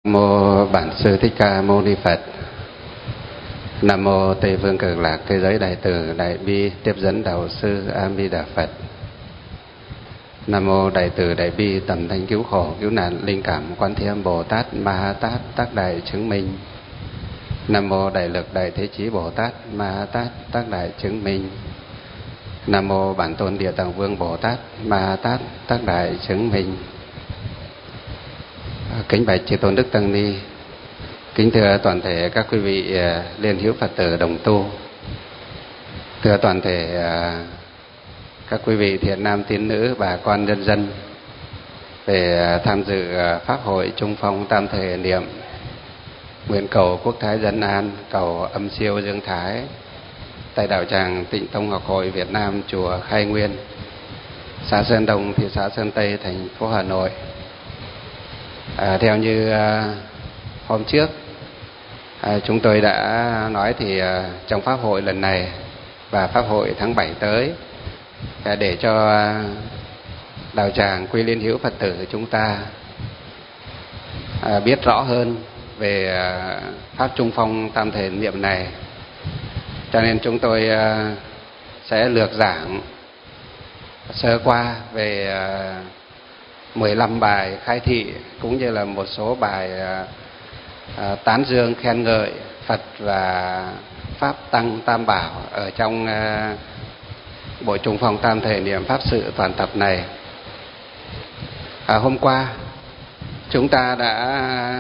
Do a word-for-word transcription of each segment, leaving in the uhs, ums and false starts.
Mô Bản Sư Thích Ca Mâu Ni Phật. Nam mô Tây Phương Cực Lạc Thế Giới Đại Từ Đại Bi Tiếp Dẫn Đạo Sư A Di Đà Phật. Nam mô Đại Từ Đại Bi Tầm Thanh Cứu Khổ Cứu Nạn Linh Cảm Quán Thế Âm Bồ Tát Ma Ha Tát Tác Đại Chứng Minh. Nam mô Đại Lực Đại Thế Chí Bồ Tát Ma Ha Tát Tác Đại Chứng Minh. Nam mô Bản Tôn Địa Tạng Vương Bồ Tát Ma Ha Tát Tác Đại Chứng Minh. Kính bạch chư tôn đức tăng ni, kính thưa toàn thể các quý vị liên hữu Phật tử đồng tu, thưa toàn thể các quý vị thiện nam tín nữ, bà con nhân dân về tham dự pháp hội Trung Phong Tam Thể Niệm, nguyện cầu quốc thái dân an, cầu âm siêu dương thái tại đạo tràng Tịnh Tông Học Hội Việt Nam, chùa Khai Nguyên, xã Sơn Đông, thị xã Sơn Tây, thành phố Hà Nội. À, theo như à, hôm trước à, chúng tôi đã nói thì à, trong pháp hội lần này và pháp hội tháng bảy tới, à, để cho à, đạo tràng Quy Liên Hữu Phật tử chúng ta à, biết rõ hơn về à, pháp Trung Phong Tam Thể Niệm này, cho nên chúng tôi à, sẽ lược giảng sơ qua về à, mười lăm bài khai thị cũng như là một số bài à, tán dương khen ngợi Phật và Pháp Tăng Tam Bảo ở trong à, buổi Trung Phong Tam Thể Niệm Pháp sự toàn tập này. À, hôm qua chúng ta đã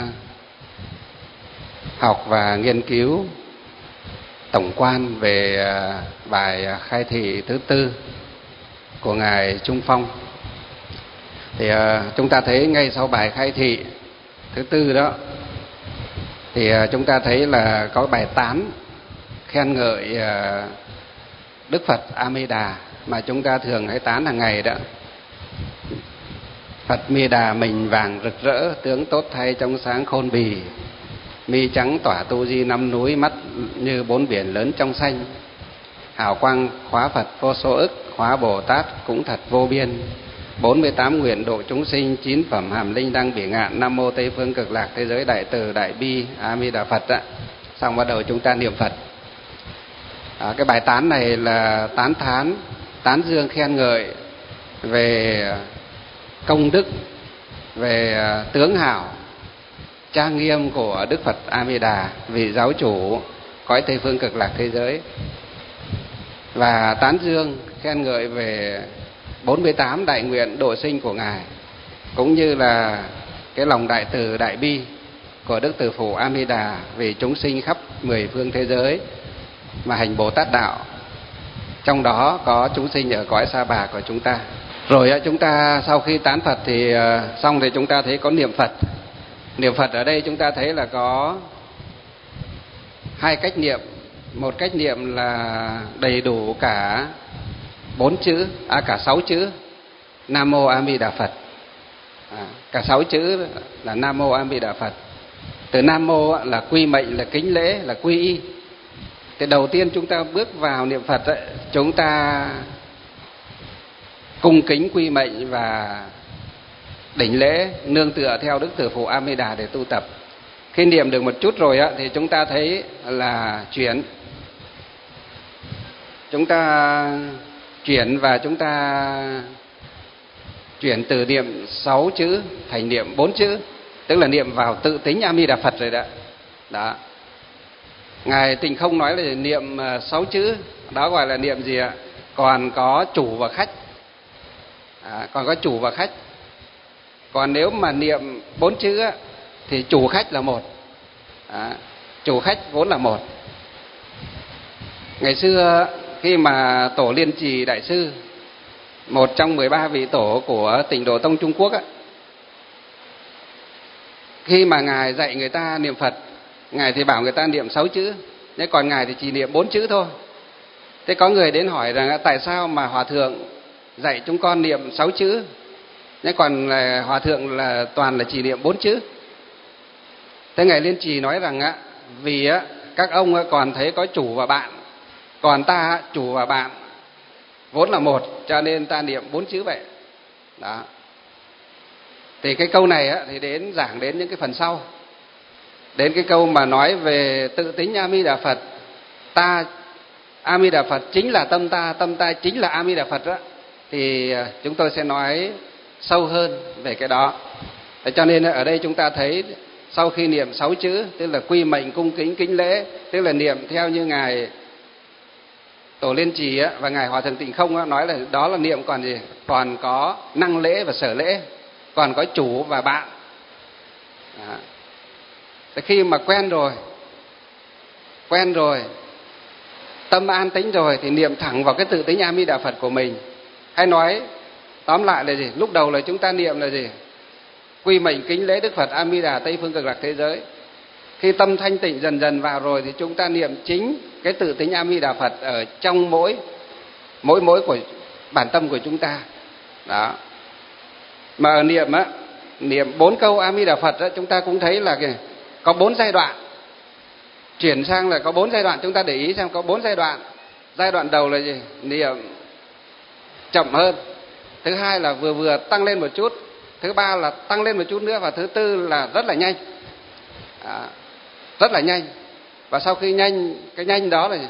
học và nghiên cứu tổng quan về à, bài khai thị thứ tư của Ngài Trung Phong. Thì uh, chúng ta thấy ngay sau bài khai thị thứ tư đó thì uh, chúng ta thấy là có bài tán khen ngợi uh, Đức Phật A Di Đà mà chúng ta thường hay tán hàng ngày đó. Phật Mi Đà mình vàng rực rỡ, tướng tốt thay trong sáng khôn bì, mi trắng tỏa tu di năm núi, mắt như bốn biển lớn trong xanh, hào quang khóa Phật vô số ức, khóa Bồ Tát cũng thật vô biên, bốn mươi tám nguyện độ chúng sinh, chín phẩm hàm linh đăng bỉ ngạn, Nam mô Tây Phương Cực Lạc Thế Giới Đại Từ Đại Bi A Di Đà Phật á. Xong bắt đầu chúng ta niệm Phật. À, cái bài tán này là tán thán, tán dương khen ngợi về công đức, về tướng hảo trang nghiêm của Đức Phật A Di Đà, vị giáo chủ cõi Tây Phương Cực Lạc Thế Giới, và tán dương khen ngợi về bốn mươi tám đại nguyện độ sinh của Ngài, cũng như là cái lòng đại từ đại bi của Đức Từ Phụ A Di Đà vì chúng sinh khắp mười phương thế giới mà hành Bồ Tát đạo, trong đó có chúng sinh ở cõi Sa Bà của chúng ta. Rồi chúng ta sau khi tán Phật thì xong thì chúng ta thấy có niệm Phật. Niệm Phật ở đây chúng ta thấy là có hai cách niệm. Một cách niệm là đầy đủ cả bốn chữ, à cả sáu chữ Nam Mô A Di Đà Phật. À, cả sáu chữ là Nam Mô A Di Đà Phật. Từ Nam Mô là quy mệnh, là kính lễ, là quy y. Thì đầu tiên chúng ta bước vào niệm Phật ấy, chúng ta cung kính quy mệnh và đảnh lễ nương tựa theo Đức Từ Phụ A Di Đà để tu tập. Khi niệm được một chút rồi á, thì chúng ta thấy là chuyển. Chúng ta chuyển và chúng ta chuyển từ niệm sáu chữ thành niệm bốn chữ, tức là niệm vào tự tính A Di Đà Phật rồi đó. Đó. Ngài Tịnh Không nói là niệm sáu chữ, đó gọi là niệm gì ạ? Còn có chủ và khách. À, còn có chủ và khách. Còn nếu mà niệm bốn chữ á, thì chủ khách là một. À, chủ khách vốn là một. Ngày xưa khi mà Tổ Liên Trì Đại Sư, một trong mười ba vị tổ của Tịnh Độ Tông Trung Quốc á, khi mà Ngài dạy người ta niệm Phật, Ngài thì bảo người ta niệm sáu chữ, nhưng còn Ngài thì chỉ niệm bốn chữ thôi. Thế có người đến hỏi rằng tại sao mà Hòa Thượng dạy chúng con niệm sáu chữ, nhưng còn Hòa Thượng là toàn là chỉ niệm bốn chữ. Thế Ngài Liên Trì nói rằng á, vì á, các ông còn thấy có chủ và bạn, còn ta chủ và bạn vốn là một, cho nên ta niệm bốn chữ vậy. Đó. Thì cái câu này á, thì đến giảng đến những cái phần sau. đến cái câu mà nói về tự tính A Di Đà Phật, ta A Di Đà Phật chính là tâm ta, tâm ta chính là A Di Đà Phật đó, thì chúng tôi sẽ nói sâu hơn về cái đó. Cho nên ở đây chúng ta thấy sau khi niệm sáu chữ, tức là quy mệnh cung kính kính lễ, tức là niệm theo như ngài Tổ Liên Trì và ngài Hòa Thượng Tịnh Không nói là đó là niệm còn gì, còn có năng lễ và sở lễ, còn có chủ và bạn. Đó. Khi mà quen rồi, quen rồi, tâm an tĩnh rồi thì niệm thẳng vào cái tự tính A Di Đà Phật của mình. Hay nói tóm lại là gì? Lúc đầu là chúng ta niệm là gì? Quy mệnh kính lễ Đức Phật A Di Đà Tây phương cực lạc thế giới. Khi tâm thanh tịnh dần dần vào rồi thì chúng ta niệm chính cái tự tính A Di Đà Phật ở trong mỗi mỗi mỗi của bản tâm của chúng ta. Đó. Mà ở niệm á, niệm bốn câu A Di Đà Phật á, chúng ta cũng thấy là kìa, có bốn giai đoạn. Chuyển sang là có bốn giai đoạn, chúng ta để ý xem có bốn giai đoạn. Giai đoạn đầu là gì? Niệm chậm hơn. Thứ hai là vừa vừa tăng lên một chút. Thứ ba là tăng lên một chút nữa. Và thứ tư là rất là nhanh. À, rất là nhanh. Và sau khi nhanh, cái nhanh đó là gì?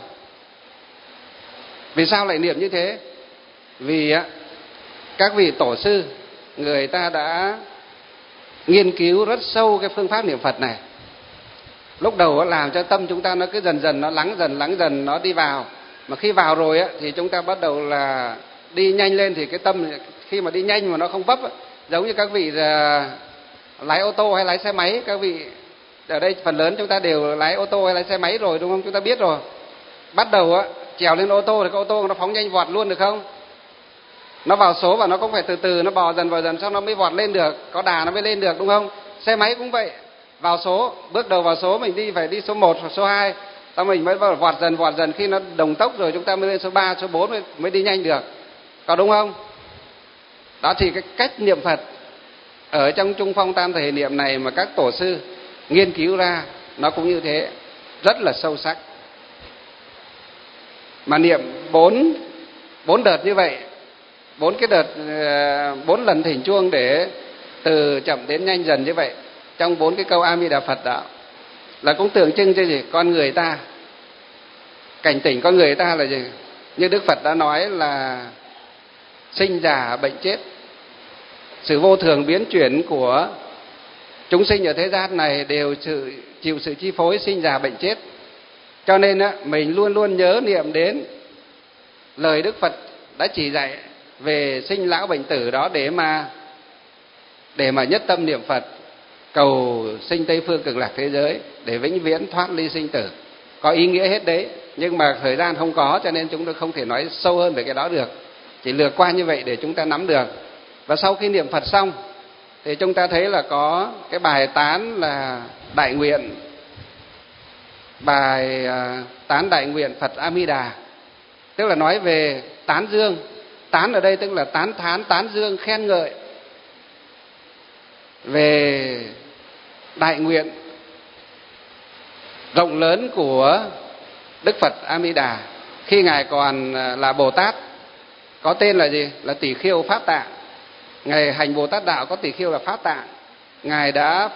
Vì sao lại niệm như thế? Vì á, các vị tổ sư, người ta đã nghiên cứu rất sâu cái phương pháp niệm Phật này. Lúc đầu làm cho tâm chúng ta nó cứ dần dần, nó lắng dần, lắng dần, nó đi vào. Mà khi vào rồi á, thì chúng ta bắt đầu là đi nhanh lên. Thì cái tâm khi mà đi nhanh mà nó không vấp á, giống như các vị là lái ô tô hay lái xe máy. Các vị ở đây phần lớn chúng ta đều lái ô tô hay lái xe máy rồi, đúng không? Chúng ta biết rồi. Bắt đầu á, trèo lên ô tô thì cái ô tô nó phóng nhanh vọt luôn được không? Nó vào số và nó cũng phải từ từ, nó bò dần vào dần, xong nó mới vọt lên được, có đà nó mới lên được, đúng không? Xe máy cũng vậy. Vào số, bước đầu vào số mình đi phải đi số một hoặc số hai, sau mình mới vọt dần vọt dần, khi nó đồng tốc rồi chúng ta mới lên số ba, số bốn mới, mới đi nhanh được. Có đúng không? Đó thì cái cách niệm Phật ở trong Trung Phong Tam Thể Niệm này mà các tổ sư nghiên cứu ra nó cũng như thế, rất là sâu sắc. Mà niệm bốn bốn đợt như vậy, bốn cái đợt, bốn lần thỉnh chuông để từ chậm đến nhanh dần như vậy, trong bốn cái câu A Di Đà Phật đó là cũng tượng trưng cho gì? Con người ta, cảnh tỉnh con người ta là gì? Như Đức Phật đã nói là sinh già bệnh chết, sự vô thường biến chuyển của chúng sinh ở thế gian này đều sự, chịu sự chi phối sinh già bệnh chết. Cho nên á, mình luôn luôn nhớ niệm đến lời Đức Phật đã chỉ dạy về sinh lão bệnh tử đó, để mà để mà nhất tâm niệm Phật, cầu sinh Tây phương cực lạc thế giới để vĩnh viễn thoát ly sinh tử. Có ý nghĩa hết đấy, nhưng mà thời gian không có, cho nên chúng tôi không thể nói sâu hơn về cái đó được, chỉ lược qua như vậy để chúng ta nắm được. Và sau khi niệm Phật xong thì chúng ta thấy là có cái bài tán là đại nguyện, bài tán đại nguyện Phật A Di Đà, tức là nói về tán dương. Tán ở đây tức là tán thán, tán dương, khen ngợi về đại nguyện rộng lớn của Đức Phật A Di Đà khi ngài còn là Bồ Tát, có tên là gì? Là Tỷ Khiêu Pháp Tạng. Ngài hành Bồ Tát đạo có Tỷ Khiêu là Pháp Tạng. Ngài đã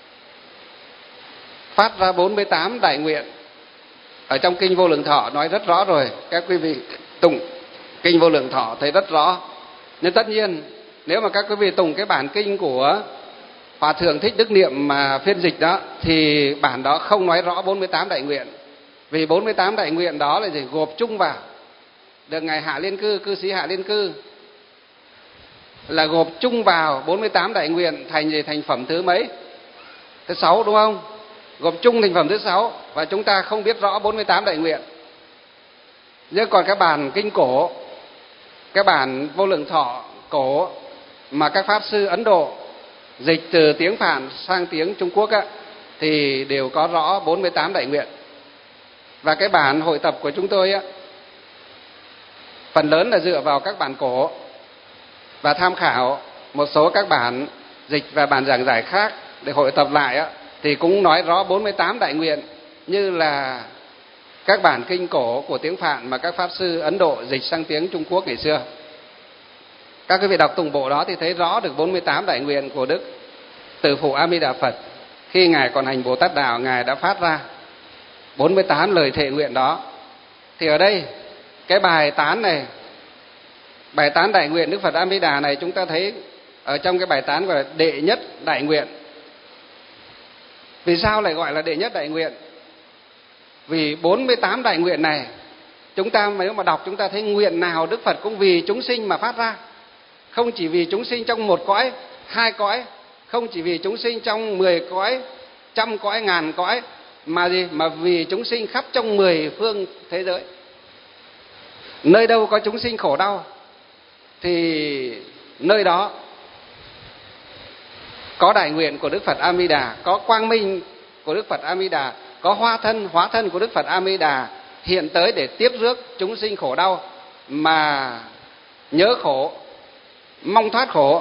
phát ra bốn mươi tám đại nguyện. Ở trong Kinh Vô Lượng Thọ nói rất rõ rồi, các quý vị tụng Kinh Vô Lượng Thọ thấy rất rõ. Nhưng tất nhiên nếu mà các quý vị tụng cái bản kinh của Hòa Thượng Thích Đức Niệm mà phiên dịch đó, thì bản đó không nói rõ bốn mươi tám đại nguyện. Vì bốn mươi tám đại nguyện đó là gì? Gộp chung vào, được ngài Hạ Liên Cư, cư sĩ Hạ Liên Cư là gộp chung vào bốn mươi tám đại nguyện thành gì? Thành phẩm thứ mấy? Thứ sáu, đúng không? Gộp chung thành phẩm thứ sáu, và chúng ta không biết rõ bốn mươi tám đại nguyện. Nhưng còn cái bản kinh cổ, cái bản Vô Lượng Thọ cổ mà các pháp sư Ấn Độ dịch từ tiếng Phạn sang tiếng Trung Quốc á, thì đều có rõ bốn mươi tám đại nguyện. Và cái bản hội tập của chúng tôi á, phần lớn là dựa vào các bản cổ và tham khảo một số các bản dịch và bản giảng giải khác để hội tập lại á, thì cũng nói rõ bốn mươi tám đại nguyện như là các bản kinh cổ của tiếng Phạn mà các pháp sư Ấn Độ dịch sang tiếng Trung Quốc ngày xưa. Các quý vị đọc tùng bộ đó thì thấy rõ được bốn mươi tám đại nguyện của Đức Từ Phụ A Di Đà Phật. khi Ngài còn hành Bồ Tát Đạo, Ngài đã phát ra bốn mươi tám lời thệ nguyện đó. Thì ở đây cái bài tán này, bài tán đại nguyện Đức Phật A Di Đà này, chúng ta thấy ở trong cái bài tán gọi là đệ nhất đại nguyện. Vì sao lại gọi là đệ nhất đại nguyện? Vì bốn mươi tám đại nguyện này, chúng ta nếu mà đọc chúng ta thấy nguyện nào Đức Phật cũng vì chúng sinh mà phát ra. Không chỉ vì chúng sinh trong một cõi, hai cõi, không chỉ vì chúng sinh trong mười cõi, trăm cõi, ngàn cõi, mà gì? Mà vì chúng sinh khắp trong mười phương thế giới. Nơi đâu có chúng sinh khổ đau thì nơi đó có đại nguyện của Đức Phật A Di Đà, có quang minh của Đức Phật A Di Đà, có hóa thân, hóa thân của Đức Phật A Di Đà hiện tới để tiếp rước chúng sinh khổ đau mà nhớ khổ, mong thoát khổ,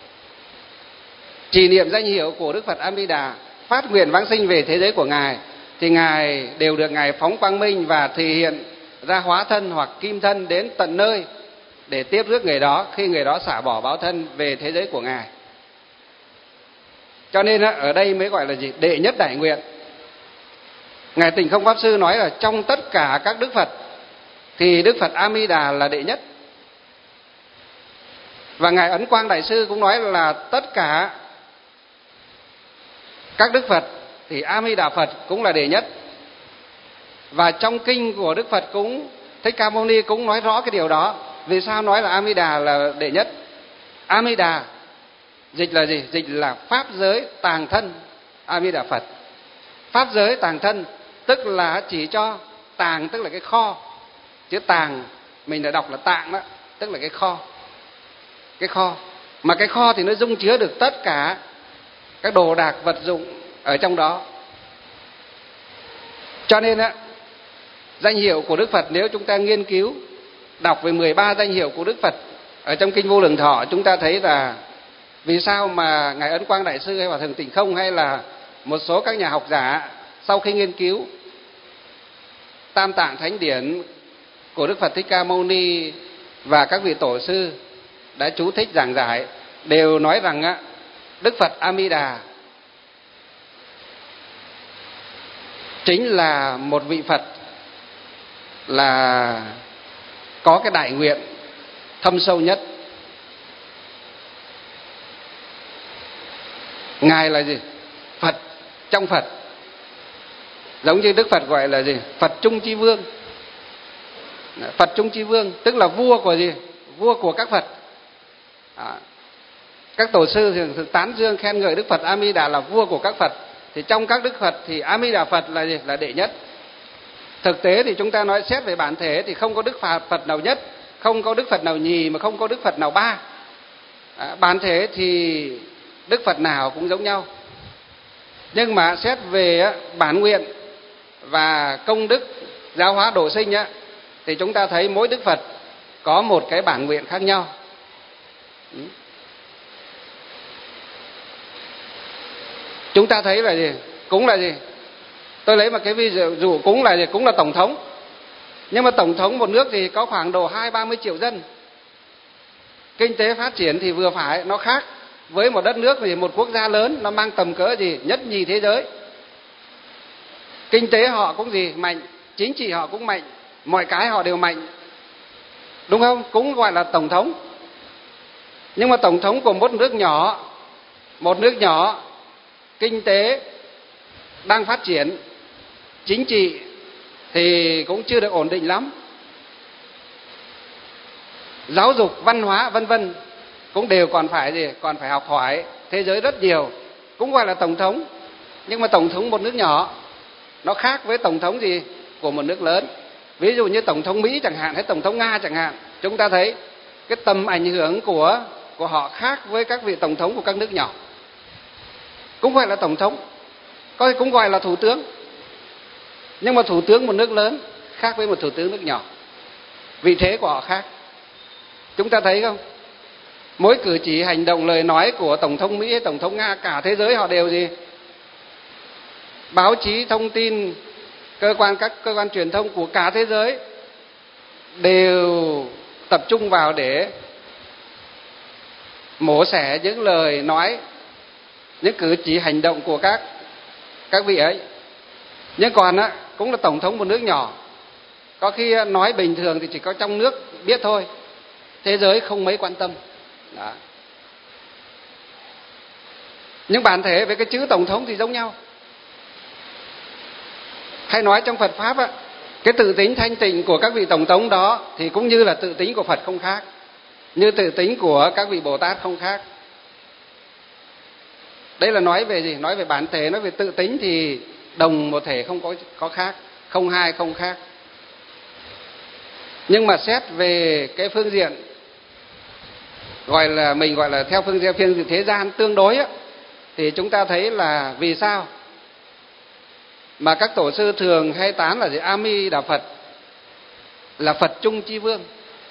trì niệm danh hiệu của Đức Phật A Di Đà, phát nguyện vãng sinh về thế giới của Ngài, thì Ngài đều được Ngài phóng quang minh và thể hiện ra hóa thân hoặc kim thân đến tận nơi để tiếp rước người đó khi người đó xả bỏ báo thân về thế giới của Ngài. Cho nên ở đây mới gọi là gì? Đệ nhất đại nguyện. Ngài Tịnh Không Pháp Sư nói là trong tất cả các Đức Phật thì Đức Phật A Di Đà là đệ nhất. Và Ngài Ấn Quang Đại Sư cũng nói là tất cả các Đức Phật thì A Di Đà Phật cũng là đệ nhất. Và trong kinh của Đức Phật cũng, Thích Ca Mâu Ni cũng nói rõ cái điều đó. Vì sao nói là A Di Đà là đệ nhất? A Di Đà dịch là gì? Dịch là pháp giới tàng thân A Di Đà Phật. Pháp giới tàng thân tức là chỉ cho tàng, tức là cái kho. Chữ tàng mình đã đọc là tạng đó, tức là cái kho. Cái kho. Mà cái kho thì nó dung chứa được tất cả các đồ đạc vật dụng ở trong đó. Cho nên á, danh hiệu của Đức Phật, nếu chúng ta nghiên cứu đọc về mười ba danh hiệu của Đức Phật ở trong kinh Vô Lượng Thọ, chúng ta thấy là vì sao mà Ngài Ấn Quang Đại Sư hay Hòa Thượng Tịnh Không hay là một số các nhà học giả sau khi nghiên cứu Tam Tạng Thánh Điển của Đức Phật Thích Ca Mâu Ni và các vị tổ sư đã chú thích giảng giải, đều nói rằng á, Đức Phật A Di Đà chính là một vị Phật là có cái đại nguyện thâm sâu nhất. Ngài là gì? Phật trong Phật. Giống như Đức Phật gọi là gì? Phật Trung Chi Vương. Phật Trung Chi Vương tức là vua của gì? Vua của các Phật. À, các tổ sư thường tán dương khen ngợi Đức Phật A Di Đà là vua của các Phật. Thì trong các Đức Phật thì A Di Đà Phật là gì? Là đệ nhất. Thực tế thì chúng ta nói xét về bản thể thì không có Đức Phật nào nhất, không có Đức Phật nào nhì, mà không có Đức Phật nào ba. À, bản thể thì Đức Phật nào cũng giống nhau. Nhưng mà xét về bản nguyện và công đức giáo hóa độ sinh á, thì chúng ta thấy mỗi Đức Phật có một cái bản nguyện khác nhau. Chúng ta thấy là gì? Cúng là gì? Tôi lấy một cái ví dụ, cúng là gì? Cúng là tổng thống. Nhưng mà tổng thống một nước thì có khoảng độ hai ba mươi triệu dân. Kinh tế phát triển thì vừa phải, nó khác với một đất nước thì một quốc gia lớn, nó mang tầm cỡ gì? Nhất nhì thế giới. Kinh tế họ cũng gì? Mạnh, chính trị họ cũng mạnh, mọi cái họ đều mạnh. Đúng không? Cũng gọi là tổng thống. Nhưng mà tổng thống của một nước nhỏ, một nước nhỏ, kinh tế đang phát triển, chính trị thì cũng chưa được ổn định lắm, giáo dục, văn hóa vân vân cũng đều còn phải gì? Còn phải học hỏi thế giới rất nhiều, cũng gọi là tổng thống. Nhưng mà tổng thống một nước nhỏ nó khác với tổng thống gì? Của một nước lớn. Ví dụ như tổng thống Mỹ chẳng hạn, hay tổng thống Nga chẳng hạn, chúng ta thấy cái tầm ảnh hưởng của của họ khác với các vị tổng thống của các nước nhỏ. Cũng gọi là tổng thống, có cũng gọi là thủ tướng. Nhưng mà thủ tướng một nước lớn khác với một thủ tướng nước nhỏ, vị thế của họ khác. Chúng ta thấy không? Mỗi cử chỉ, hành động, lời nói của tổng thống Mỹ hay tổng thống Nga, cả thế giới họ đều gì? Báo chí, thông tin, cơ quan các cơ quan truyền thông của cả thế giới đều tập trung vào để mổ xẻ những lời nói, những cử chỉ hành động của các các vị ấy. Nhưng còn á, cũng là tổng thống một nước nhỏ. Có khi nói bình thường thì chỉ có trong nước biết thôi, thế giới không mấy quan tâm. Đó. Nhưng bản thể với cái chữ tổng thống thì giống nhau. Hay nói trong Phật Pháp á, cái tự tính thanh tịnh của các vị tổng thống đó thì cũng như là tự tính của Phật không khác, như tự tính của các vị Bồ Tát không khác. Đây là nói về gì? Nói về bản thể, nói về tự tính thì đồng một thể, không có có khác, không hai không khác. Nhưng mà xét về cái phương diện gọi là mình gọi là theo phương diện phương diện thế gian tương đối á, thì chúng ta thấy là vì sao mà các tổ sư thường hay tán là gì? A Mi Đà Phật là Phật chung chi vương.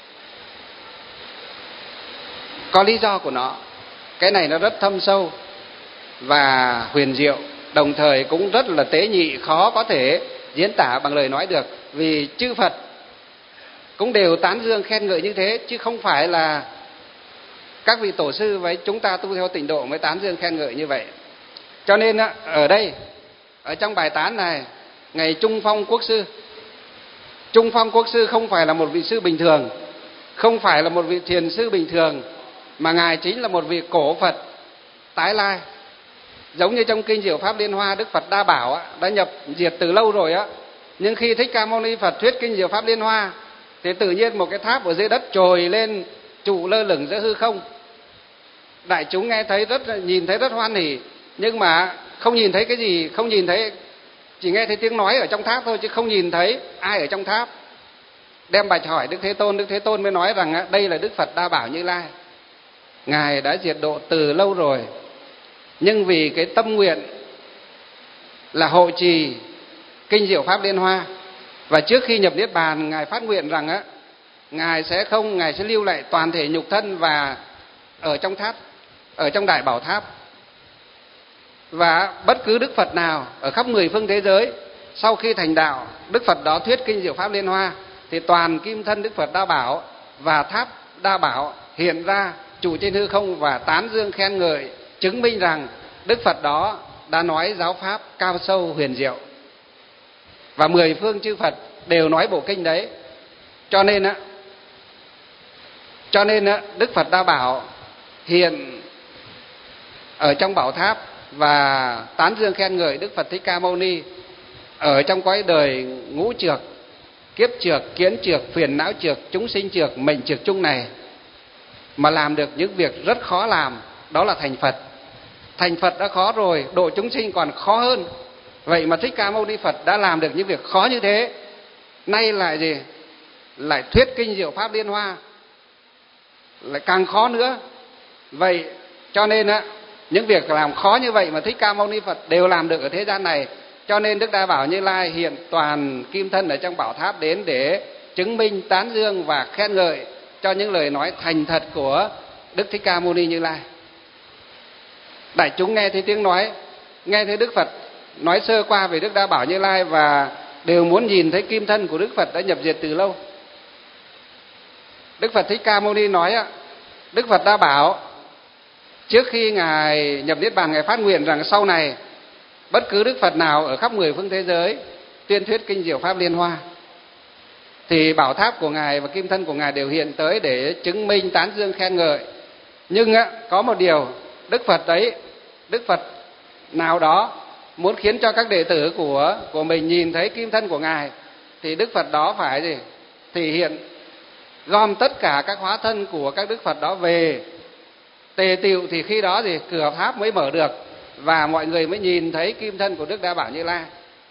Có lý do của nó. Cái này nó rất thâm sâu và huyền diệu, đồng thời cũng rất là tế nhị, khó có thể diễn tả bằng lời nói được. Vì chư Phật cũng đều tán dương khen ngợi như thế, chứ không phải là các vị tổ sư với chúng ta tu theo tịnh độ mới tán dương khen ngợi như vậy. Cho nên ở đây, ở trong bài tán này, Ngài Trung Phong Quốc Sư, Trung Phong Quốc Sư không phải là một vị sư bình thường, không phải là một vị thiền sư bình thường, mà Ngài chính là một vị cổ Phật tái lai. Giống như trong kinh Diệu Pháp Liên Hoa, Đức Phật Đa Bảo đã nhập diệt từ lâu rồi á, nhưng khi Thích Ca Mâu Ni Phật thuyết kinh Diệu Pháp Liên Hoa thì tự nhiên một cái tháp ở dưới đất trồi lên trụ lơ lửng giữa hư không. Đại chúng nghe thấy rất nhìn thấy rất hoan hỉ, nhưng mà không nhìn thấy cái gì, không nhìn thấy, chỉ nghe thấy tiếng nói ở trong tháp thôi, chứ không nhìn thấy ai ở trong tháp. Đem bạch hỏi Đức Thế Tôn, Đức Thế Tôn mới nói rằng đây là Đức Phật Đa Bảo Như Lai, Ngài đã diệt độ từ lâu rồi, nhưng vì cái tâm nguyện là hộ trì kinh Diệu Pháp Liên Hoa, và trước khi nhập Niết Bàn Ngài phát nguyện rằng á, Ngài sẽ không, Ngài sẽ lưu lại toàn thể nhục thân và ở trong tháp, ở trong Đại Bảo Tháp. Và bất cứ Đức Phật nào ở khắp mười phương thế giới sau khi thành đạo, Đức Phật đó thuyết kinh Diệu Pháp Liên Hoa thì toàn kim thân Đức Phật Đa Bảo và tháp Đa Bảo hiện ra trụ trên hư không và tán dương khen ngợi, chứng minh rằng Đức Phật đó đã nói giáo pháp cao sâu huyền diệu. Và mười phương chư Phật đều nói bộ kinh đấy. Cho nên á, cho nên á, Đức Phật Đa Bảo hiện ở trong Bảo Tháp và tán dương khen ngợi Đức Phật Thích Ca Mâu Ni ở trong cõi đời ngũ trược, kiếp trược, kiến trược, phiền não trược, chúng sinh trược, mệnh trược chung này, mà làm được những việc rất khó làm, đó là thành Phật. Thành Phật đã khó rồi, độ chúng sinh còn khó hơn. Vậy mà Thích Ca Mâu Ni Phật đã làm được những việc khó như thế, nay lại gì? Lại thuyết kinh Diệu Pháp Liên Hoa, lại càng khó nữa. Vậy cho nên á, những việc làm khó như vậy mà Thích Ca Mâu Ni Phật đều làm được ở thế gian này. Cho nên Đức Đa Bảo Như Lai hiện toàn kim thân ở trong Bảo Tháp đến để chứng minh, tán dương và khen ngợi cho những lời nói thành thật của Đức Thích Ca Mâu Ni Như Lai. Đại chúng nghe thấy tiếng nói, nghe thấy Đức Phật nói sơ qua về Đức Đa Bảo Như Lai và đều muốn nhìn thấy kim thân của Đức Phật đã nhập diệt từ lâu. Đức Phật Thích Ca Mâu Ni nói á, Đức Phật Đa Bảo trước khi Ngài nhập Niết Bàn, Ngài phát nguyện rằng sau này bất cứ Đức Phật nào ở khắp mười phương thế giới tuyên thuyết kinh Diệu Pháp Liên Hoa thì Bảo Tháp của Ngài và kim thân của Ngài đều hiện tới để chứng minh, tán dương, khen ngợi. Nhưng á, có một điều, Đức Phật đấy, Đức Phật nào đó muốn khiến cho các đệ tử của của mình nhìn thấy kim thân của Ngài thì Đức Phật đó phải gì? Thì hiện gom tất cả các hóa thân của các Đức Phật đó về tề tựu, thì khi đó thì cửa tháp mới mở được và mọi người mới nhìn thấy kim thân của Đức Đa Bảo Như Lai.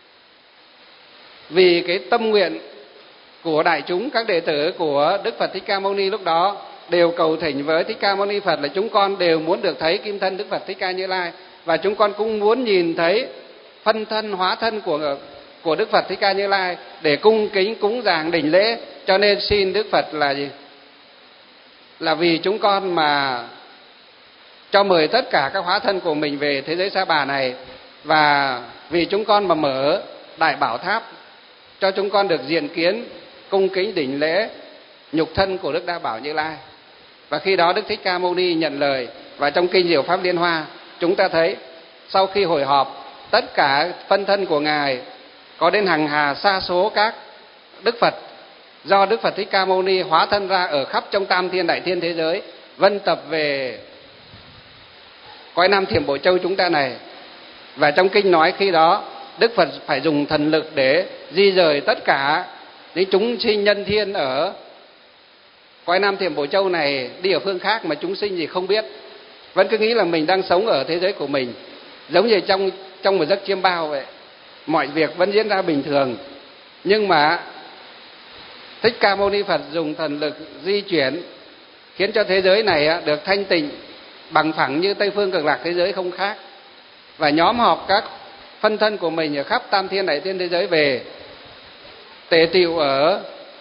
Vì cái tâm nguyện của đại chúng, các đệ tử của Đức Phật Thích Ca Mâu Ni lúc đó đều cầu thỉnh với Thích Ca Mâu Ni Phật là chúng con đều muốn được thấy kim thân Đức Phật Thích Ca Như Lai, và chúng con cũng muốn nhìn thấy phân thân, hóa thân của của Đức Phật Thích Ca Như Lai để cung kính, cúng dường, đảnh lễ. Cho nên xin Đức Phật là gì? Là vì chúng con mà cho mời tất cả các hóa thân của mình về thế giới Sa Bà này, và vì chúng con mà mở Đại Bảo Tháp cho chúng con được diện kiến, cung kính, đảnh lễ nhục thân của Đức Đa Bảo Như Lai. Và khi đó Đức Thích Ca Mâu Ni nhận lời. Và trong kinh Diệu Pháp Liên Hoa chúng ta thấy sau khi hội họp tất cả phân thân của Ngài, có đến hàng hà sa số các Đức Phật do Đức Phật Thích Ca Mâu Ni hóa thân ra ở khắp trong tam thiên đại thiên thế giới, vân tập về cõi Nam Thiểm Bộ Châu chúng ta này. Và trong kinh nói khi đó Đức Phật phải dùng thần lực để di rời tất cả những chúng sinh nhân thiên ở cõi Nam Thiểm Bộ Châu này đi ở phương khác, mà chúng sinh gì không biết, vẫn cứ nghĩ là mình đang sống ở thế giới của mình, giống như trong trong một giấc chiêm bao vậy, mọi việc vẫn diễn ra bình thường. Nhưng mà Thích Ca Mâu Ni Phật dùng thần lực di chuyển khiến cho thế giới này được thanh tịnh bằng phẳng như Tây Phương Cực Lạc thế giới không khác, và nhóm họp các phân thân của mình ở khắp tam thiên đại thiên thế giới về tề tựu ở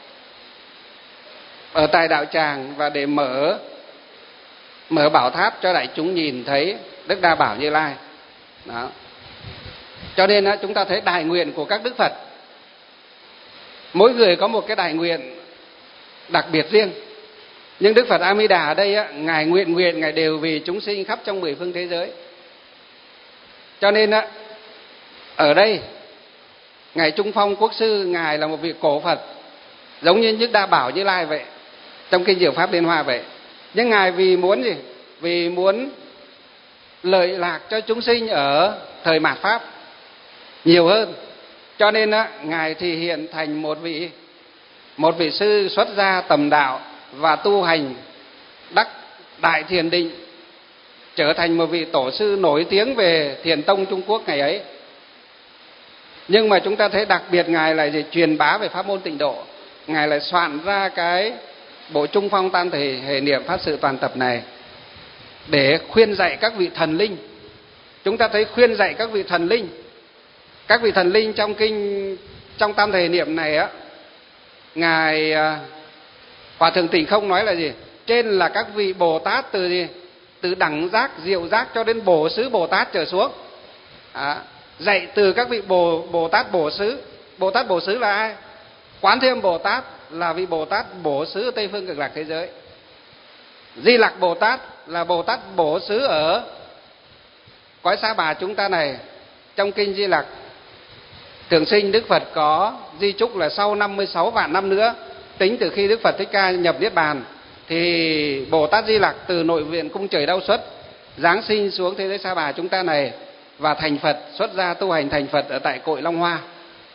ở tại đạo tràng, và để mở mở bảo tháp cho đại chúng nhìn thấy Đức Đa Bảo Như Lai. Đó. Cho nên chúng ta thấy đại nguyện của các Đức Phật, mỗi người có một cái đại nguyện đặc biệt riêng. Nhưng Đức Phật A Di Đà ở đây Ngài nguyện nguyện Ngài đều vì chúng sinh khắp trong mười phương thế giới. Cho nên ở đây Ngài Trung Phong Quốc Sư, Ngài là một vị cổ Phật giống như Đức Đa Bảo Như Lai vậy, trong kinh Diệu Pháp Liên Hoa vậy. Nhưng Ngài vì muốn gì? Vì muốn lợi lạc cho chúng sinh ở thời mạt Pháp nhiều hơn. Cho nên á, Ngài thì hiện thành một vị một vị sư xuất gia tầm đạo và tu hành đắc đại thiền định, trở thành một vị tổ sư nổi tiếng về Thiền Tông Trung Quốc ngày ấy. Nhưng mà chúng ta thấy đặc biệt Ngài lại gì? Truyền bá về pháp môn tịnh độ. Ngài lại soạn ra cái bộ Trung Phong Tam Thể Hệ Niệm Pháp Sự Toàn Tập này để khuyên dạy các vị thần linh. Chúng ta thấy khuyên dạy các vị thần linh, các vị thần linh trong kinh trong Tam Thể Niệm này á, Ngài Hòa Thượng Tịnh Không nói là gì? Trên là các vị Bồ Tát từ gì? Từ đẳng giác, diệu giác cho đến Bổ Xứ Bồ Tát trở xuống. À, dạy từ các vị Bồ Bồ Tát Bổ Xứ. Bồ Tát Bổ Xứ là ai? Quán Thế Âm Bồ Tát là vị Bồ Tát Bổ Xứ ở Tây Phương Cực Lạc thế giới. Di Lặc Bồ Tát là Bồ Tát Bổ Xứ ở cõi Sa Bà chúng ta này. Trong kinh Di Lặc Thường Sinh Đức Phật có di chúc là sau năm mươi sáu vạn năm nữa, tính từ khi Đức Phật Thích Ca nhập Niết Bàn, thì Bồ Tát Di Lặc từ nội viện cung trời Đao Xuất giáng sinh xuống thế giới Sa Bà chúng ta này và thành Phật, xuất gia tu hành thành Phật ở tại cội Long Hoa.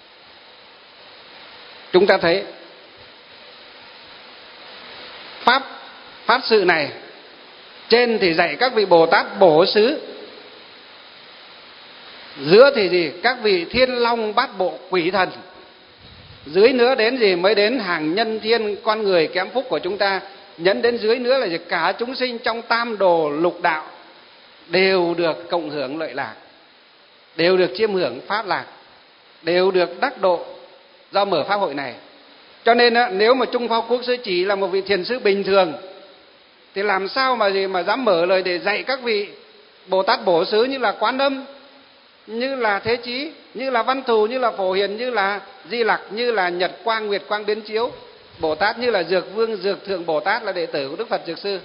Chúng ta thấy pháp pháp sự này, trên thì dạy các vị Bồ Tát Bổ Xứ, giữa thì gì? Các vị Thiên Long Bát Bộ Quỷ Thần, dưới nữa đến gì? Mới đến hàng nhân thiên con người kém phúc của chúng ta, nhấn đến dưới nữa là gì? Cả chúng sinh trong tam đồ lục đạo đều được cộng hưởng lợi lạc, đều được chiêm hưởng pháp lạc, đều được đắc độ do mở pháp hội này. Cho nên nếu mà Trung Phong Quốc Sư chỉ là một vị thiền sư bình thường thì làm sao mà gì mà dám mở lời để dạy các vị Bồ Tát Bổ Xứ như là Quán Âm, như là Thế Chí, như là Văn Thù, như là Phổ Hiền, như là Di Lặc, như là Nhật Quang, Nguyệt Quang Biến Chiếu Bồ Tát, như là Dược Vương, Dược Thượng Bồ Tát là đệ tử của Đức Phật Dược Sư.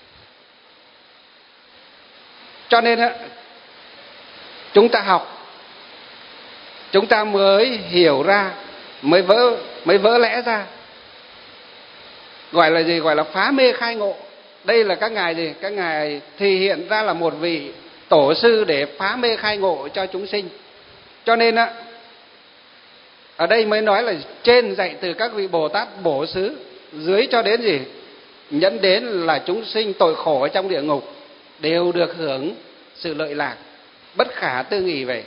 Cho nên chúng ta học, chúng ta mới hiểu ra, mới vỡ mới vỡ lẽ ra. Gọi là gì? Gọi là phá mê khai ngộ. Đây là các ngài gì? Các ngài thì hiện ra là một vị tổ sư để phá mê khai ngộ cho chúng sinh. Cho nên á, ở đây mới nói là trên dạy từ các vị Bồ Tát Bổ Xứ, dưới cho đến gì? Nhẫn đến là chúng sinh tội khổ ở trong địa ngục đều được hưởng sự lợi lạc bất khả tư nghị vậy.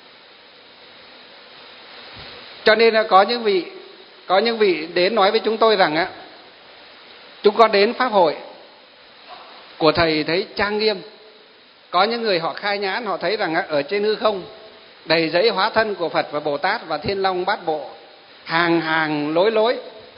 Cho nên là có những vị có những vị đến nói với chúng tôi rằng á, chúng con đến pháp hội của thầy thấy trang nghiêm. Có những người họ khai nhãn, họ thấy rằng á, ở trên hư không đầy giấy hóa thân của Phật và Bồ Tát và Thiên Long Bát Bộ, hàng hàng lối lối.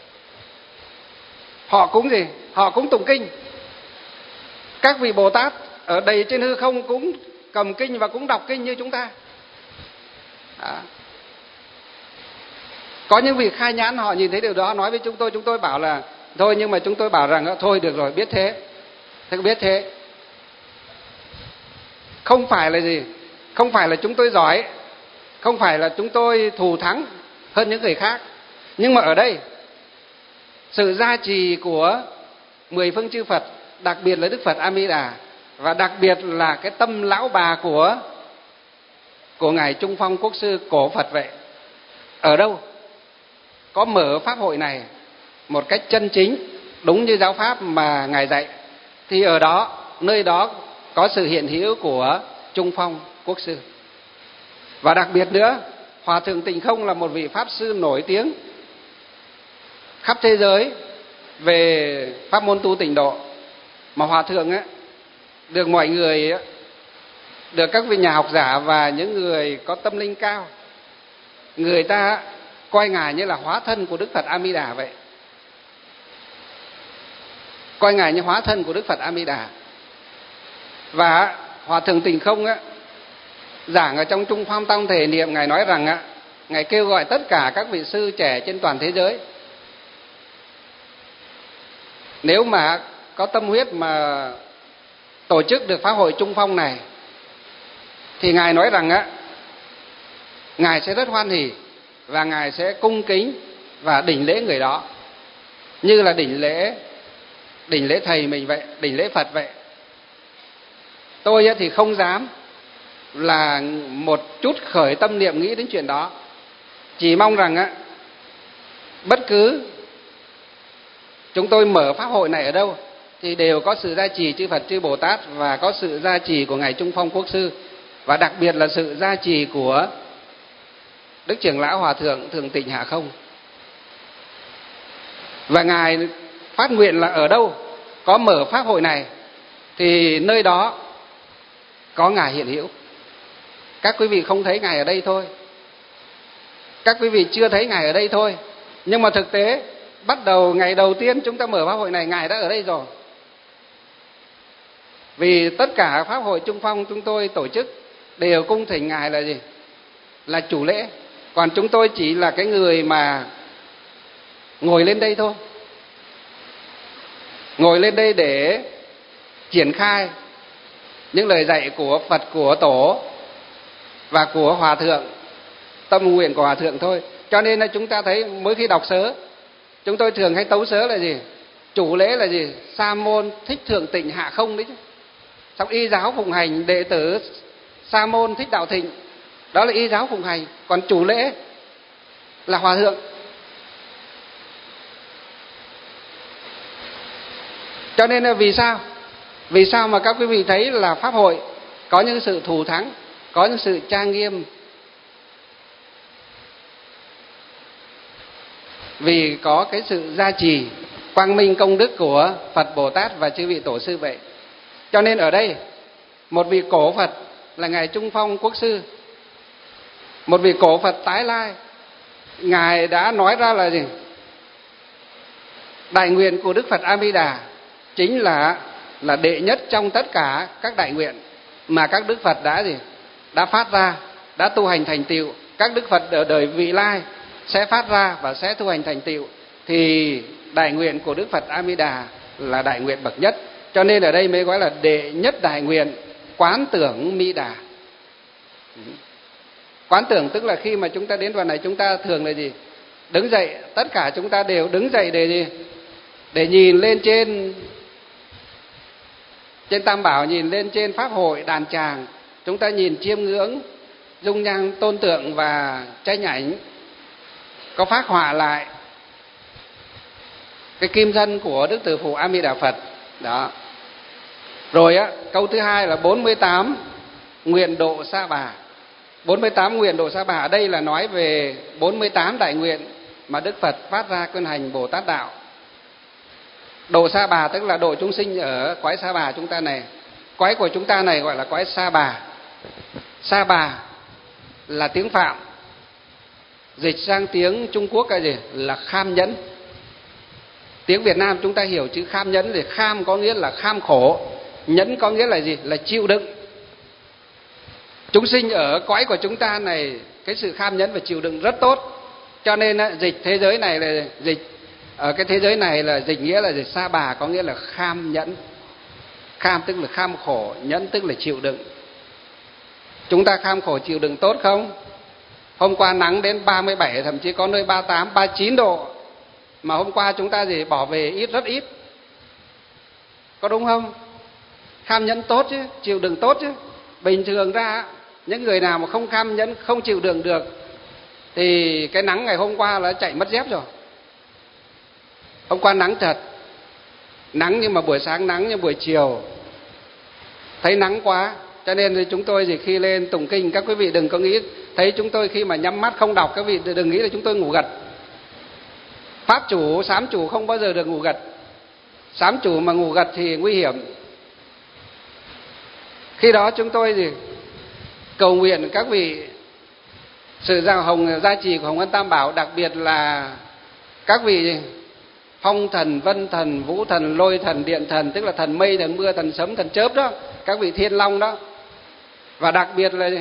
Họ cũng gì? Họ cũng tụng kinh. Các vị Bồ Tát ở đầy trên hư không cũng cầm kinh và cũng đọc kinh như chúng ta. Đó. Có những vị khai nhãn họ nhìn thấy điều đó nói với chúng tôi, chúng tôi bảo là thôi, nhưng mà chúng tôi bảo rằng thôi được rồi, biết thế. Thế biết thế. Không phải là gì? Không phải là chúng tôi giỏi, không phải là chúng tôi thù thắng hơn những người khác. Nhưng mà ở đây, sự gia trì của mười phương chư Phật, đặc biệt là Đức Phật A Di Đà, và đặc biệt là cái tâm lão bà của của ngài Trung Phong Quốc sư cổ Phật vậy. Ở đâu có mở pháp hội này một cách chân chính, đúng như giáo pháp mà ngài dạy, thì ở đó, nơi đó có sự hiện hữu của Trung Phong Quốc sư. Và đặc biệt nữa, Hòa thượng Tịnh Không là một vị pháp sư nổi tiếng khắp thế giới về pháp môn tu tịnh độ, mà Hòa thượng á được mọi người á, được các vị nhà học giả và những người có tâm linh cao, người ta coi ngài như là hóa thân của Đức Phật A Di Đà vậy. Coi ngài như hóa thân của Đức Phật A Di Đà. Và Hòa thượng Tịnh Không á giảng ở trong Trung Phong Tông Thể Niệm, ngài nói rằng á, ngài kêu gọi tất cả các vị sư trẻ trên toàn thế giới, nếu mà có tâm huyết mà tổ chức được pháp hội Trung Phong này, thì ngài nói rằng á, ngài sẽ rất hoan hỉ và ngài sẽ cung kính và đảnh lễ người đó, như là đảnh lễ đảnh lễ thầy mình vậy, đảnh lễ Phật vậy. Tôi á thì không dám là một chút khởi tâm niệm nghĩ đến chuyện đó, chỉ mong rằng á, bất cứ chúng tôi mở pháp hội này ở đâu thì đều có sự gia trì chư Phật chư Bồ Tát, và có sự gia trì của ngài Trung Phong Quốc sư, và đặc biệt là sự gia trì của Đức Trưởng lão Hòa thượng Thường Tịnh Hạ Không. Và ngài phát nguyện là ở đâu có mở pháp hội này thì nơi đó có ngài hiện hữu. Các quý vị không thấy ngài ở đây thôi, các quý vị chưa thấy ngài ở đây thôi, nhưng mà thực tế bắt đầu ngày đầu tiên chúng ta mở pháp hội này, ngài đã ở đây rồi. Vì tất cả pháp hội Trung Phong chúng tôi tổ chức đều cung thỉnh ngài là gì? Là chủ lễ. Còn chúng tôi chỉ là cái người mà ngồi lên đây thôi, ngồi lên đây để triển khai những lời dạy của Phật, của Tổ và của Hòa thượng, tâm nguyện của Hòa thượng thôi. Cho nên là chúng ta thấy mỗi khi đọc sớ, chúng tôi thường hay tấu sớ là gì? Chủ lễ là gì? Sa môn Thích Thượng Tịnh Hạ Không đấy chứ. Xong y giáo phụng hành đệ tử Sa môn Thích Đạo Thịnh, đó là y giáo phụng hành. Còn chủ lễ là Hòa thượng. Cho nên là vì sao? Vì sao mà các quý vị thấy là pháp hội có những sự thù thắng, có những sự trang nghiêm? Vì có cái sự gia trì quang minh công đức của Phật Bồ Tát và chư vị tổ sư vậy. Cho nên ở đây một vị cổ Phật là ngài Trung Phong Quốc sư, một vị cổ Phật tái lai, ngài đã nói ra là gì? Đại nguyện của Đức Phật A Di Đà chính là là đệ nhất trong tất cả các đại nguyện mà các đức Phật đã gì? Đã phát ra, đã tu hành thành tựu. Các đức Phật ở đời vị lai sẽ phát ra và sẽ tu hành thành tựu, thì đại nguyện của Đức Phật A Di Đà là đại nguyện bậc nhất. Cho nên ở đây mới gọi là đệ nhất đại nguyện quán tưởng Mi Đà. Quán tưởng tức là khi mà chúng ta đến đoạn này, chúng ta thường là gì? Đứng dậy, tất cả chúng ta đều đứng dậy để gì? Để nhìn lên trên trên Tam Bảo, nhìn lên trên pháp hội đàn tràng, chúng ta nhìn chiêm ngưỡng dung nhan tôn tượng và tranh ảnh có phác họa lại cái kim thân của Đức Từ Phụ A Di Đà Phật đó. Rồi á, câu thứ hai là bốn mươi tám nguyện độ Sa Bà. bốn mươi tám nguyện độ Sa Bà ở đây là nói về bốn mươi tám đại nguyện mà Đức Phật phát ra cơn hành Bồ Tát đạo. Độ Sa Bà tức là độ chúng sinh ở cõi Sa Bà chúng ta này. Cõi của chúng ta này gọi là cõi Sa Bà. Sa Bà là tiếng Phạm, dịch sang tiếng Trung Quốc là gì? Là kham nhẫn. Tiếng Việt Nam chúng ta hiểu chữ kham nhẫn thì kham có nghĩa là kham khổ, nhẫn có nghĩa là gì? Là chịu đựng. Chúng sinh ở cõi của chúng ta này cái sự kham nhẫn và chịu đựng rất tốt. Cho nên dịch thế giới này là dịch ở cái thế giới này là dịch nghĩa là dịch Sa Bà có nghĩa là kham nhẫn. Kham tức là kham khổ, nhẫn tức là chịu đựng. Chúng ta kham khổ chịu đựng tốt không? Hôm qua nắng đến ba mươi bảy, thậm chí có nơi ba mươi tám, ba mươi chín độ. Mà hôm qua chúng ta gì bỏ về ít, rất ít. Có đúng không? Kham nhẫn tốt chứ, chịu đựng tốt chứ. Bình thường ra, những người nào mà không kham nhẫn, không chịu đựng được thì cái nắng ngày hôm qua là chạy mất dép rồi. Hôm qua nắng thật. Nắng nhưng mà buổi sáng nắng, nhưng buổi chiều thấy nắng quá. Cho nên thì chúng tôi thì khi lên tụng kinh, các quý vị đừng có nghĩ, thấy chúng tôi khi mà nhắm mắt không đọc, các vị đừng nghĩ là chúng tôi ngủ gật. Pháp chủ, sám chủ không bao giờ được ngủ gật. Sám chủ mà ngủ gật thì nguy hiểm. Khi đó chúng tôi thì cầu nguyện các vị sự giao hồng gia trì của Hồng Ân Tam Bảo, đặc biệt là các vị phong thần, vân thần, vũ thần, lôi thần, điện thần, tức là thần mây, thần mưa, thần sấm, thần chớp đó, các vị thiên long đó. Và đặc biệt là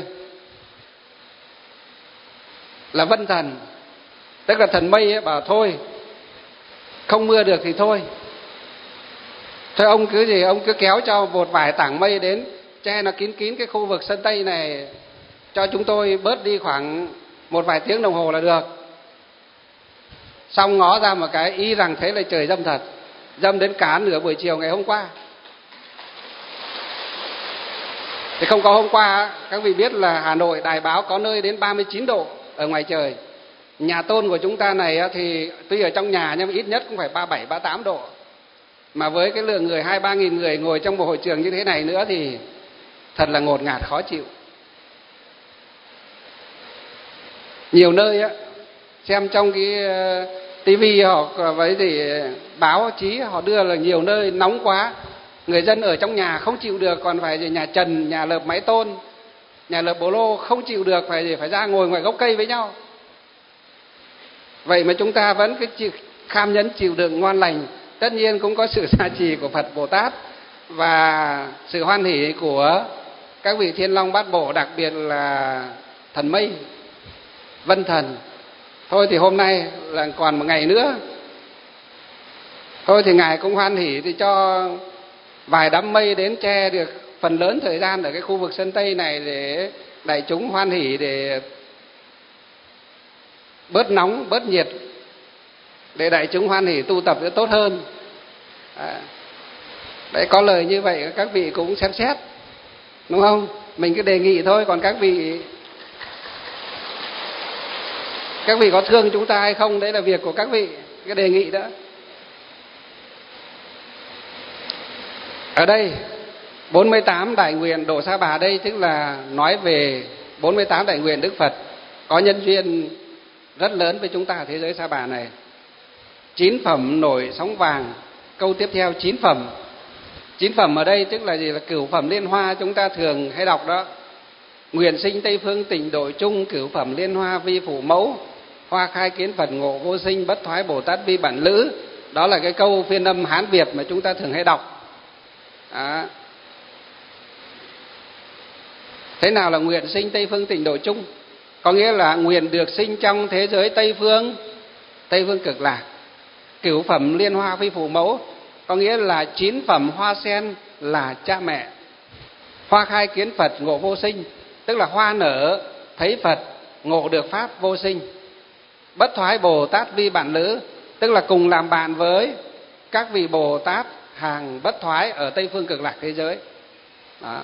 là vân thần, tức là thần mây ấy, bảo thôi không mưa được thì thôi, thôi ông cứ gì ông cứ kéo cho một vài tảng mây đến che nó kín kín cái khu vực sân Tây này cho chúng tôi bớt đi khoảng một vài tiếng đồng hồ là được. Xong ngó ra một cái, ý rằng thế là trời dâm thật, dâm đến cả nửa buổi chiều ngày hôm qua. Thì không có hôm qua, các vị biết là Hà Nội đài báo có nơi đến ba mươi chín độ ở ngoài trời. Nhà tôn của chúng ta này thì tuy ở trong nhà nhưng mà ít nhất cũng phải ba mươi bảy, ba mươi tám độ. Mà với cái lượng người hai ba nghìn người ngồi trong một hội trường như thế này nữa thì thật là ngột ngạt khó chịu. Nhiều nơi á, xem trong cái tivi họ với thì báo chí họ đưa là nhiều nơi nóng quá, người dân ở trong nhà không chịu được, còn phải gì nhà trần, nhà lợp mái tôn, nhà lợp bố lô không chịu được, phải gì phải ra ngồi ngoài gốc cây với nhau. Vậy mà chúng ta vẫn cứ chịu, kham nhẫn chịu đựng ngoan lành. Tất nhiên cũng có sự gia trì của Phật Bồ Tát và sự hoan hỷ của các vị thiên long bát bộ, đặc biệt là thần mây, vân thần. Thôi thì hôm nay là còn một ngày nữa, thôi thì Ngài cũng hoan hỷ thì cho vài đám mây đến che được phần lớn thời gian ở cái khu vực sân Tây này để đại chúng hoan hỷ, để bớt nóng, bớt nhiệt, để đại chúng hoan hỷ tu tập sẽ tốt hơn. À, đấy, có lời như vậy các vị cũng xem xét, đúng không? Mình cứ đề nghị thôi, còn các vị các vị có thương chúng ta hay không, đấy là việc của các vị, cái đề nghị đó. Ở đây bốn mươi tám đại nguyện độ Sa Bà đây tức là nói về bốn mươi tám đại nguyện Đức Phật có nhân duyên rất lớn với chúng ta ở thế giới Sa Bà này. Chín phẩm nổi sóng vàng, câu tiếp theo chín phẩm. Chín phẩm ở đây tức là gì? Là cửu phẩm liên hoa chúng ta thường hay đọc đó. Nguyện sinh Tây phương tịnh độ chung, cửu phẩm liên hoa vi phủ mẫu, hoa khai kiến Phật ngộ vô sinh, bất thoái Bồ Tát vi bản lữ. Đó là cái câu phiên âm Hán Việt mà chúng ta thường hay đọc. À. Thế nào là nguyện sinh Tây phương tịnh độ chung? Có nghĩa là nguyện được sinh trong thế giới Tây phương, Tây phương cực lạc. Cửu phẩm liên hoa phi phủ mẫu có nghĩa là chín phẩm hoa sen là cha mẹ. Hoa khai kiến Phật ngộ vô sinh, tức là hoa nở thấy Phật, ngộ được pháp vô sinh. Bất thoái Bồ Tát vi bản lữ, tức là cùng làm bạn với các vị Bồ Tát hàng bất thoái ở Tây phương cực lạc thế giới. Đó.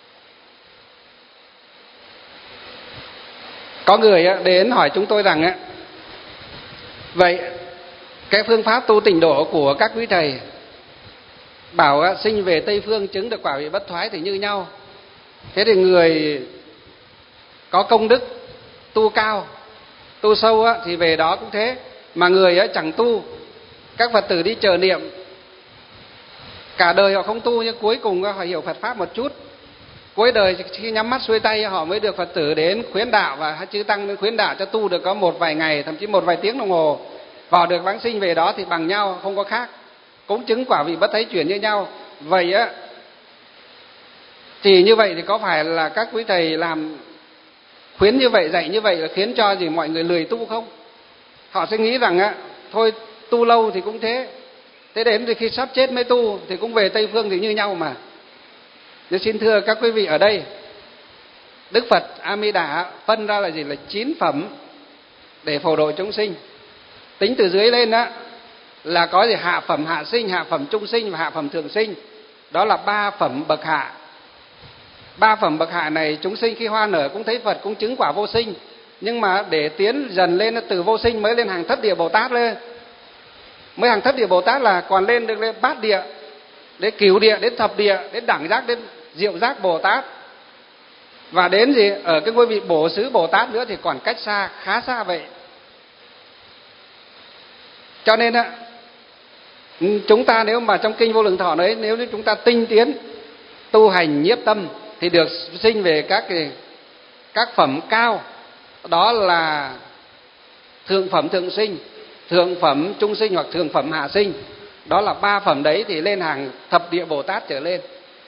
Có người đến hỏi chúng tôi rằng vậy cái phương pháp tu tịnh độ của các quý thầy bảo sinh về Tây phương chứng được quả vị bất thoái thì như nhau. Thế thì người có công đức tu cao, tu sâu thì về đó cũng thế. Mà người chẳng tu, các Phật tử đi chờ niệm cả đời họ không tu, nhưng cuối cùng họ hiểu Phật pháp một chút, cuối đời khi nhắm mắt xuôi tay họ mới được Phật tử đến khuyến đạo và chư tăng đến khuyến đạo cho tu được có một vài ngày, thậm chí một vài tiếng đồng hồ, vào được vãng sinh về đó thì bằng nhau, không có khác, cũng chứng quả vị bất thấy chuyển như nhau. Vậy á thì như vậy thì có phải là các quý thầy làm khuyến như vậy, dạy như vậy là khiến cho gì mọi người lười tu không? Họ sẽ nghĩ rằng á thôi tu lâu thì cũng thế, thế đến thì khi sắp chết mới tu thì cũng về Tây phương thì như nhau mà. Nhưng xin thưa các quý vị, ở đây Đức Phật A Di Đà phân ra là gì? Là chín phẩm để phổ độ chúng sinh. Tính từ dưới lên đó là có gì? Hạ phẩm hạ sinh, hạ phẩm trung sinh và hạ phẩm thượng sinh. Đó là ba phẩm bậc hạ. Ba phẩm bậc hạ này chúng sinh khi hoa nở cũng thấy Phật, cũng chứng quả vô sinh. Nhưng mà để tiến dần lên từ vô sinh mới lên hàng thất địa Bồ Tát lên. Mới hàng thất địa Bồ Tát là còn lên được lên bát địa, đến cửu địa, đến thập địa, đến đẳng giác, đến diệu giác Bồ Tát. Và đến gì? Ở cái ngôi vị Bổ Xứ Bồ Tát nữa thì còn cách xa, khá xa vậy. Cho nên á, chúng ta nếu mà trong Kinh Vô Lượng Thọ đấy, nếu như chúng ta tinh tiến tu hành nhiếp tâm thì được sinh về các cái, các phẩm cao. Đó là thượng phẩm thượng sinh, thượng phẩm trung sinh hoặc thượng phẩm hạ sinh. Đó là ba phẩm đấy thì lên hàng thập địa Bồ Tát trở lên.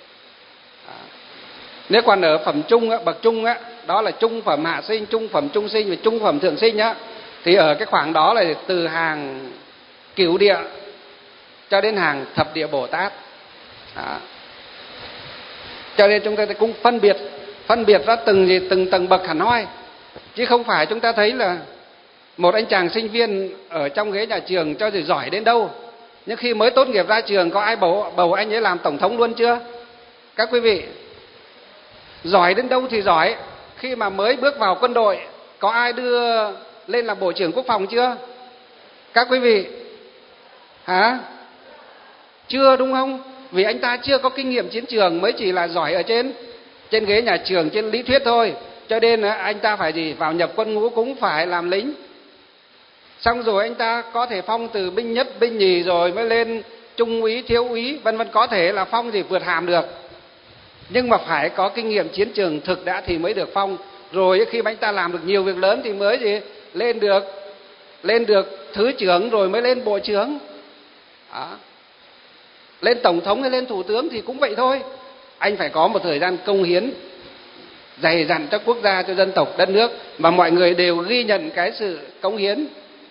Nếu còn ở phẩm trung á, bậc trung á, đó là trung phẩm hạ sinh, trung phẩm trung sinh và trung phẩm thượng sinh á, thì ở cái khoảng đó là từ hàng cửu địa cho đến hàng thập địa Bồ Tát. Đó. Cho nên chúng ta cũng phân biệt phân biệt ra từng gì từng tầng bậc hẳn hoi, chứ không phải chúng ta thấy là một anh chàng sinh viên ở trong ghế nhà trường cho dù giỏi đến đâu, nhưng khi mới tốt nghiệp ra trường có ai bầu bầu anh ấy làm tổng thống luôn chưa? Các quý vị, giỏi đến đâu thì giỏi, khi mà mới bước vào quân đội có ai đưa lên làm bộ trưởng quốc phòng chưa? Các quý vị hả? Chưa, đúng không? Vì anh ta chưa có kinh nghiệm chiến trường, mới chỉ là giỏi ở trên trên ghế nhà trường, trên lý thuyết thôi. Cho nên anh ta phải gì? Vào nhập quân ngũ cũng phải làm lính. Xong rồi anh ta có thể phong từ binh nhất, binh nhì rồi mới lên trung úy, thiếu úy, vân vân, có thể là phong gì vượt hàm được. Nhưng mà phải có kinh nghiệm chiến trường thực đã thì mới được phong. Rồi khi mà anh ta làm được nhiều việc lớn thì mới gì? Lên được lên được thứ trưởng rồi mới lên bộ trưởng. Đó. Lên tổng thống hay lên thủ tướng thì cũng vậy thôi. Anh phải có một thời gian công hiến dày dặn cho quốc gia, cho dân tộc, đất nước, mà mọi người đều ghi nhận cái sự cống hiến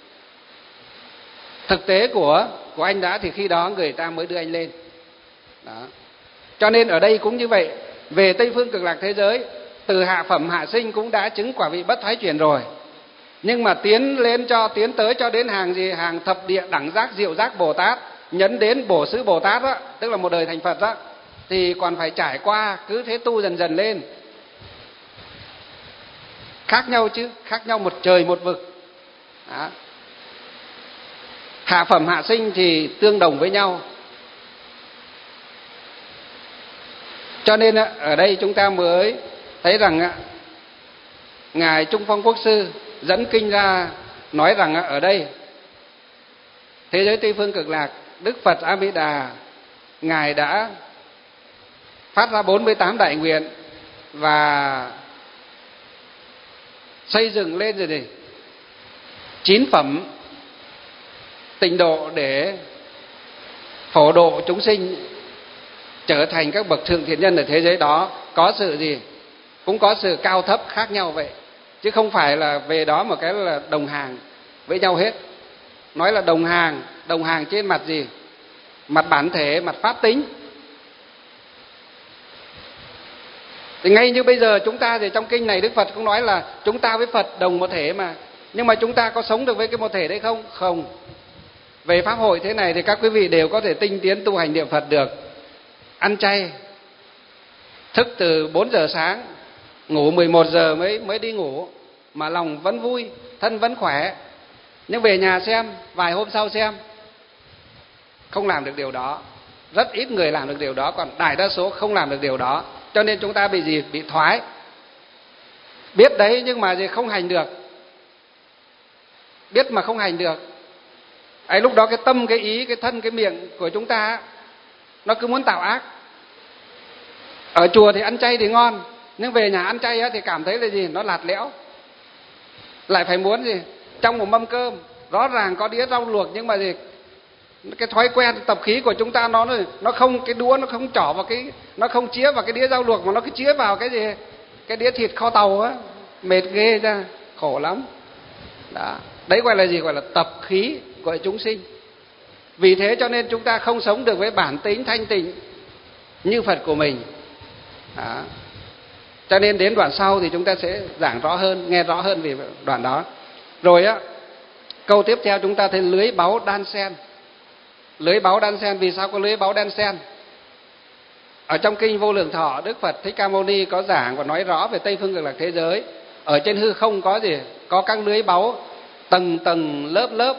thực tế của của anh đã, thì khi đó người ta mới đưa anh lên. Đó. Cho nên ở đây cũng như vậy. Về Tây Phương Cực Lạc thế giới, từ hạ phẩm hạ sinh cũng đã chứng quả vị bất thoái chuyển rồi. Nhưng mà tiến lên cho tiến tới cho đến hàng gì? Hàng thập địa đẳng giác diệu giác Bồ Tát, nhấn đến Bổ Xứ Bồ Tát đó, tức là một đời thành Phật đó, thì còn phải trải qua, cứ thế tu dần dần lên. Khác nhau chứ, khác nhau một trời một vực. Đó. Hạ phẩm hạ sinh thì tương đồng với nhau. Cho nên ở đây chúng ta mới thấy rằng Ngài Trung Phong Quốc Sư dẫn kinh ra nói rằng ở đây thế giới Tây Phương Cực Lạc, Đức Phật A Di Đà Ngài đã phát ra bốn mươi tám đại nguyện và xây dựng lên rồi gì? chín phẩm tịnh độ để phổ độ chúng sinh trở thành các bậc thượng thiện nhân ở thế giới đó. Có sự gì? Cũng có sự cao thấp khác nhau vậy. Chứ không phải là về đó một cái là đồng hàng với nhau hết. Nói là đồng hàng, đồng hàng trên mặt gì? Mặt bản thể, mặt pháp tính. Thì ngay như bây giờ chúng ta thì trong kinh này Đức Phật cũng nói là chúng ta với Phật đồng một thể mà. Nhưng mà chúng ta có sống được với cái một thể đấy không? Không. Về pháp hội thế này thì các quý vị đều có thể tinh tiến tu hành niệm Phật được. Ăn chay, thức từ bốn giờ sáng, ngủ mười một giờ mới mới đi ngủ, mà lòng vẫn vui, thân vẫn khỏe. Nhưng về nhà xem, vài hôm sau xem, không làm được điều đó. Rất ít người làm được điều đó, còn đại đa số không làm được điều đó. Cho nên chúng ta bị gì? Bị thoái. Biết đấy nhưng mà gì? Không hành được. Biết mà không hành được. Ấy lúc đó cái tâm, cái ý, cái thân, cái miệng của chúng ta nó cứ muốn tạo ác. Ở chùa thì ăn chay thì ngon, nhưng về nhà ăn chay thì cảm thấy là gì? Nó lạt lẽo. Lại phải muốn gì? Trong một mâm cơm rõ ràng có đĩa rau luộc, nhưng mà gì? Cái thói quen tập khí của chúng ta nó nó không, cái đũa nó không trỏ vào cái, nó không chĩa vào cái đĩa rau luộc, mà nó cứ chĩa vào cái gì? Cái đĩa thịt kho tàu á, mệt ghê ra, khổ lắm. Đó. Đấy gọi là gì? Gọi là tập khí của chúng sinh. Vì thế cho nên chúng ta không sống được với bản tính thanh tịnh như Phật của mình. Đó. Cho nên đến đoạn sau thì chúng ta sẽ giảng rõ hơn, nghe rõ hơn về đoạn đó. Rồi á, câu tiếp theo chúng ta thấy lưới báu đan xen. Lưới báu đan xen, vì sao có lưới báu đan xen? Ở trong kinh Vô Lượng Thọ, Đức Phật Thích Ca Mâu Ni có giảng và nói rõ về Tây Phương Cực Lạc thế giới. Ở trên hư không có gì? Có các lưới báu tầng tầng lớp lớp.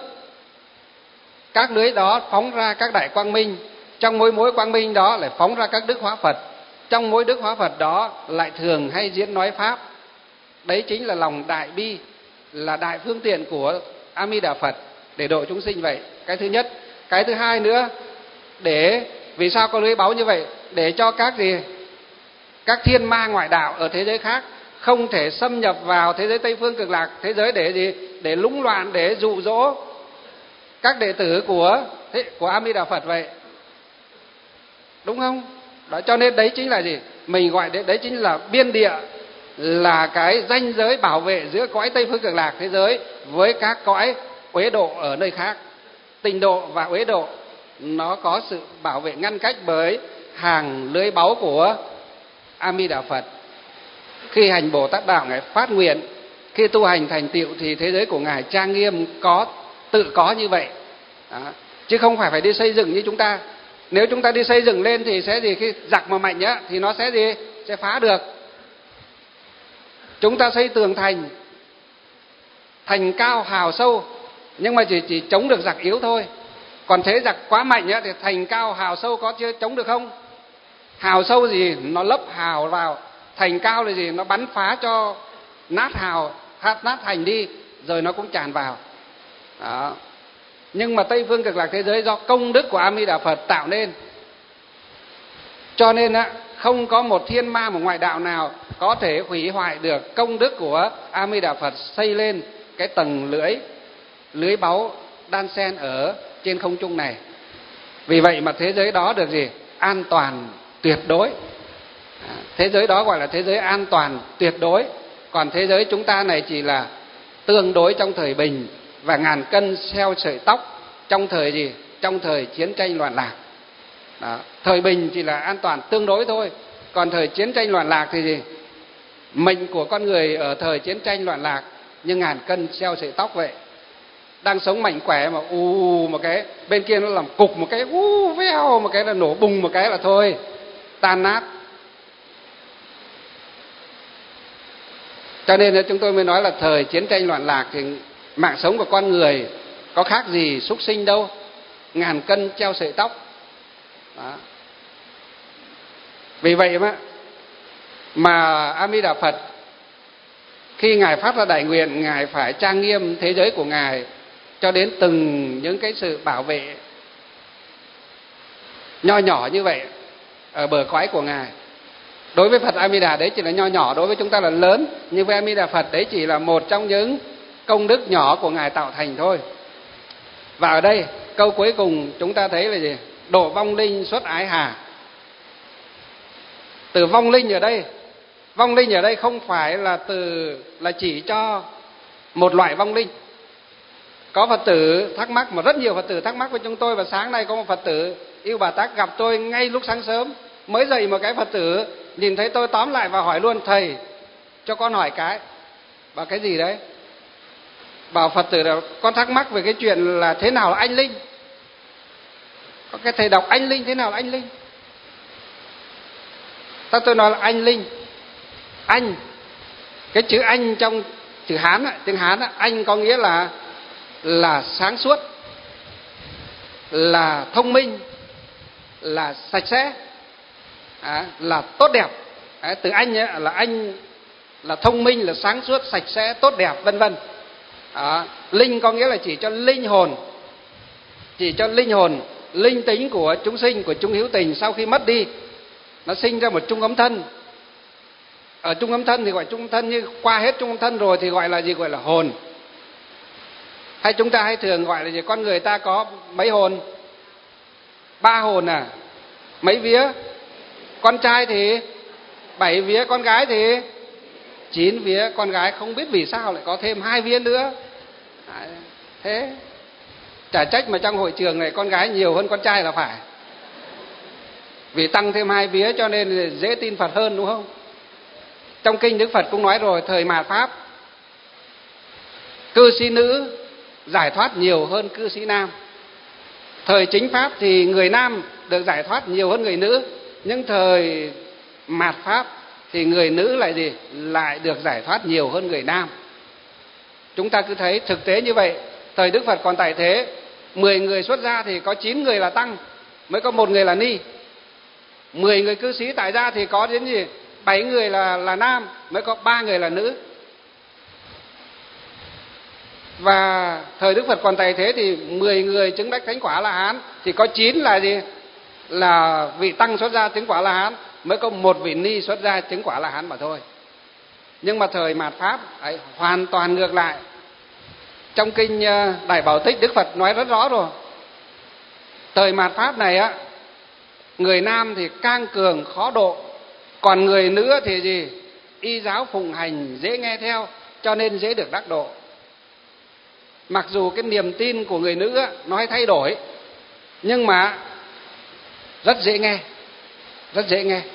Các lưới đó phóng ra các đại quang minh, trong mỗi mỗi quang minh đó lại phóng ra các đức hóa Phật, trong mỗi đức hóa Phật đó lại thường hay diễn nói pháp. Đấy chính là lòng đại bi, là đại phương tiện của A Di Đà Phật để độ chúng sinh vậy. Cái thứ nhất. Cái thứ hai nữa, để vì sao có lưới báu như vậy? Để cho các gì? Các thiên ma ngoại đạo ở thế giới khác không thể xâm nhập vào thế giới Tây Phương Cực Lạc thế giới để gì? Để lũng loạn, để dụ dỗ các đệ tử của của A Di Đà Phật vậy. Đúng không? Đó, cho nên đấy chính là gì? Mình gọi đấy, đấy chính là biên địa, là cái ranh giới bảo vệ giữa cõi Tây Phương Cực Lạc thế giới với các cõi uế độ ở nơi khác. Tịnh độ và uế độ nó có sự bảo vệ ngăn cách bởi hàng lưới báu của A Di Đà Phật. Khi hành Bồ Tát đạo, Ngài phát nguyện, khi tu hành thành tựu thì thế giới của Ngài trang nghiêm, có tự có như vậy. Đó. Chứ không phải phải đi xây dựng như chúng ta. Nếu chúng ta đi xây dựng lên thì sẽ gì? Khi giặc mà mạnh á thì nó sẽ gì? Sẽ phá được. Chúng ta xây tường thành, thành cao hào sâu, nhưng mà chỉ chỉ chống được giặc yếu thôi. Còn thế giặc quá mạnh á thì thành cao hào sâu có chưa chống được không? Hào sâu gì? Nó lấp hào vào. Thành cao là gì? Nó bắn phá cho nát hào, nát thành đi, rồi nó cũng tràn vào. Đó. Nhưng mà Tây Phương Cực Lạc thế giới do công đức của A Di Đà Phật tạo nên, cho nên á, không có một thiên ma, một ngoại đạo nào có thể hủy hoại được công đức của A Di Đà Phật xây lên cái tầng lưới lưới báu đan xen ở trên không trung này. Vì vậy mà thế giới đó được gì? An toàn tuyệt đối. Thế giới đó gọi là thế giới an toàn tuyệt đối. Còn thế giới chúng ta này chỉ là tương đối trong thời bình và ngàn cân xeo sợi tóc trong thời gì? Trong thời chiến tranh loạn lạc. Đó. Thời bình chỉ là an toàn tương đối thôi. Còn thời chiến tranh loạn lạc thì gì? Mệnh của con người ở thời chiến tranh loạn lạc như ngàn cân xeo sợi tóc vậy. Đang sống mạnh khỏe mà u một cái, bên kia nó làm cục một cái, u veo một cái là nổ bùng một cái là thôi, tan nát. Cho nên chúng tôi mới nói là thời chiến tranh loạn lạc thì mạng sống của con người có khác gì súc sinh đâu, ngàn cân treo sợi tóc. Đó. Vì vậy mà, mà A Di Đà Phật khi Ngài phát ra đại nguyện, Ngài phải trang nghiêm thế giới của Ngài cho đến từng những cái sự bảo vệ nho nhỏ như vậy ở bờ cõi của Ngài. Đối với Phật A Di Đà đấy chỉ là nho nhỏ, đối với chúng ta là lớn, nhưng với A Di Đà Phật đấy chỉ là một trong những công đức nhỏ của Ngài tạo thành thôi. Và ở đây câu cuối cùng chúng ta thấy là gì? Độ vong linh xuất ái hà. Từ vong linh ở đây, vong linh ở đây không phải là từ là chỉ cho một loại vong linh. Có Phật tử thắc mắc, mà rất nhiều Phật tử thắc mắc với chúng tôi, và sáng nay có một Phật tử yêu Bà Tát gặp tôi ngay lúc sáng sớm, mới dậy một cái Phật tử nhìn thấy tôi tóm lại và hỏi luôn: thầy cho con hỏi cái. Bảo cái gì đấy? Bảo Phật tử là con thắc mắc về cái chuyện là thế nào là anh linh. Có cái thầy đọc anh linh, thế nào là anh linh? Ta tôi nói là anh linh. Anh, cái chữ anh trong chữ Hán, tiếng Hán, anh có nghĩa là là sáng suốt, là thông minh, là sạch sẽ, à, là tốt đẹp. À, từ anh ấy, là anh là thông minh, là sáng suốt, sạch sẽ, tốt đẹp, vân vân. À, linh có nghĩa là chỉ cho linh hồn, chỉ cho linh hồn, linh tính của chúng sinh, của chúng hữu tình sau khi mất đi, nó sinh ra một trung ấm thân. Ở trung ấm thân thì gọi trung ấm thân, nhưng qua hết trung ấm thân rồi thì gọi là gì? Gọi là hồn. Hay chúng ta hay thường gọi là gì? Con người ta có mấy hồn? Ba hồn à? Mấy vía? Con trai thì bảy vía, con gái thì chín vía. Con gái không biết vì sao lại có thêm hai vía nữa. À, thế chả trách mà trong hội trường này con gái nhiều hơn con trai là phải. Vì tăng thêm hai vía cho nên dễ tin Phật hơn, đúng không? Trong kinh Đức Phật cũng nói rồi, thời mạt Pháp cư sĩ nữ giải thoát nhiều hơn cư sĩ nam. Thời chính Pháp thì người nam được giải thoát nhiều hơn người nữ, nhưng thời mạt Pháp thì người nữ lại gì? Lại được giải thoát nhiều hơn người nam. Chúng ta cứ thấy thực tế như vậy. Thời Đức Phật còn tại thế, mười người xuất gia thì có chín người là tăng, mới có một người là ni. mười người cư sĩ tại gia thì có đến gì? bảy người là là nam, mới có ba người là nữ. Và thời Đức Phật còn tại thế thì mười người chứng đắc thánh quả La Hán thì có chín là gì? Là vị tăng xuất gia chứng quả La Hán, mới có một vị ni xuất gia chứng quả La Hán mà thôi. Nhưng mà thời mạt Pháp ấy, hoàn toàn ngược lại. Trong kinh Đại Bảo Tích, Đức Phật nói rất rõ rồi. Thời mạt Pháp này á, người nam thì cang cường khó độ, còn người nữ thì gì? Y giáo phụng hành, dễ nghe theo, cho nên dễ được đắc độ. Mặc dù cái niềm tin của người nữ á, nó hay thay đổi, nhưng mà rất dễ nghe, rất dễ nghe.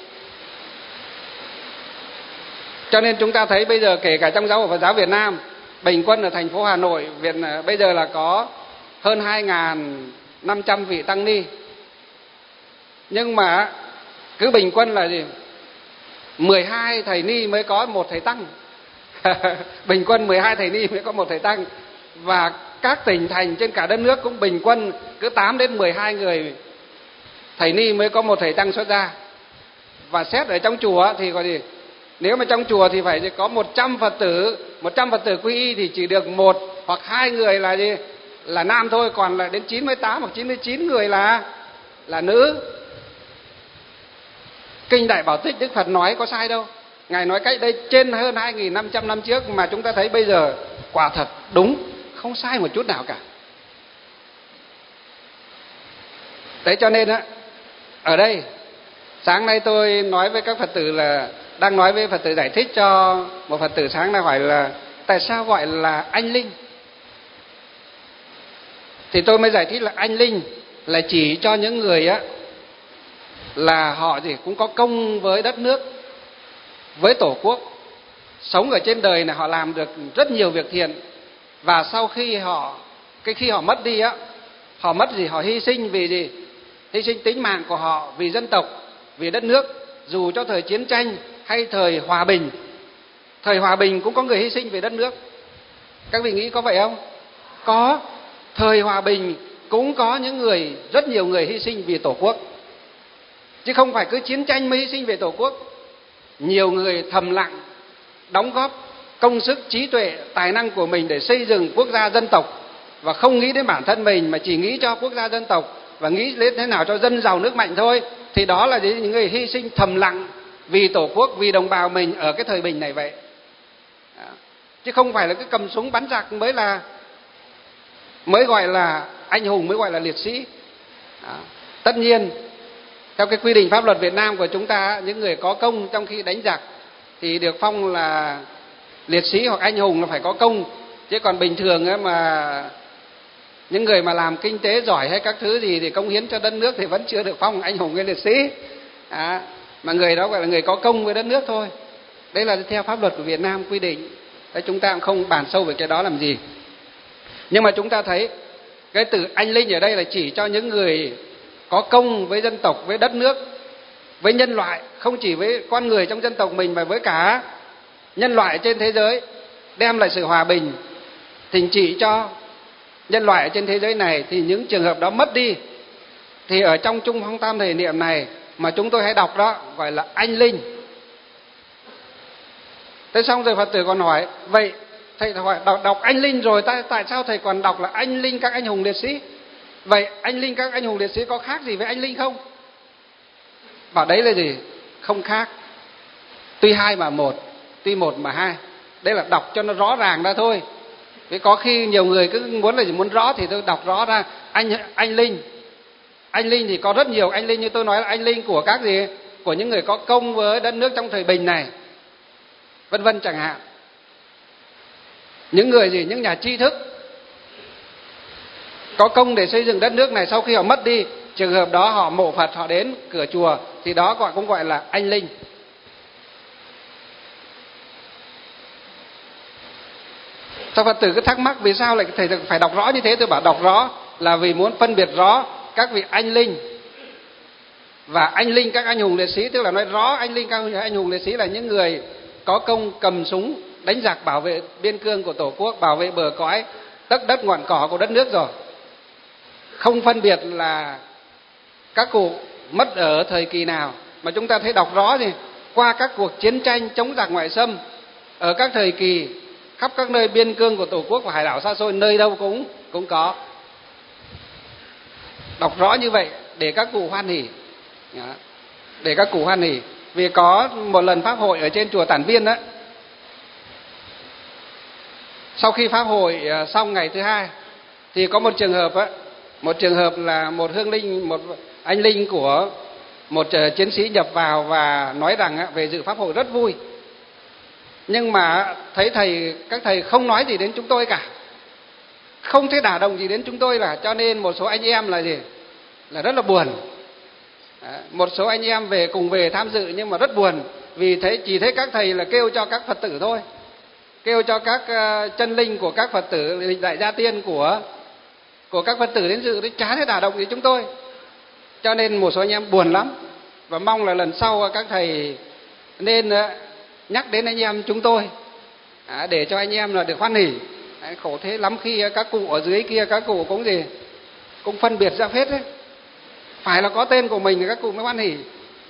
Cho nên chúng ta thấy bây giờ kể cả trong giáo hội Phật giáo Việt Nam, bình quân ở thành phố Hà Nội Việt bây giờ là có hơn hai nghìn năm trăm vị tăng ni. Nhưng mà cứ bình quân là gì? mười hai thầy ni mới có một thầy tăng. Bình quân mười hai thầy ni mới có một thầy tăng. Và các tỉnh thành trên cả đất nước cũng bình quân cứ tám đến mười hai người thầy ni mới có một thầy tăng xuất gia. Và xét ở trong chùa thì có gì? Nếu mà trong chùa thì phải có một trăm Phật tử, một trăm Phật tử quy y thì chỉ được một hoặc hai người là gì? Là nam thôi, còn là đến chín mươi tám hoặc chín mươi chín người là là nữ. Kinh Đại Bảo Tích Đức Phật nói có sai đâu. Ngài nói cách đây trên hơn hai nghìn năm trăm năm trước, mà chúng ta thấy bây giờ quả thật đúng, không sai một chút nào cả. Thế cho nên á, ở đây sáng nay tôi nói với các Phật tử là đang nói với Phật tử, giải thích cho một Phật tử sáng nay hỏi là tại sao gọi là anh linh. Thì tôi mới giải thích là anh linh là chỉ cho những người á là họ thì cũng có công với đất nước, với tổ quốc, sống ở trên đời này họ làm được rất nhiều việc thiện, và sau khi họ cái khi họ mất đi á, họ mất gì? Họ hy sinh vì gì? Hy sinh tính mạng của họ vì dân tộc, vì đất nước, dù cho thời chiến tranh hay thời hòa bình. Thời hòa bình cũng có người hy sinh vì đất nước. Các vị nghĩ có vậy không? Có. Thời hòa bình cũng có những người, rất nhiều người hy sinh vì tổ quốc, chứ không phải cứ chiến tranh mới hy sinh về tổ quốc. Nhiều người thầm lặng đóng góp công sức, trí tuệ, tài năng của mình để xây dựng quốc gia dân tộc, và không nghĩ đến bản thân mình mà chỉ nghĩ cho quốc gia dân tộc và nghĩ đến thế nào cho dân giàu nước mạnh thôi. Thì đó là những người hy sinh thầm lặng vì tổ quốc, vì đồng bào mình ở cái thời bình này vậy. Đó. Chứ không phải là cứ cầm súng bắn giặc mới là mới gọi là anh hùng, mới gọi là liệt sĩ. Đó. Tất nhiên theo cái quy định pháp luật Việt Nam của chúng ta, những người có công trong khi đánh giặc thì được phong là liệt sĩ hoặc anh hùng, là phải có công. Chứ còn bình thường ấy mà những người mà làm kinh tế giỏi hay các thứ gì thì cống hiến cho đất nước thì vẫn chưa được phong anh hùng hay liệt sĩ. À, mà người đó gọi là người có công với đất nước thôi. Đấy là theo pháp luật của Việt Nam quy định. Đấy, chúng ta cũng không bàn sâu về cái đó làm gì. Nhưng mà chúng ta thấy cái từ anh linh ở đây là chỉ cho những người có công với dân tộc, với đất nước, với nhân loại, không chỉ với con người trong dân tộc mình mà với cả nhân loại trên thế giới, đem lại sự hòa bình, thịnh trị cho nhân loại trên thế giới này. Thì những trường hợp đó mất đi thì ở trong Trung Phong Tam Thể Niệm này mà chúng tôi hay đọc đó gọi là anh linh. Thế xong rồi Phật tử còn hỏi, vậy thầy hỏi đọc, đọc anh linh rồi tại, tại sao thầy còn đọc là anh linh các anh hùng liệt sĩ? Vậy anh linh các anh hùng liệt sĩ có khác gì với anh linh không? Bảo đấy là gì? Không khác. Tuy hai mà một, tuy một mà hai. Đây là đọc cho nó rõ ràng ra thôi. Vì có khi nhiều người cứ muốn là muốn rõ thì tôi đọc rõ ra. Anh anh linh, anh linh thì có rất nhiều anh linh, như tôi nói là anh linh của các gì? Của những người có công với đất nước trong thời bình này, vân vân chẳng hạn. Những người gì? Những nhà tri thức có công để xây dựng đất nước này, sau khi họ mất đi, trường hợp đó họ mộ Phật, họ đến cửa chùa thì đó gọi cũng gọi là anh linh. Sao Phật tử cứ thắc mắc vì sao lại thầy phải đọc rõ như thế? Tôi bảo đọc rõ là vì muốn phân biệt rõ các vị anh linh và anh linh các anh hùng liệt sĩ, tức là nói rõ anh linh các anh hùng liệt sĩ là những người có công cầm súng đánh giặc bảo vệ biên cương của Tổ quốc, bảo vệ bờ cõi đất đất ngọn cỏ của đất nước rồi. Không phân biệt là các cụ mất ở thời kỳ nào, mà chúng ta thấy đọc rõ gì qua các cuộc chiến tranh chống giặc ngoại xâm ở các thời kỳ khắp các nơi biên cương của Tổ quốc và hải đảo xa xôi, nơi đâu cũng cũng có. Đọc rõ như vậy để các cụ hoan hỉ, để các cụ hoan hỉ. Vì có một lần pháp hội ở trên chùa Tản Viên đó, sau khi pháp hội xong ngày thứ hai thì có một trường hợp á, một trường hợp là một hương linh, một anh linh của một chiến sĩ nhập vào và nói rằng á, về dự pháp hội rất vui, nhưng mà thấy thầy các thầy không nói gì đến chúng tôi cả, không thấy đả động gì đến chúng tôi, là cho nên một số anh em là gì là rất là buồn. Một số anh em về cùng về tham dự nhưng mà rất buồn, vì thấy chỉ thấy các thầy là kêu cho các Phật tử thôi, kêu cho các chân linh của các Phật tử đại gia tiên của của các Phật tử đến dự, đấy chả thấy đả động gì chúng tôi. Cho nên một số anh em buồn lắm, và mong là lần sau các thầy nên nhắc đến anh em chúng tôi để cho anh em là được hoan hỉ. Khổ thế lắm khi các cụ ở dưới kia các cụ cũng gì cũng phân biệt ra phết đấy, phải là có tên của mình thì các cụ mới hoan hỉ.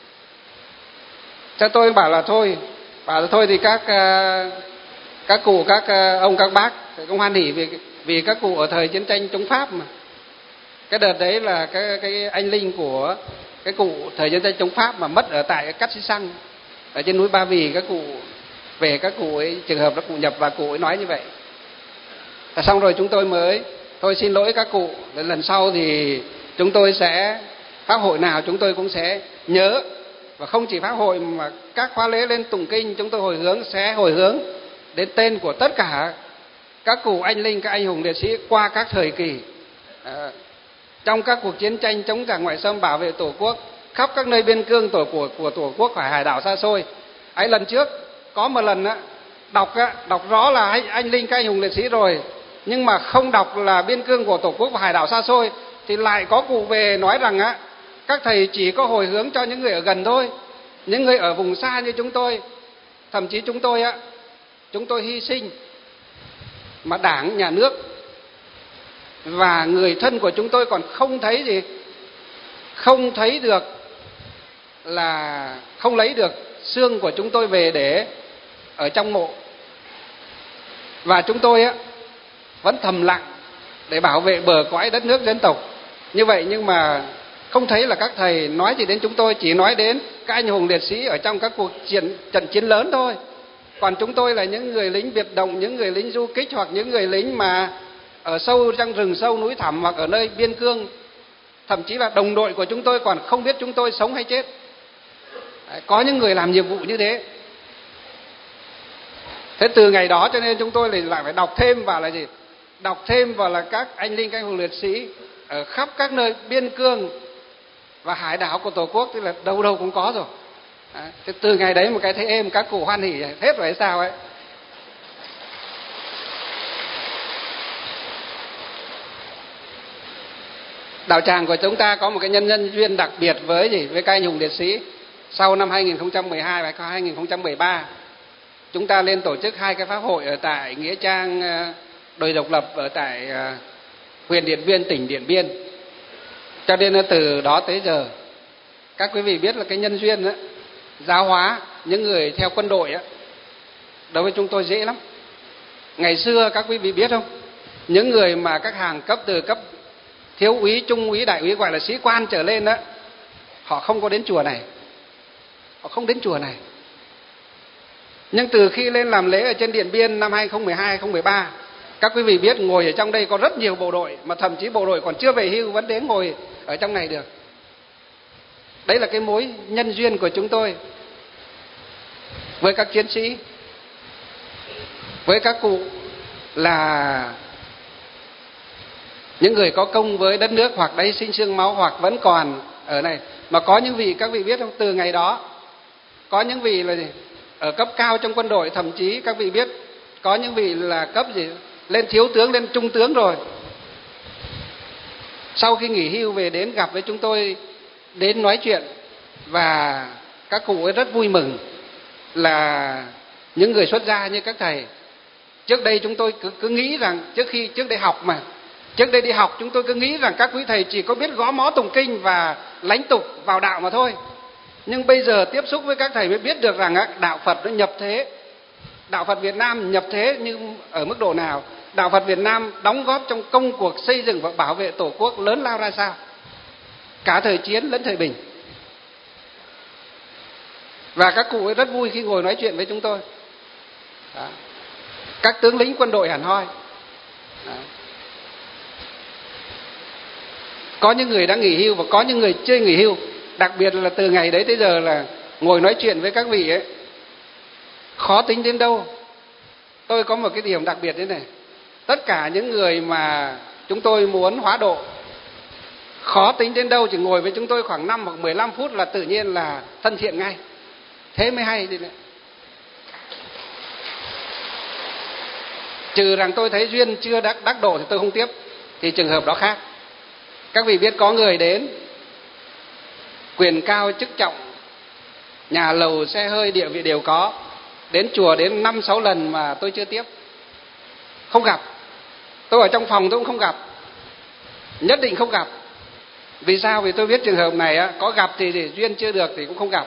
Cho tôi bảo là thôi, bảo là thôi thì các các cụ, các ông các bác cũng hoan hỉ vì vì các cụ ở thời chiến tranh chống Pháp mà. Cái đợt đấy là cái cái anh linh của cái cụ thời chiến tranh chống Pháp mà mất ở tại Cát Xí Xăng ở trên núi Ba Vì, các cụ về, các cụ ấy trường hợp các cụ nhập và cụ ấy nói như vậy. Và xong rồi chúng tôi mới thôi xin lỗi các cụ, lần sau thì chúng tôi sẽ pháp hội nào chúng tôi cũng sẽ nhớ, và không chỉ pháp hội mà các khóa lễ lên tụng kinh chúng tôi hồi hướng sẽ hồi hướng đến tên của tất cả các cụ anh linh, các anh hùng liệt sĩ qua các thời kỳ à, trong các cuộc chiến tranh chống giặc ngoại xâm bảo vệ Tổ quốc khắp các nơi biên cương tổ của của Tổ quốc khỏi hải đảo xa xôi. Ấy lần trước có một lần á, đọc á, đọc rõ là anh, anh linh các anh hùng liệt sĩ rồi, nhưng mà không đọc là biên cương của Tổ quốc và hải đảo xa xôi, thì lại có cụ về nói rằng á, các thầy chỉ có hồi hướng cho những người ở gần thôi, những người ở vùng xa như chúng tôi, thậm chí chúng tôi á, chúng tôi hy sinh mà Đảng, Nhà nước và người thân của chúng tôi còn không thấy gì, không thấy được, là không lấy được xương của chúng tôi về để ở trong mộ, và chúng tôi á vẫn thầm lặng để bảo vệ bờ cõi đất nước dân tộc như vậy. Nhưng mà không thấy là các thầy nói gì đến chúng tôi, chỉ nói đến các anh hùng liệt sĩ ở trong các cuộc chiến, trận chiến lớn thôi. Còn chúng tôi là những người lính biệt động, những người lính du kích, hoặc những người lính mà ở sâu trong rừng sâu núi thẳm, hoặc ở nơi biên cương, thậm chí là đồng đội của chúng tôi còn không biết chúng tôi sống hay chết. Đấy, có những người làm nhiệm vụ như thế. Thế từ ngày đó cho nên chúng tôi lại phải đọc thêm vào là gì? Đọc thêm vào là các anh linh, các anh hùng liệt sĩ ở khắp các nơi biên cương và hải đảo của Tổ quốc, tức là đâu đâu cũng có rồi. Đấy, thế từ ngày đấy một cái thấy êm, các cụ hoan hỉ hết rồi hay sao ấy. Đạo tràng của chúng ta có một cái nhân nhân duyên đặc biệt với gì? Với các anh hùng liệt sĩ. Sau năm hai nghìn không trăm mười hai và hai nghìn không trăm mười ba, chúng ta lên tổ chức hai cái pháp hội ở tại nghĩa trang Đồi Độc Lập ở tại huyện Điện Biên, tỉnh Điện Biên. Cho nên từ đó tới giờ, các quý vị biết là cái nhân duyên đó, giáo hóa những người theo quân đội đó, đối với chúng tôi dễ lắm. Ngày xưa các quý vị biết không, những người mà các hàng cấp từ cấp thiếu úy, trung úy, đại úy gọi là sĩ quan trở lên đó, họ không có đến chùa này, họ không đến chùa này. Nhưng từ khi lên làm lễ ở trên Điện Biên năm hai nghìn không trăm mười hai, hai nghìn không trăm mười ba, các quý vị biết ngồi ở trong đây có rất nhiều bộ đội, mà thậm chí bộ đội còn chưa về hưu vẫn đến ngồi ở trong này được. Đấy là cái mối nhân duyên của chúng tôi với các chiến sĩ, với các cụ là những người có công với đất nước, hoặc đấy sinh xương máu, hoặc vẫn còn ở này. Mà có những vị các vị biết không, từ ngày đó có những vị là gì? Ở cấp cao trong quân đội, thậm chí các vị biết có những vị là cấp gì lên thiếu tướng, lên trung tướng rồi. Sau khi nghỉ hưu về đến gặp với chúng tôi, đến nói chuyện, và các cụ ấy rất vui mừng là những người xuất gia như các thầy. Trước đây chúng tôi cứ, cứ nghĩ rằng, trước khi trước đây học mà, trước đây đi học chúng tôi cứ nghĩ rằng các quý thầy chỉ có biết gõ mõ tụng kinh và lãnh tục vào đạo mà thôi. Nhưng bây giờ tiếp xúc với các thầy mới biết được rằng đạo Phật nó nhập thế. Đạo Phật Việt Nam nhập thế nhưng ở mức độ nào? Đạo Phật Việt Nam đóng góp trong công cuộc xây dựng và bảo vệ Tổ quốc lớn lao ra sao? Cả thời chiến lẫn thời bình. Và các cụ ấy rất vui khi ngồi nói chuyện với chúng tôi. Đó. Các tướng lĩnh quân đội hẳn hoi. Đó. Có những người đã nghỉ hưu và có những người chưa nghỉ hưu. Đặc biệt là từ ngày đấy tới giờ là ngồi nói chuyện với các vị ấy, khó tính đến đâu. Tôi có một cái điểm đặc biệt thế này. Tất cả những người mà chúng tôi muốn hóa độ, khó tính đến đâu, chỉ ngồi với chúng tôi khoảng năm hoặc mười lăm phút là tự nhiên là thân thiện ngay. Thế mới hay đi nữa. Trừ rằng tôi thấy duyên chưa đắc, đắc độ thì tôi không tiếp, thì trường hợp đó khác. Các vị biết có người đến, quyền cao chức trọng, nhà lầu xe hơi địa vị đều có, đến chùa đến năm sáu lần mà tôi chưa tiếp, không gặp. Tôi ở trong phòng tôi cũng không gặp, nhất định không gặp. Vì sao? Vì tôi biết trường hợp này á, có gặp thì, thì duyên chưa được thì cũng không gặp.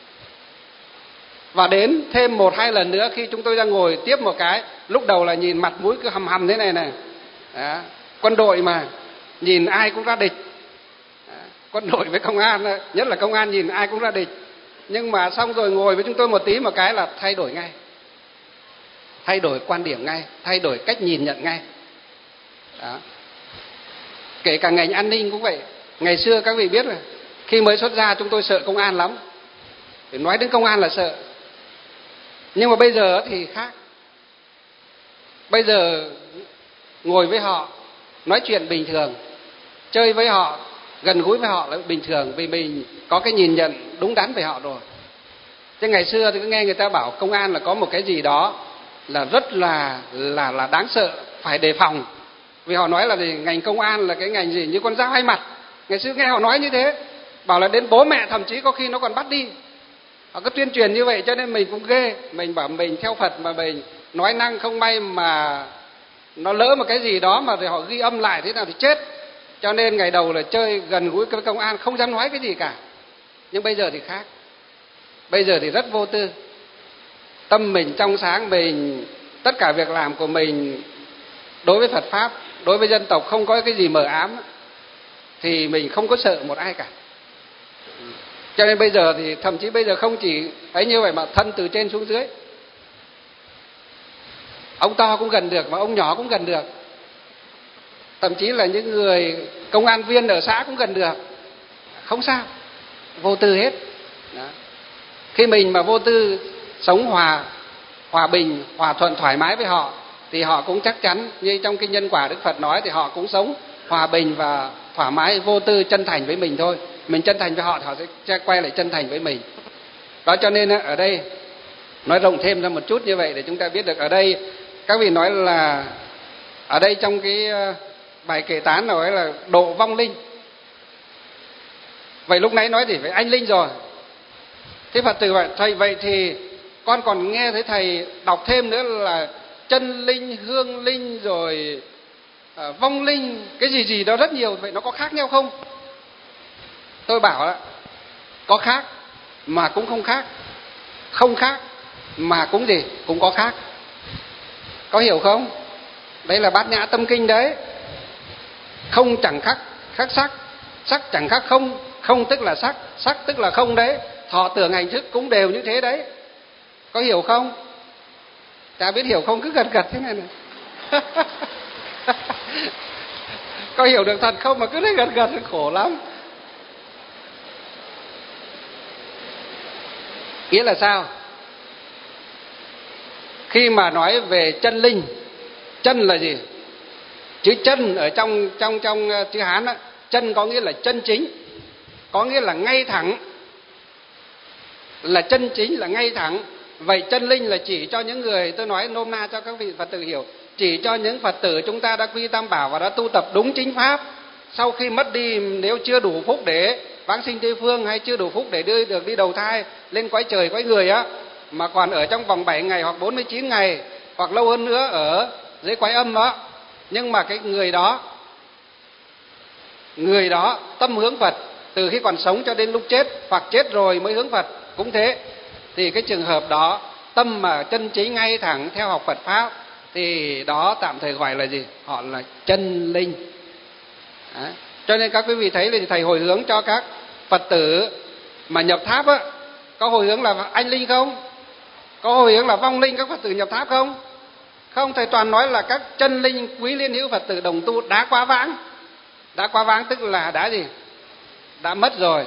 Và đến thêm một hai lần nữa khi chúng tôi ra ngồi tiếp một cái, lúc đầu là nhìn mặt mũi cứ hầm hầm thế này này. Đó. Quân đội mà nhìn ai cũng ra địch. Đó. Quân đội với công an, nhất là công an nhìn ai cũng ra địch. Nhưng mà xong rồi ngồi với chúng tôi một tí một cái là thay đổi ngay, thay đổi quan điểm ngay, thay đổi cách nhìn nhận ngay. Đó. Kể cả ngành an ninh cũng vậy. Ngày xưa các vị biết rồi, khi mới xuất gia chúng tôi sợ công an lắm, để nói đến công an là sợ. Nhưng mà bây giờ thì khác. Bây giờ ngồi với họ, nói chuyện bình thường, chơi với họ, gần gũi với họ là bình thường, vì mình có cái nhìn nhận đúng đắn về họ rồi. Chứ ngày xưa thì cứ nghe người ta bảo công an là có một cái gì đó là rất là là là đáng sợ, phải đề phòng. Vì họ nói là gì? Ngành công an là cái ngành gì như con dao hai mặt. Ngày xưa nghe họ nói như thế, bảo là đến bố mẹ thậm chí có khi nó còn bắt đi. Họ cứ tuyên truyền như vậy cho nên mình cũng ghê. Mình bảo mình theo Phật mà mình nói năng không may mà nó lỡ một cái gì đó mà rồi họ ghi âm lại thế nào thì chết. Cho nên ngày đầu là chơi gần gũi với công an, không dám nói cái gì cả. Nhưng bây giờ thì khác. Bây giờ thì rất vô tư. Tâm mình trong sáng, mình tất cả việc làm của mình đối với Phật Pháp, đối với dân tộc không có cái gì mờ ám, thì mình không có sợ một ai cả. Cho nên bây giờ thì thậm chí bây giờ không chỉ ấy như vậy mà thân từ trên xuống dưới. Ông to cũng gần được mà ông nhỏ cũng gần được. Thậm chí là những người công an viên ở xã cũng gần được. Không sao, vô tư hết. Đó. Khi mình mà vô tư, sống hòa, hòa bình, hòa thuận, thoải mái với họ, thì họ cũng chắc chắn như trong kinh nhân quả Đức Phật nói, thì họ cũng sống hòa bình và thoải mái, vô tư, chân thành với mình thôi. Mình chân thành với họ thì họ sẽ quay lại chân thành với mình. Đó, cho nên ở đây nói rộng thêm ra một chút như vậy để chúng ta biết được. Ở đây các vị nói là ở đây trong cái bài kệ tán nói là độ vong linh. Vậy lúc nãy nói thì phải anh linh rồi. Thế Phật tử vậy, thầy vậy thì con còn nghe thấy thầy đọc thêm nữa là chân linh, hương linh, rồi à, vong linh, cái gì gì đó rất nhiều. Vậy nó có khác nhau không? Tôi bảo là có khác mà cũng không khác, không khác mà cũng gì cũng có khác. Có hiểu không? Đấy là Bát Nhã Tâm Kinh đấy. Không chẳng khác khác sắc, sắc chẳng khác không, không tức là sắc, sắc tức là không đấy. Thọ tưởng hành thức cũng đều như thế đấy. Có hiểu không? Chả biết hiểu không, cứ gật gật thế này này. Có hiểu được thật không mà cứ thấy gật gật khổ lắm. Nghĩa là sao? Khi mà nói về chân linh, chân là gì? Chữ chân ở trong trong trong chữ Hán á, chân có nghĩa là chân chính, có nghĩa là ngay thẳng, là chân chính, là ngay thẳng. Vậy chân linh là chỉ cho những người, tôi nói nôm na cho các vị Phật tử hiểu, chỉ cho những Phật tử chúng ta đã quy tam bảo và đã tu tập đúng chính pháp. Sau khi mất đi, nếu chưa đủ phúc để vãng sinh Tây phương, hay chưa đủ phúc để đưa được đi đầu thai lên cõi trời cõi người á, mà còn ở trong vòng bảy ngày hoặc bốn mươi chín ngày hoặc lâu hơn nữa ở dưới cõi âm đó, nhưng mà cái người đó người đó tâm hướng Phật từ khi còn sống cho đến lúc chết, hoặc chết rồi mới hướng Phật cũng thế, thì cái trường hợp đó tâm mà chân chính ngay thẳng theo học Phật pháp thì đó tạm thời gọi là gì? Họ là chân linh. Đấy. Cho nên các quý vị thấy là thầy hồi hướng cho các Phật tử mà nhập tháp á, có hồi hướng là anh linh không? Có hồi hướng là vong linh các Phật tử nhập tháp không? Không, thầy toàn nói là các chân linh quý liên hữu Phật tử đồng tu đã quá vãng. Đã quá vãng tức là đã gì? Đã mất rồi.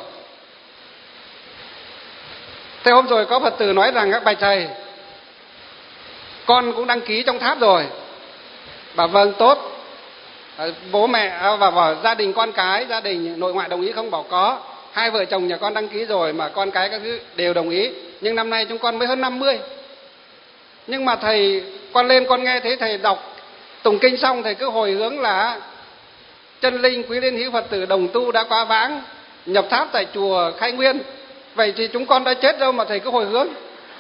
Thế hôm rồi có Phật tử nói rằng các bạch thầy, con cũng đăng ký trong tháp rồi. Bảo vâng, tốt. Bố mẹ và, và gia đình con cái, gia đình nội ngoại đồng ý không? Bảo có. Hai vợ chồng nhà con đăng ký rồi mà con cái các thứ đều đồng ý. Nhưng năm nay chúng con mới hơn năm mươi. Nhưng mà thầy, con lên con nghe thấy thầy đọc tụng kinh xong, thầy cứ hồi hướng là chân linh quý liên hữu Phật tử đồng tu đã quá vãng nhập tháp tại chùa Khai Nguyên. Vậy thì chúng con đã chết đâu mà thầy cứ hồi hướng?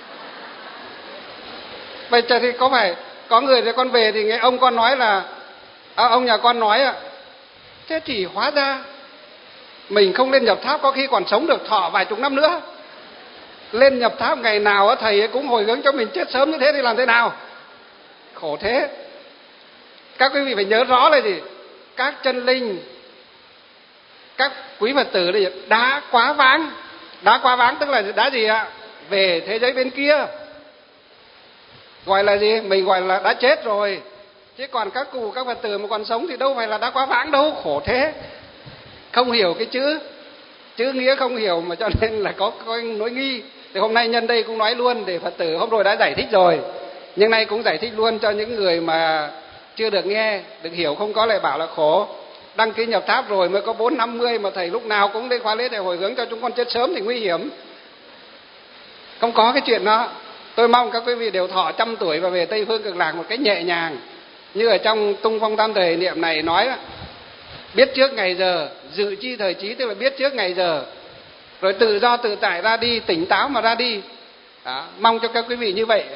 Vậy thì có phải có người thì con về thì nghe ông con nói là à, ông nhà con nói ạ, thế thì hóa ra mình không lên nhập tháp, có khi còn sống được thọ vài chục năm nữa. Lên nhập tháp ngày nào thầy ấy cũng hồi hướng cho mình chết sớm như thế thì làm thế nào? Khổ thế. Các quý vị phải nhớ rõ là gì? Các chân linh, các quý Phật tử đây đã quá vãng. Đã quá vãng tức là đã gì ạ? Về thế giới bên kia. Gọi là gì? Mình gọi là đã chết rồi. Chứ còn các cụ, các Phật tử mà còn sống thì đâu phải là đã quá vãng đâu. Khổ thế. Không hiểu cái chữ, chữ nghĩa không hiểu mà cho nên là có, có nỗi nghi. Thì hôm nay nhân đây cũng nói luôn để Phật tử, hôm rồi đã giải thích rồi, nhưng nay cũng giải thích luôn cho những người mà chưa được nghe, được hiểu, không có lại bảo là khổ. Đăng ký nhập tháp rồi mới có bốn năm mươi mà thầy lúc nào cũng lên khóa lễ để hồi hướng cho chúng con chết sớm thì nguy hiểm. Không có cái chuyện đó. Tôi mong các quý vị đều thọ trăm tuổi và về Tây Phương Cực Lạc một cách nhẹ nhàng. Như ở trong Tung Phong Tam Thời Niệm này nói, biết trước ngày giờ, dự chi thời trí, tức là biết trước ngày giờ, rồi tự do tự tại ra đi, tỉnh táo mà ra đi. Đó, mong cho các quý vị như vậy.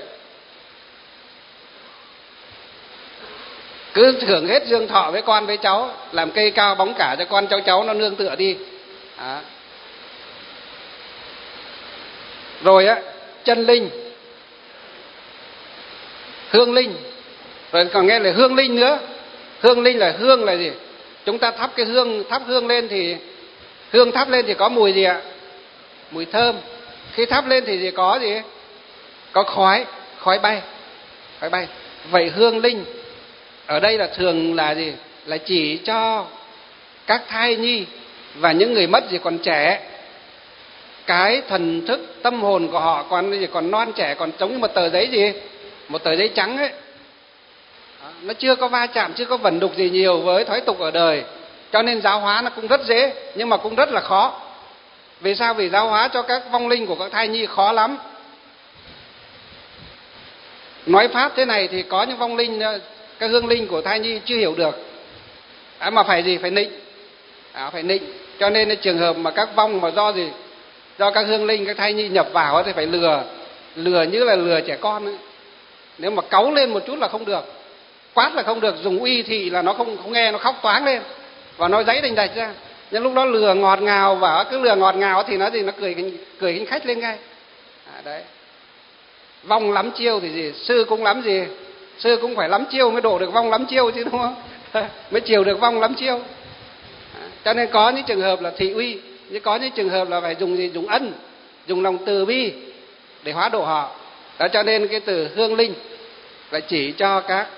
Cứ hưởng hết dương thọ với con với cháu, làm cây cao bóng cả cho con cháu cháu nó nương tựa đi. Đó. Rồi á, chân linh, hương linh, rồi còn nghe là hương linh nữa. Hương linh là hương là gì? Chúng ta thắp cái hương, thắp hương lên thì hương thắp lên thì có mùi gì ạ? Mùi thơm. Khi thắp lên thì gì có gì? Có khói, khói bay, khói bay. Vậy hương linh ở đây là thường là gì? Là chỉ cho các thai nhi và những người mất gì còn trẻ. Cái thần thức tâm hồn của họ còn gì, còn non trẻ, còn giống như một tờ giấy gì? Một tờ giấy trắng ấy. Nó chưa có va chạm, chưa có vẩn đục gì nhiều với thói tục ở đời. Cho nên giáo hóa nó cũng rất dễ, nhưng mà cũng rất là khó. Vì sao? Vì giáo hóa cho các vong linh của các thai nhi khó lắm. Nói pháp thế này thì có những vong linh, các hương linh của thai nhi chưa hiểu được. À, mà phải gì? Phải nịnh. À, phải nịnh. Cho nên cái trường hợp mà các vong mà do gì? Do các hương linh, các thai nhi nhập vào thì phải lừa. Lừa như là lừa trẻ con ấy. Nếu mà cáu lên một chút là không được, quát là không được, dùng uy thị là nó không, không nghe, nó khóc toáng lên và nó giãy đành đạch ra. Nhưng lúc đó lừa ngọt ngào, và cứ lừa ngọt ngào thì nó gì? Nó cười cười khinh khách lên ngay. À, đấy. Vong lắm chiêu thì gì? Sư cũng lắm gì? Sư cũng phải lắm chiêu mới đổ được vong lắm chiêu chứ, đúng không? Mới chiều được vong lắm chiêu. À, cho nên có những trường hợp là thị uy, nhưng có những trường hợp là phải dùng gì? Dùng ân, dùng lòng từ bi để hóa độ họ. Đó, cho nên cái từ hương linh là chỉ cho các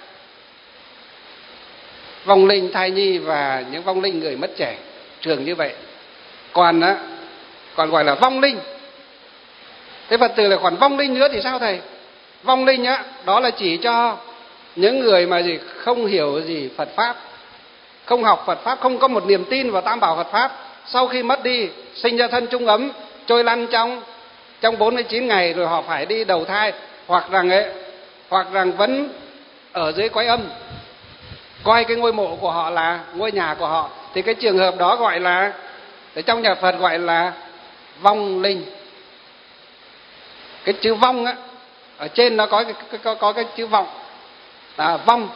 vong linh thai nhi và những vong linh người mất trẻ, thường như vậy. Còn á, còn gọi là vong linh. Thế Phật tử là còn vong linh nữa thì sao thầy? Vong linh á, đó là chỉ cho những người mà gì không hiểu gì Phật pháp, không học Phật pháp, không có một niềm tin vào tam bảo Phật pháp. Sau khi mất đi, sinh ra thân trung ấm, trôi lăn trong trong bốn mươi chín ngày rồi họ phải đi đầu thai, hoặc rằng ấy, hoặc rằng vẫn ở dưới cõi âm, coi cái ngôi mộ của họ là ngôi nhà của họ, thì cái trường hợp đó gọi là, ở trong nhà Phật gọi là vong linh. Cái chữ vong á, ở trên nó có cái, có, có cái chữ vọng, là vong.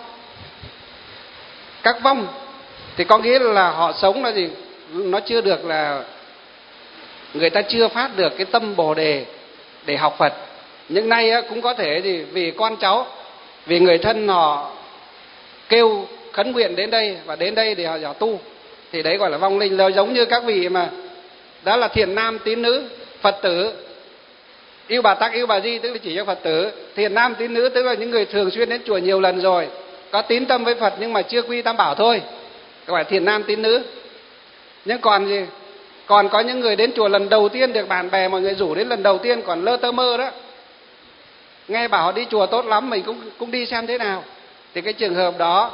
Các vong thì có nghĩa là họ sống là gì? Nó chưa được, là người ta chưa phát được cái tâm Bồ đề để học Phật. Nhưng nay á, cũng có thể gì vì con cháu, vì người thân họ kêu khấn nguyện đến đây, và đến đây để họ, họ tu, thì đấy gọi là vong linh. Là giống như các vị mà đó là thiện nam tín nữ Phật tử, yêu Bà Tắc yêu Bà Di tức là chỉ cho Phật tử, thiện nam tín nữ tức là những người thường xuyên đến chùa nhiều lần rồi, có tín tâm với Phật nhưng mà chưa quy tam bảo thôi, gọi là thiện nam tín nữ. Nhưng còn gì, còn có những người đến chùa lần đầu tiên, được bạn bè mọi người rủ đến lần đầu tiên, còn lơ tơ mơ đó, nghe bảo họ đi chùa tốt lắm, mình cũng cũng đi xem thế nào, thì cái trường hợp đó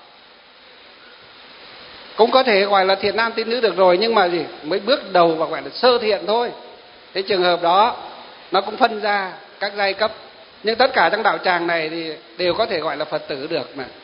cũng có thể gọi là thiện nam tín nữ được rồi, nhưng mà gì, mới bước đầu và gọi là sơ thiện thôi. Thế trường hợp đó nó cũng phân ra các giai cấp, nhưng tất cả trong đạo tràng này thì đều có thể gọi là Phật tử được mà.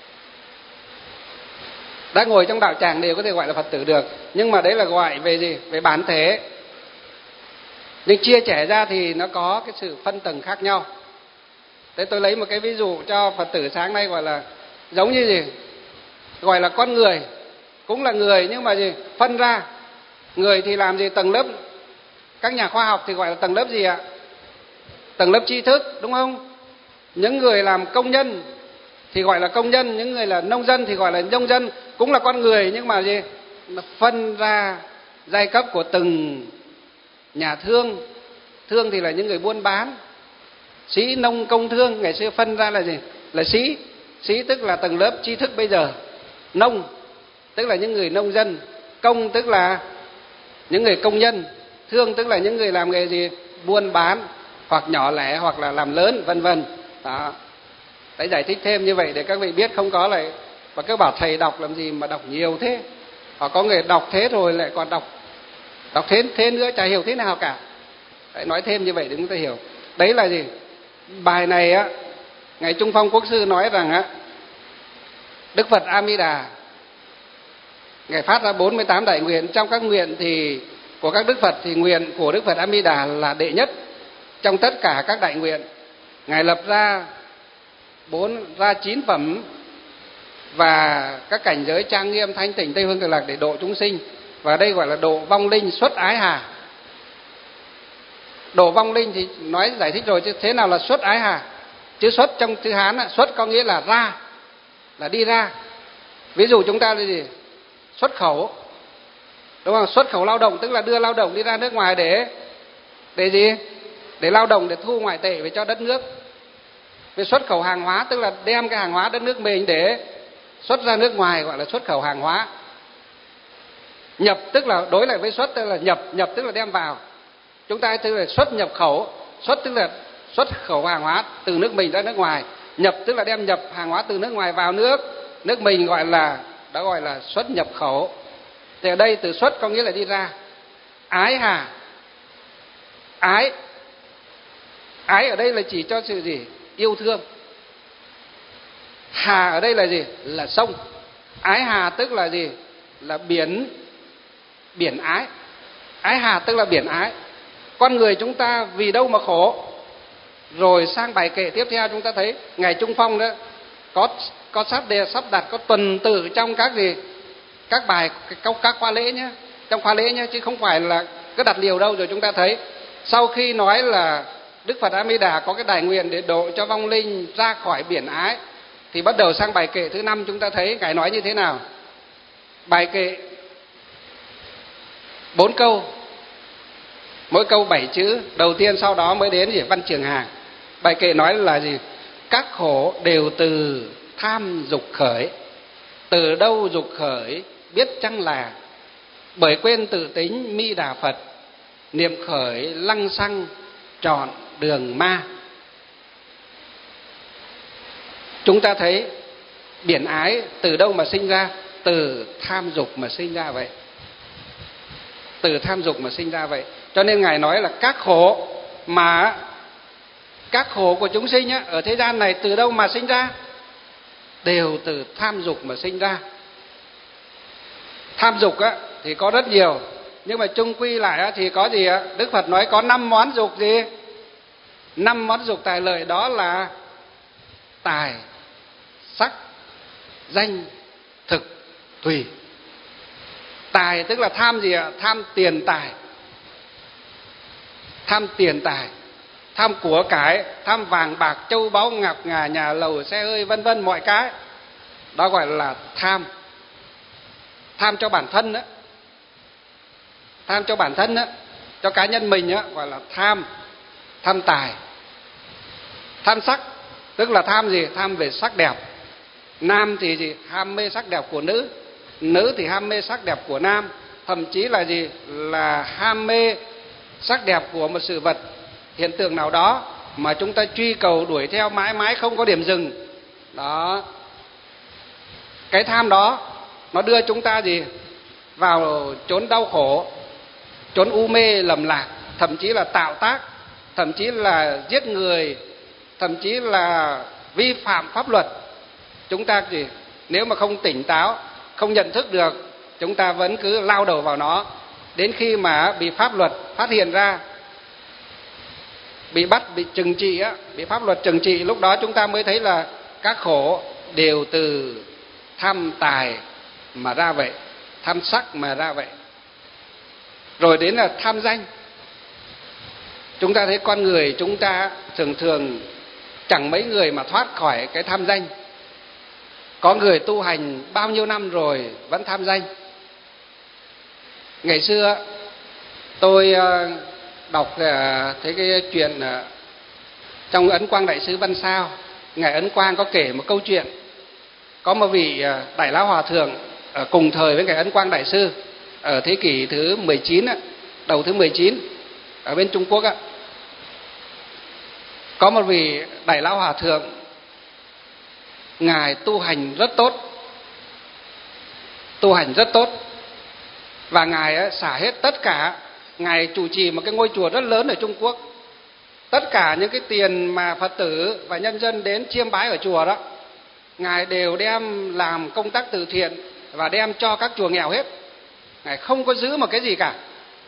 Đã ngồi trong đạo tràng đều có thể gọi là Phật tử được, nhưng mà đấy là gọi về gì, về bản thể. Nhưng chia sẻ ra thì nó có cái sự phân tầng khác nhau. Thế tôi lấy một cái ví dụ cho Phật tử sáng nay, gọi là giống như gì, gọi là con người, cũng là người nhưng mà gì, phân ra. Người thì làm gì, tầng lớp, các nhà khoa học thì gọi là tầng lớp gì ạ? Tầng lớp tri thức, đúng không? Những người làm công nhân thì gọi là công nhân, những người là nông dân thì gọi là nông dân, cũng là con người, nhưng mà gì, phân ra giai cấp của từng nhà thương. Thương thì là những người buôn bán, sĩ nông công thương, ngày xưa phân ra là gì, là sĩ. Sĩ tức là tầng lớp tri thức bây giờ, nông tức là những người nông dân, công tức là những người công nhân, thương tức là những người làm nghề gì, buôn bán hoặc nhỏ lẻ hoặc là làm lớn, vân vân. Đó, đấy, giải thích thêm như vậy để các vị biết, không có lại và các bảo thầy đọc làm gì mà đọc nhiều thế, hoặc có người đọc thế rồi lại còn đọc đọc thế thế nữa, chả hiểu thế nào cả. Đấy, nói thêm như vậy để chúng ta hiểu. Đấy là gì, bài này á, ngài Trung Phong Quốc sư nói rằng á, Đức Phật A Di Đà ngài phát ra bốn mươi tám đại nguyện. Trong các nguyện thì của các Đức Phật thì nguyện của Đức Phật A Di Đà là đệ nhất trong tất cả các đại nguyện. Ngài lập ra bốn ra chín phẩm và các cảnh giới trang nghiêm, thanh tịnh, Tây Phương Cực Lạc để độ chúng sinh, và đây gọi là độ vong linh xuất ái hà. Độ vong linh thì nói giải thích rồi, chứ thế nào là xuất ái hà? Chữ xuất trong chữ Hán, xuất có nghĩa là ra, là đi ra. Ví dụ chúng ta là gì, xuất khẩu, đúng không? Xuất khẩu lao động tức là đưa lao động đi ra nước ngoài để để gì? Để lao động, để thu ngoại tệ về cho đất nước. Về xuất khẩu hàng hóa tức là đem cái hàng hóa đất nước mình để xuất ra nước ngoài, gọi là xuất khẩu hàng hóa. Nhập tức là đối lại với xuất, tức là nhập, nhập tức là đem vào. Chúng ta tức là xuất nhập khẩu, xuất tức là xuất khẩu hàng hóa từ nước mình ra nước ngoài, nhập tức là đem nhập hàng hóa từ nước ngoài vào nước nước mình, gọi là đó gọi là xuất nhập khẩu. Thì ở đây từ xuất có nghĩa là đi ra. Ái hà, ái ái ở đây là chỉ cho sự gì, yêu thương. Hà ở đây là gì, là sông. Ái hà tức là gì, là biển, biển ái. Ái hà tức là biển ái. Con người chúng ta vì đâu mà khổ. Rồi sang bài kệ tiếp theo chúng ta thấy ngài Trung Phong đó có có sắp đề sắp đặt có tuần tự trong các gì, các bài các, các khóa lễ nhé, trong khóa lễ nhé, chứ không phải là cứ đặt liều đâu. Rồi chúng ta thấy sau khi nói là Đức Phật A Di Đà có cái đại nguyện để độ cho vong linh ra khỏi biển ái, thì bắt đầu sang bài kệ thứ năm chúng ta thấy ngài nói như thế nào. Bài kệ bốn câu, mỗi câu bảy chữ đầu tiên, sau đó mới đến gì, văn trường hàng. Bài kệ nói là gì, các khổ đều từ tham dục khởi, từ đâu dục khởi biết chăng là, bởi quên tự tính mi đà Phật, niệm khởi lăng xăng trọn đường ma. Chúng ta thấy biển ái từ đâu mà sinh ra? Từ tham dục mà sinh ra vậy. Từ tham dục mà sinh ra vậy. Cho nên ngài nói là các khổ mà các khổ của chúng sinh á, ở thế gian này từ đâu mà sinh ra? đều từ tham dục mà sinh ra. Tham dục á thì có rất nhiều, nhưng mà chung quy lại á thì có gì ạ? Đức Phật nói có năm món dục gì? Năm món dục tài lợi, đó là tài, sắc, danh, thực, thùy. Tài tức là tham gì ạ? Tham tiền tài. Tham tiền tài, tham của cải, tham vàng bạc châu báu ngọc ngà nhà lầu xe hơi vân vân mọi cái. Đó gọi là tham. Tham cho bản thân đó. Tham cho bản thân đó, cho cá nhân mình đó, gọi là tham. Tham tài. Tham sắc tức là tham gì? Tham về sắc đẹp. Nam thì gì? Ham mê sắc đẹp của nữ. Nữ thì ham mê sắc đẹp của nam. Thậm chí là gì? Là ham mê sắc đẹp của một sự vật, hiện tượng nào đó mà chúng ta truy cầu đuổi theo mãi mãi không có điểm dừng. Đó. Cái tham đó nó đưa chúng ta gì? Vào chốn đau khổ, chốn u mê lầm lạc, thậm chí là tạo tác, thậm chí là giết người, thậm chí là vi phạm pháp luật. Chúng ta gì? Nếu mà không tỉnh táo, không nhận thức được, chúng ta vẫn cứ lao đầu vào nó. Đến khi mà bị pháp luật phát hiện ra, bị bắt, bị trừng trị á, bị pháp luật trừng trị, lúc đó chúng ta mới thấy là các khổ đều từ tham tài mà ra vậy, tham sắc mà ra vậy. Rồi đến là tham danh. Chúng ta thấy con người chúng ta thường thường chẳng mấy người mà thoát khỏi cái tham danh. Có người tu hành bao nhiêu năm rồi vẫn tham danh. Ngày xưa tôi đọc thấy cái chuyện trong Ấn Quang Đại Sư Văn Sao, ngài Ấn Quang có kể một câu chuyện. Có một vị Đại Lão Hòa Thượng ở cùng thời với ngài Ấn Quang Đại Sư ở thế kỷ thứ mười chín, đầu thứ mười chín ở bên Trung Quốc. Có một vị Đại Lão Hòa Thượng, ngài tu hành rất tốt, tu hành rất tốt. Và ngài xả hết tất cả, ngài chủ trì một cái ngôi chùa rất lớn ở Trung Quốc. Tất cả những cái tiền mà Phật tử và nhân dân đến chiêm bái ở chùa đó, ngài đều đem làm công tác từ thiện và đem cho các chùa nghèo hết. Ngài không có giữ một cái gì cả.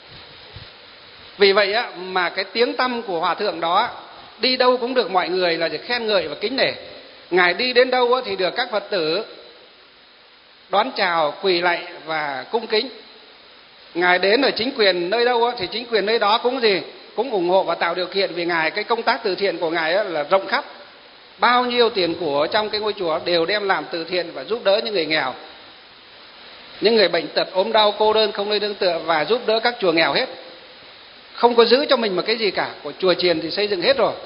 Vì vậy á, mà cái tiếng tăm của Hòa Thượng đó đi đâu cũng được mọi người là khen ngợi và kính nể. Ngài đi đến đâu á, thì được các Phật tử đón chào, quỳ lạy và cung kính. Ngài đến ở chính quyền nơi đâu á, thì chính quyền nơi đó cũng gì? Cũng ủng hộ và tạo điều kiện, vì ngài cái công tác từ thiện của ngài á, là rộng khắp. Bao nhiêu tiền của trong cái ngôi chùa đều đem làm từ thiện và giúp đỡ những người nghèo, những người bệnh tật, ốm đau, cô đơn, không nơi nương tựa, và giúp đỡ các chùa nghèo hết. Không có giữ cho mình một cái gì cả. Của chùa chiền thì xây dựng hết rồi.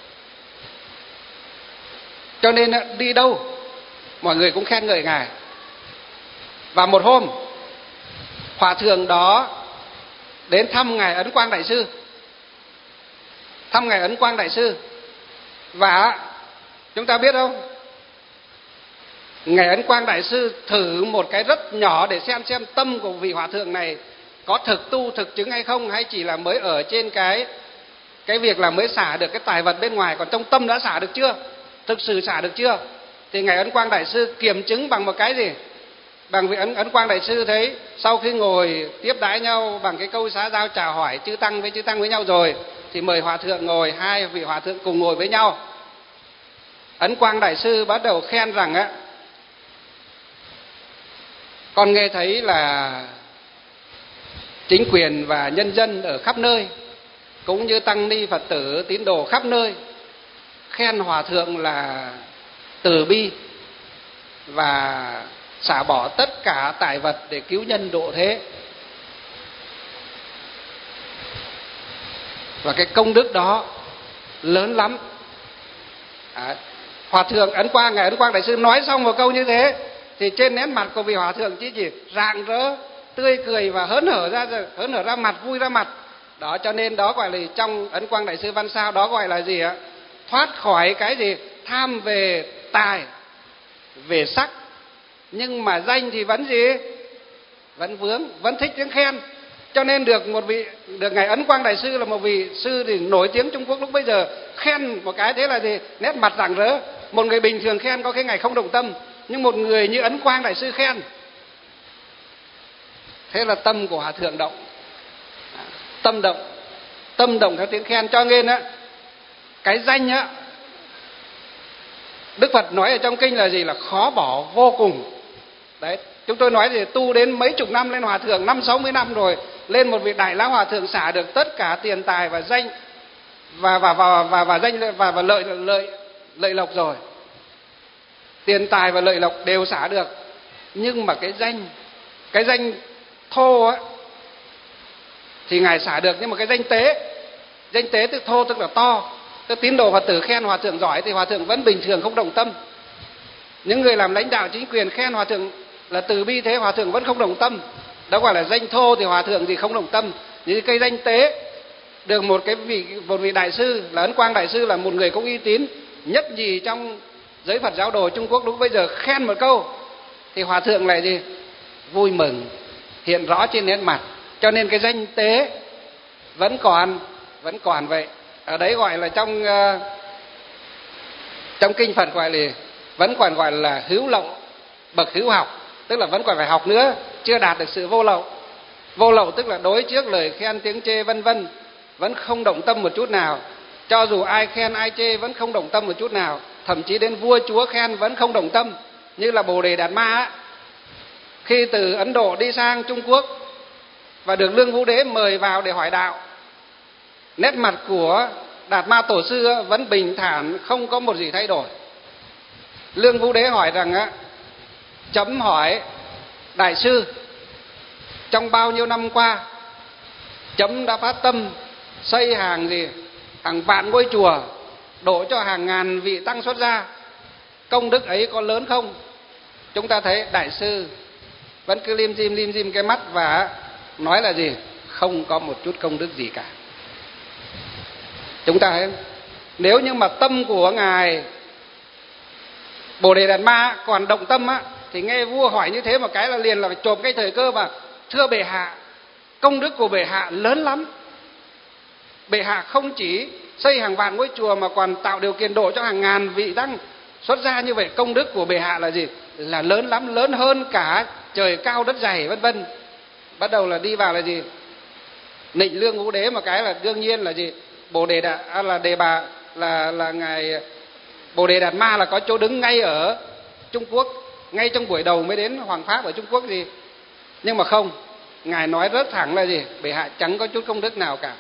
Cho nên đi đâu mọi người cũng khen ngợi ngài. Và một hôm, Hòa Thượng đó đến thăm ngài Ấn Quang Đại Sư. Thăm ngài Ấn Quang Đại Sư. Và chúng ta biết không, ngài Ấn Quang Đại Sư thử một cái rất nhỏ để xem xem tâm của vị Hòa Thượng này có thực tu thực chứng hay không, hay chỉ là mới ở trên cái cái việc là mới xả được cái tài vật bên ngoài, còn trong tâm đã xả được chưa, thực sự xả được chưa. Thì ngài Ấn Quang Đại Sư kiểm chứng bằng một cái gì? Bằng vị Ấn, Ấn Quang Đại Sư thấy sau khi ngồi tiếp đãi nhau bằng cái câu xã giao chào hỏi chư tăng với chư tăng với nhau rồi, thì mời Hòa Thượng ngồi, hai vị Hòa Thượng cùng ngồi với nhau. Ấn Quang Đại Sư bắt đầu khen rằng á, con nghe thấy là chính quyền và nhân dân ở khắp nơi, cũng như tăng ni Phật tử tín đồ khắp nơi khen Hòa Thượng là từ bi và xả bỏ tất cả tài vật để cứu nhân độ thế. Và cái công đức đó lớn lắm. À, Hòa Thượng Ấn Quang, ngài Ấn Quang Đại Sư nói xong một câu như thế, thì trên nét mặt của vị Hòa Thượng chỉ chỉ rạng rỡ, tươi cười và hớn hở ra, hớn hở ra mặt, vui ra mặt. Đó, cho nên đó gọi là trong Ấn Quang Đại Sư Văn Sao đó gọi là gì ạ? Thoát khỏi cái gì? Tham về tài, về sắc, nhưng mà danh thì vẫn gì? Vẫn vướng, vẫn thích tiếng khen. Cho nên được một vị, được ngài Ấn Quang Đại Sư là một vị sư thì nổi tiếng Trung Quốc lúc bây giờ, khen một cái thế là gì? Nét mặt rạng rỡ. Một người bình thường khen có cái ngày không động tâm, nhưng một người như Ấn Quang Đại sư khen, thế là tâm của Hòa thượng động. Tâm động, tâm động theo tiếng khen. Cho nên á, cái danh á, Đức Phật nói ở trong kinh là gì? Là khó bỏ vô cùng. Đấy, chúng tôi nói thì tu đến mấy chục năm, lên hòa thượng năm sáu mươi năm rồi, lên một vị đại lão hòa thượng xả được tất cả tiền tài và danh và và và và, và danh và và lợi lợi lợi lộc rồi. Tiền tài và lợi lộc đều xả được, nhưng mà cái danh, cái danh thô á thì ngài xả được, nhưng mà cái danh tế, danh tế tức thô tức là to, tức tín đồ Phật tử khen hòa thượng giỏi thì hòa thượng vẫn bình thường không động tâm. Những người làm lãnh đạo chính quyền khen hòa thượng là từ bi thế, hòa thượng vẫn không động tâm. Đó gọi là danh thô thì hòa thượng thì không động tâm. Như cây danh tế được một cái vị một vị đại sư là Ấn Quang Đại sư, là một người có uy tín nhất nhì trong giới Phật giáo đồ Trung Quốc lúc bây giờ, khen một câu thì hòa thượng lại gì? Vui mừng hiện rõ trên nét mặt. Cho nên cái danh tế vẫn còn vẫn còn vậy. Ở đấy gọi là trong uh, trong kinh Phật gọi là vẫn còn gọi là hữu lậu bậc hữu học, tức là vẫn còn phải học nữa, chưa đạt được sự vô lậu. Vô lậu tức là đối trước lời khen tiếng chê vân vân vẫn không động tâm một chút nào. Cho dù ai khen ai chê vẫn không động tâm một chút nào. Thậm chí đến vua chúa khen vẫn không động tâm. Như là Bồ Đề Đạt Ma á, khi từ Ấn Độ đi sang Trung Quốc và được Lương Vũ Đế mời vào để hỏi đạo, nét mặt của Đạt Ma Tổ sư vẫn bình thản, không có một gì thay đổi. Lương Vũ Đế hỏi rằng á, chấm hỏi đại sư, trong bao nhiêu năm qua chấm đã phát tâm xây hàng gì hàng vạn ngôi chùa, đổ cho hàng ngàn vị tăng xuất gia, công đức ấy có lớn không? Chúng ta thấy đại sư vẫn cứ lim dim lim dim cái mắt và nói là gì? Không có một chút công đức gì cả. Chúng ta thấy, nếu như mà tâm của ngài Bồ Đề Đạt Ma còn động tâm á, thì nghe vua hỏi như thế một cái là liền là phải chộp cái thời cơ mà thưa bệ hạ, công đức của bệ hạ lớn lắm. Bệ hạ không chỉ xây hàng vạn ngôi chùa mà còn tạo điều kiện độ cho hàng ngàn vị tăng xuất gia, như vậy công đức của bệ hạ là gì? Là lớn lắm, lớn hơn cả trời cao đất dày vân vân. Bắt đầu là đi vào là gì? Nịnh Lương Vũ Đế một cái là đương nhiên là gì? Bồ Đề Đạt à, là đề bà là là ngài Bồ Đề Đạt Ma là có chỗ đứng ngay ở Trung Quốc, ngay trong buổi đầu mới đến Hoàng Pháp ở Trung Quốc gì. Nhưng mà không, ngài nói rất thẳng là gì? Bệ hạ chẳng có chút công đức nào cả.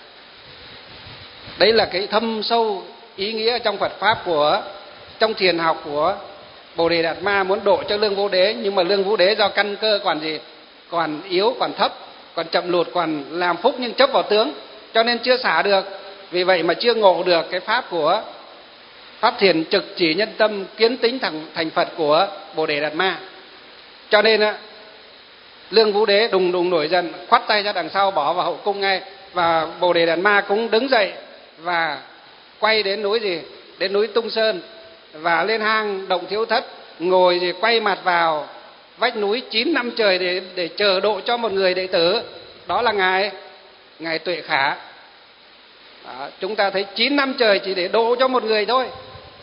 Đấy là cái thâm sâu ý nghĩa trong Phật pháp của, trong thiền học của Bồ Đề Đạt Ma muốn độ cho Lương Vũ Đế. Nhưng mà Lương Vũ Đế do căn cơ còn gì? Còn yếu, còn thấp, còn chậm lụt, còn làm phúc nhưng chấp vào tướng, cho nên chưa xả được. Vì vậy mà chưa ngộ được cái pháp của pháp thiền trực chỉ nhân tâm kiến tính thành, thành Phật của Bồ Đề Đạt Ma. Cho nên á, Lương Vũ Đế đùng đùng nổi giận, khoắt tay ra đằng sau bỏ vào hậu cung ngay. Và Bồ Đề Đạt Ma cũng đứng dậy và quay đến núi gì? Đến núi Tung Sơn và lên hang Động Thiếu Thất, ngồi gì quay mặt vào vách núi chín năm trời để để chờ độ cho một người đệ tử. Đó là ngài ngài Tuệ Khả. Đó, chúng ta thấy chín năm trời chỉ để độ cho một người thôi.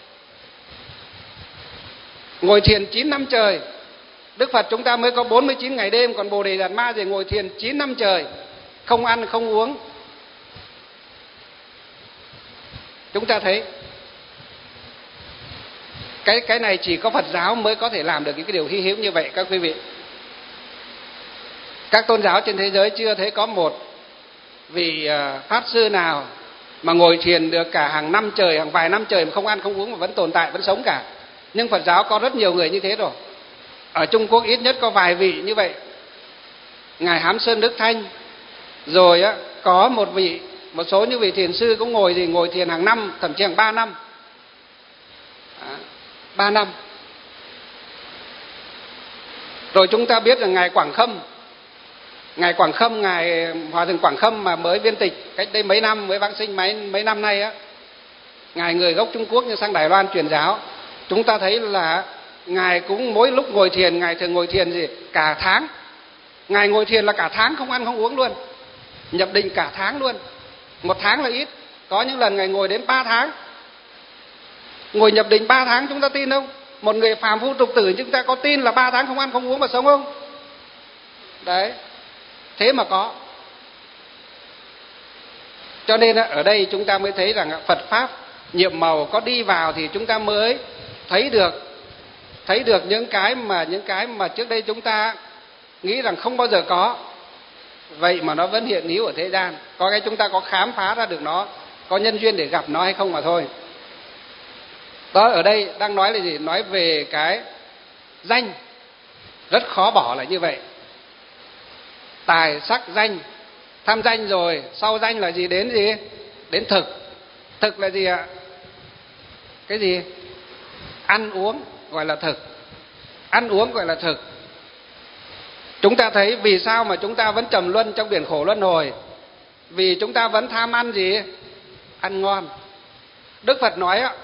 Ngồi thiền chín năm trời. Đức Phật chúng ta mới có bốn mươi chín ngày đêm, còn Bồ Đề Đạt Ma thì ngồi thiền chín năm trời, không ăn không uống. Chúng ta thấy cái cái này chỉ có Phật giáo mới có thể làm được những cái điều hy hữu như vậy các quý vị. Các tôn giáo trên thế giới chưa thấy có một vị pháp sư nào mà ngồi thiền được cả hàng năm trời, hàng vài năm trời mà không ăn không uống mà vẫn tồn tại, vẫn sống cả. Nhưng Phật giáo có rất nhiều người như thế rồi. Ở Trung Quốc ít nhất có vài vị như vậy. Ngài Hám Sơn Đức Thanh, rồi á, có một vị, một số những vị thiền sư cũng ngồi gì ngồi thiền hàng năm, thậm chí hàng ba năm. Ba năm. Rồi chúng ta biết rằng ngài Quảng Khâm, ngài Quảng Khâm, ngài Hòa thượng Quảng Khâm mà mới viên tịch cách đây mấy năm, mới vãng sinh mấy mấy năm nay á, ngài người gốc Trung Quốc nhưng sang Đài Loan truyền giáo. Chúng ta thấy là ngài cũng mỗi lúc ngồi thiền, ngài thường ngồi thiền gì cả tháng. Ngài ngồi thiền là cả tháng không ăn không uống luôn, nhập định cả tháng luôn. Một tháng là ít, có những lần ngài ngồi đến ba tháng. Ngồi nhập định ba tháng chúng ta tin không? Một người phàm phu tục tử chúng ta có tin là ba tháng không ăn không uống mà sống không? Đấy, thế mà có. Cho nên ở đây chúng ta mới thấy rằng Phật Pháp nhiệm màu có đi vào thì chúng ta mới thấy được thấy được những cái mà những cái mà trước đây chúng ta nghĩ rằng không bao giờ có. Vậy mà nó vẫn hiện hữu ở thế gian. Có cái chúng ta có khám phá ra được nó, có nhân duyên để gặp nó hay không mà thôi. Đó, ở đây đang nói là gì? Nói về cái danh, rất khó bỏ là như vậy. Tài sắc danh, tham danh rồi, sau danh là gì? Đến gì? Đến thực. Thực là gì ạ? Cái gì? Ăn uống gọi là thực. Ăn uống gọi là thực. Chúng ta thấy vì sao mà chúng ta vẫn trầm luân trong biển khổ luân hồi? Vì chúng ta vẫn tham ăn gì? Ăn ngon. Đức Phật nói ạ,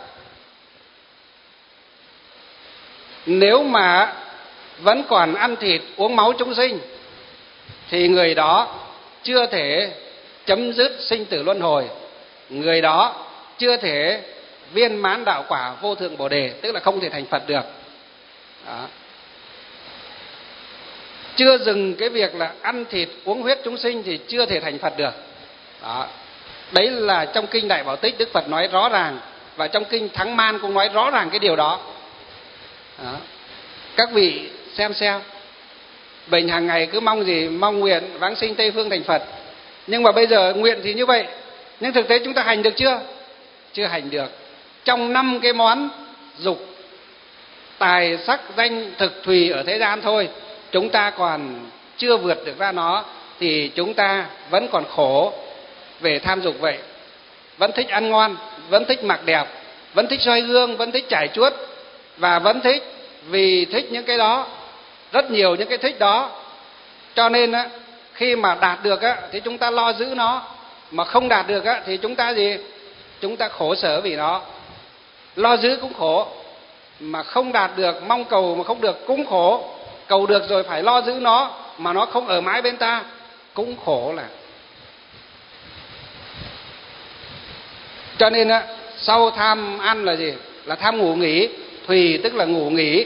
nếu mà vẫn còn ăn thịt uống máu chúng sinh thì người đó chưa thể chấm dứt sinh tử luân hồi, người đó chưa thể viên mãn đạo quả vô thượng Bồ Đề, tức là không thể thành Phật được. Đó. Chưa dừng cái việc là ăn thịt uống huyết chúng sinh thì chưa thể thành Phật được. Đó. Đấy là trong kinh Đại Bảo Tích Đức Phật nói rõ ràng, và trong kinh Thắng Man cũng nói rõ ràng cái điều đó. Đó. Các vị xem xem, bệnh hàng ngày cứ mong gì? Mong nguyện vãng sinh Tây Phương thành Phật. Nhưng mà bây giờ nguyện thì như vậy, nhưng thực tế chúng ta hành được chưa? Chưa hành được. Trong năm cái món dục tài sắc danh thực thùy ở thế gian thôi, chúng ta còn chưa vượt được ra nó, thì chúng ta vẫn còn khổ về tham dục vậy. Vẫn thích ăn ngon, vẫn thích mặc đẹp, vẫn thích soi gương, vẫn thích trải chuốt, và vẫn thích vì thích những cái đó, rất nhiều những cái thích đó. Cho nên á, khi mà đạt được á, thì chúng ta lo giữ nó, mà không đạt được á, thì chúng ta gì? Chúng ta khổ sở vì nó. Lo giữ cũng khổ, mà không đạt được, mong cầu mà không được cũng khổ. Cầu được rồi phải lo giữ nó, mà nó không ở mãi bên ta cũng khổ là. Cho nên á, sau tham ăn là gì? Là tham ngủ nghỉ. Thùy tức là ngủ nghỉ.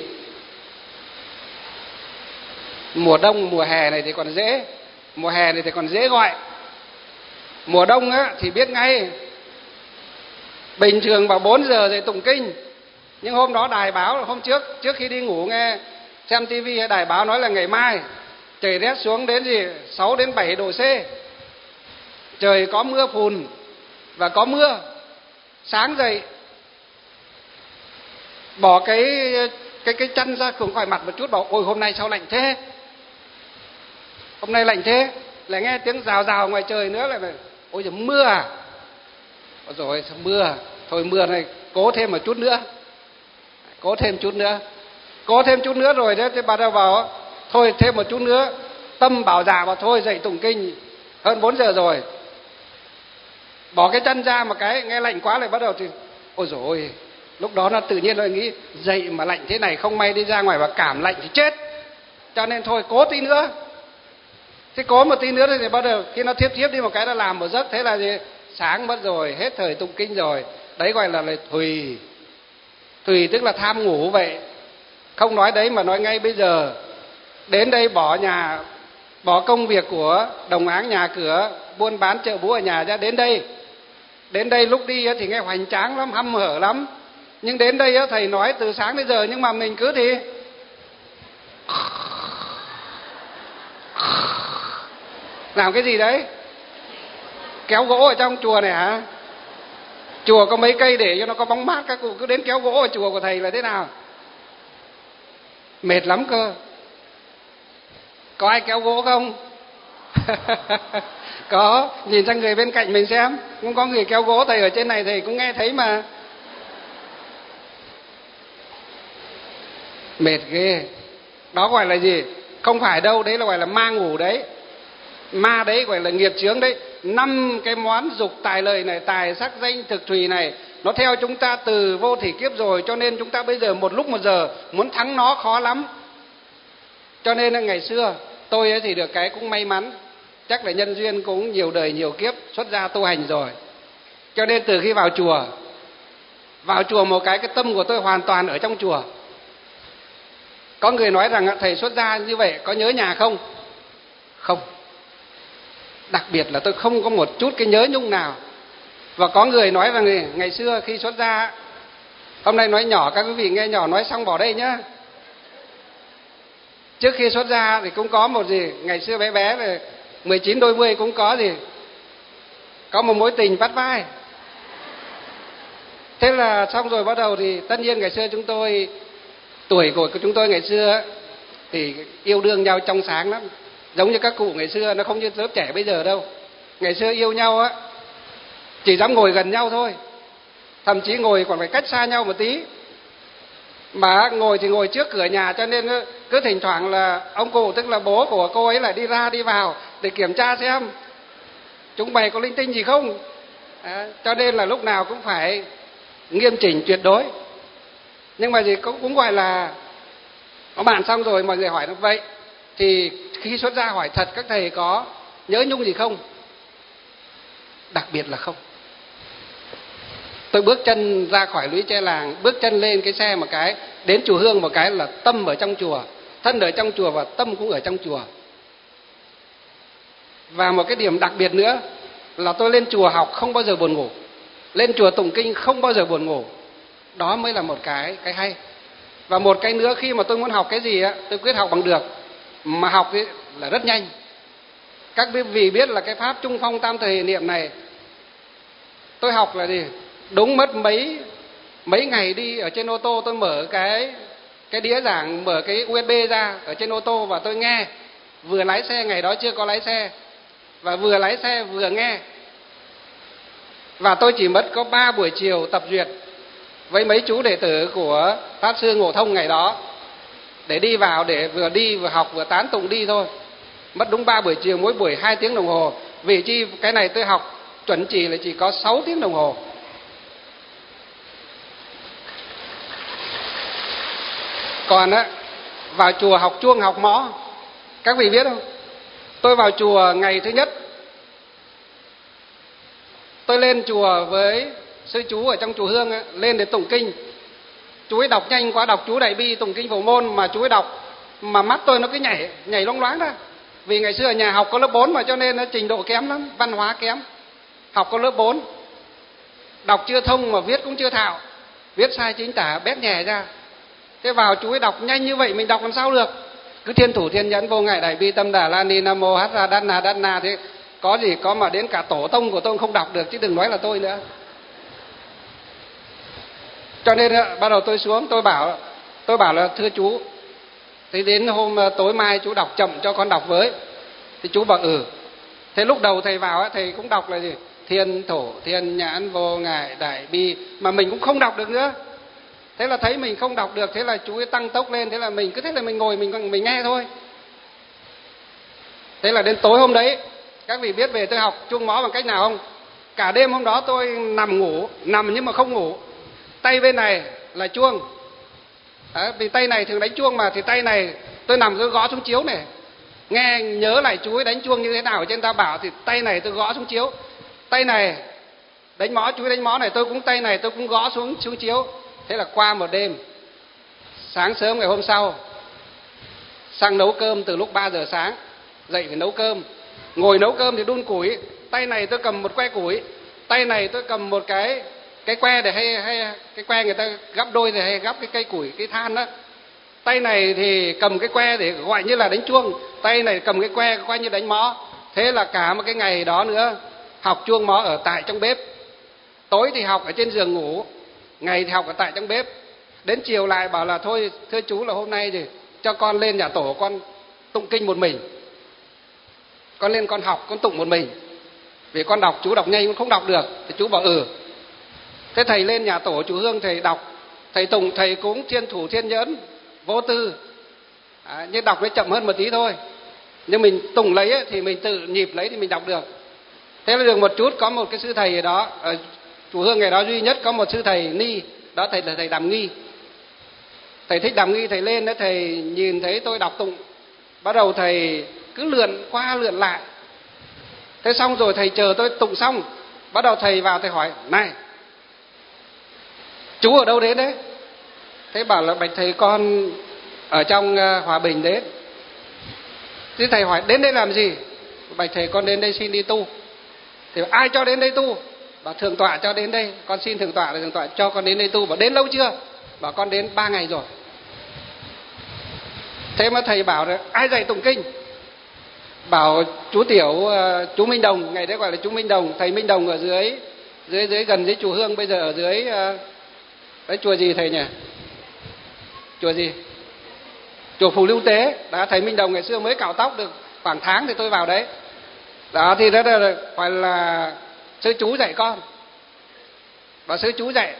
Mùa đông, mùa hè này thì còn dễ, mùa hè này thì còn dễ gọi. Mùa đông á thì biết ngay, bình thường vào bốn giờ thì tụng kinh, nhưng hôm đó đài báo, hôm trước trước khi đi ngủ nghe xem tivi hay đài báo nói là ngày mai trời rét xuống đến gì sáu đến bảy độ C, trời có mưa phùn và có mưa. Sáng dậy bỏ cái cái cái chân ra cùng khỏi mặt một chút, bảo ôi hôm nay sao lạnh thế, hôm nay lạnh thế, lại nghe tiếng rào rào ngoài trời nữa, lại ôi giời mưa à, rồi sao mưa, thôi mưa này cố thêm một chút nữa, cố thêm chút nữa, cố thêm chút nữa rồi đấy, thì bà đầu bảo thôi thêm một chút nữa, tâm bảo dạ vào thôi dậy tụng kinh, hơn bốn giờ rồi, bỏ cái chân ra một cái nghe lạnh quá lại bắt đầu thì ôi dồi ôi, lúc đó nó tự nhiên nó nghĩ dậy mà lạnh thế này không may đi ra ngoài và cảm lạnh thì chết, cho nên thôi cố tí nữa. Thế cố một tí nữa thì bắt đầu khi nó thiếp thiếp đi một cái nó làm một giấc, thế là gì? Sáng mất rồi, hết thời tụng kinh rồi. Đấy gọi là, là thùy. Thùy tức là tham ngủ vậy. Không nói đấy mà nói ngay bây giờ. Đến đây bỏ nhà, bỏ công việc của đồng áng nhà cửa, buôn bán chợ búa ở nhà ra đến đây. Đến đây lúc đi thì nghe hoành tráng lắm, hăm hở lắm. Nhưng đến đây thầy nói từ sáng đến giờ, nhưng mà mình cứ thì làm cái gì đấy? Kéo gỗ ở trong chùa này hả? Chùa có mấy cây để cho nó có bóng mát, các cụ cứ đến kéo gỗ ở chùa của thầy là thế nào? Mệt lắm cơ. Có ai kéo gỗ không? Có, nhìn sang người bên cạnh mình xem, cũng có người kéo gỗ, thầy ở trên này thầy cũng nghe thấy mà. Mệt ghê. Đó gọi là gì? Không phải đâu, đấy là gọi là ma ngủ đấy. Ma đấy gọi là nghiệp chướng đấy. Năm cái món dục tài lợi này, tài sắc danh thực thùy này, nó theo chúng ta từ vô thỉ kiếp rồi, cho nên chúng ta bây giờ một lúc một giờ muốn thắng nó khó lắm. Cho nên là ngày xưa tôi ấy thì được cái cũng may mắn, chắc là nhân duyên cũng nhiều đời nhiều kiếp xuất gia tu hành rồi. Cho nên từ khi vào chùa Vào chùa một cái cái tâm của tôi hoàn toàn ở trong chùa. Có người nói rằng thầy xuất gia như vậy có nhớ nhà không? Không. Đặc biệt là tôi không có một chút cái nhớ nhung nào. Và có người nói rằng ngày xưa khi xuất gia, hôm nay nói nhỏ các quý vị nghe nhỏ, nói xong bỏ đây nhá. Trước khi xuất gia thì cũng có một gì, ngày xưa bé bé về mười chín đôi mươi cũng có gì, có một mối tình vắt vai. Thế là xong rồi bắt đầu thì tất nhiên ngày xưa chúng tôi, tuổi của chúng tôi ngày xưa thì yêu đương nhau trong sáng lắm. Giống như các cụ ngày xưa, nó không như lớp trẻ bây giờ đâu. Ngày xưa yêu nhau á, chỉ dám ngồi gần nhau thôi. Thậm chí ngồi còn phải cách xa nhau một tí. Mà ngồi thì ngồi trước cửa nhà, cho nên cứ thỉnh thoảng là ông cụ, tức là bố của cô ấy, lại đi ra đi vào để kiểm tra xem chúng mày có linh tinh gì không. À, cho nên là lúc nào cũng phải nghiêm chỉnh tuyệt đối. Nhưng mà gì cũng, cũng gọi là có bạn. Xong rồi mọi người hỏi nó vậy thì khi xuất gia hỏi thật các thầy có nhớ nhung gì không? Đặc biệt là không. Tôi bước chân ra khỏi lũy tre làng, bước chân lên cái xe một cái, đến chùa Hương một cái là tâm ở trong chùa, thân ở trong chùa và tâm cũng ở trong chùa. Và một cái điểm đặc biệt nữa là tôi lên chùa học không bao giờ buồn ngủ, lên chùa tụng kinh không bao giờ buồn ngủ. Đó mới là một cái cái hay. Và một cái nữa, khi mà tôi muốn học cái gì á, tôi quyết học bằng được, mà học ấy là rất nhanh. Các vị biết là cái pháp Trung Phong Tam Thời Niệm này, tôi học là gì? Đúng mất mấy mấy ngày đi ở trên ô tô, tôi mở cái cái đĩa giảng, mở cái u ét bê ra ở trên ô tô và tôi nghe. Vừa lái xe, ngày đó chưa có lái xe, và vừa lái xe vừa nghe. Và tôi chỉ mất có ba buổi chiều tập duyệt với mấy chú đệ tử của Pháp Sư Ngộ Thông ngày đó, để đi vào để vừa đi vừa học vừa tán tụng đi thôi. Mất đúng ba buổi chiều, mỗi buổi hai tiếng đồng hồ. Vì chi cái này tôi học chuẩn chỉ là chỉ có sáu tiếng đồng hồ. Còn á, vào chùa học chuông học mõ, các vị biết không? Tôi vào chùa ngày thứ nhất, tôi lên chùa với sư chú ở trong chùa Hương á, lên để tụng kinh. Chú ấy đọc nhanh quá, đọc chú Đại Bi tụng kinh Phổ Môn mà chú ấy đọc mà mắt tôi nó cứ nhảy nhảy loáng loáng ra. Vì ngày xưa ở nhà học có lớp bốn mà, cho nên nó trình độ kém lắm, văn hóa kém. Học có lớp bốn, đọc chưa thông mà viết cũng chưa thạo, viết sai chính tả bét nhè ra. Thế vào chú ấy đọc nhanh như vậy mình đọc làm sao được? Cứ thiên thủ thiên nhẫn vô ngại đại bi tâm đà la ni nam mô hát ra đát na đát na, thế có gì có mà đến cả tổ tông của tôi không đọc được, chứ đừng nói là tôi nữa. Cho nên bắt đầu tôi xuống, tôi bảo tôi bảo là thưa chú, thế đến hôm tối mai chú đọc chậm cho con đọc với. Thì chú bảo ừ. Thế lúc đầu thầy vào thầy cũng đọc là gì? Thiên thủ thiên nhãn vô ngại đại bi, mà mình cũng không đọc được nữa. Thế là thấy mình không đọc được, thế là chú ấy tăng tốc lên, thế là mình cứ thế là mình ngồi mình mình nghe thôi. Thế là đến tối hôm đấy, các vị biết về tôi học chuông mõ bằng cách nào không? Cả đêm hôm đó tôi nằm ngủ, nằm nhưng mà không ngủ. Tay bên này là chuông. Đấy, vì tay này thường đánh chuông mà, thì tay này tôi nằm tôi gõ xuống chiếu này. Nghe nhớ lại chú ấy đánh chuông như thế nào ở trên Tam Bảo, thì tay này tôi gõ xuống chiếu. Tay này đánh mõ, chú ấy đánh mõ này, tôi cũng tay này tôi cũng gõ xuống xuống chiếu. Thế là qua một đêm, sáng sớm ngày hôm sau sang nấu cơm từ lúc ba giờ sáng, dậy phải nấu cơm. Ngồi nấu cơm thì đun củi, tay này tôi cầm một que củi, tay này tôi cầm một cái cái que để hay hay cái que người ta gắp đôi thì hay gắp cái cây củi, cái than đó. Tay này thì cầm cái que để gọi như là đánh chuông, tay này cầm cái que coi như đánh mõ. Thế là cả một cái ngày đó nữa học chuông mõ ở tại trong bếp. Tối thì học ở trên giường ngủ, ngày thì học ở tại trong bếp. Đến chiều lại bảo là thôi thưa chú là hôm nay thì cho con lên nhà tổ con tụng kinh một mình. Con lên con học, con tụng một mình. Vì con đọc, chú đọc nhanh con không đọc được. Thì chú bảo ừ. Thế thầy lên nhà tổ chú Hương thầy đọc, thầy tụng, thầy cũng thiên thủ thiên nhẫn vô tư. À, nhưng đọc nó chậm hơn một tí thôi. Nhưng mình tụng lấy ấy, thì mình tự nhịp lấy thì mình đọc được. Thế là được một chút, có một cái sư thầy ở đó, ở chùa Hương ngày đó duy nhất có một sư thầy Ni, đó thầy là thầy Đàm Nghi. Thầy thích Đàm Nghi, thầy lên đó thầy nhìn thấy tôi đọc tụng, bắt đầu thầy cứ lượn qua lượn lại. Thế xong rồi thầy chờ tôi tụng xong, bắt đầu thầy vào thầy hỏi này, Chú ở đâu đến đấy? Thế bảo là bạch thầy con ở trong uh, Hòa Bình đến. Thế thầy hỏi đến đây làm gì? Bạch thầy con đến đây xin đi tu. Thì ai cho đến đây tu? Bảo thượng tọa cho đến đây. Con xin thượng tọa là thượng tọa cho con đến đây tu. Bảo đến lâu chưa? Bảo con đến ba ngày rồi. Thế mà thầy bảo là ai dạy tụng kinh? Bảo chú Tiểu, chú Minh Đồng, ngày đấy gọi là chú Minh Đồng, thầy Minh Đồng ở dưới dưới dưới gần dưới chùa Hương, bây giờ ở dưới đấy chùa gì thầy nhỉ? Chùa gì? Chùa Phù Lưu Tế. Đó, thầy Minh Đồng ngày xưa mới cạo tóc được khoảng tháng thì tôi vào đấy. Đó thì đó là gọi là sư chú dạy con. Bảo sư chú dạy.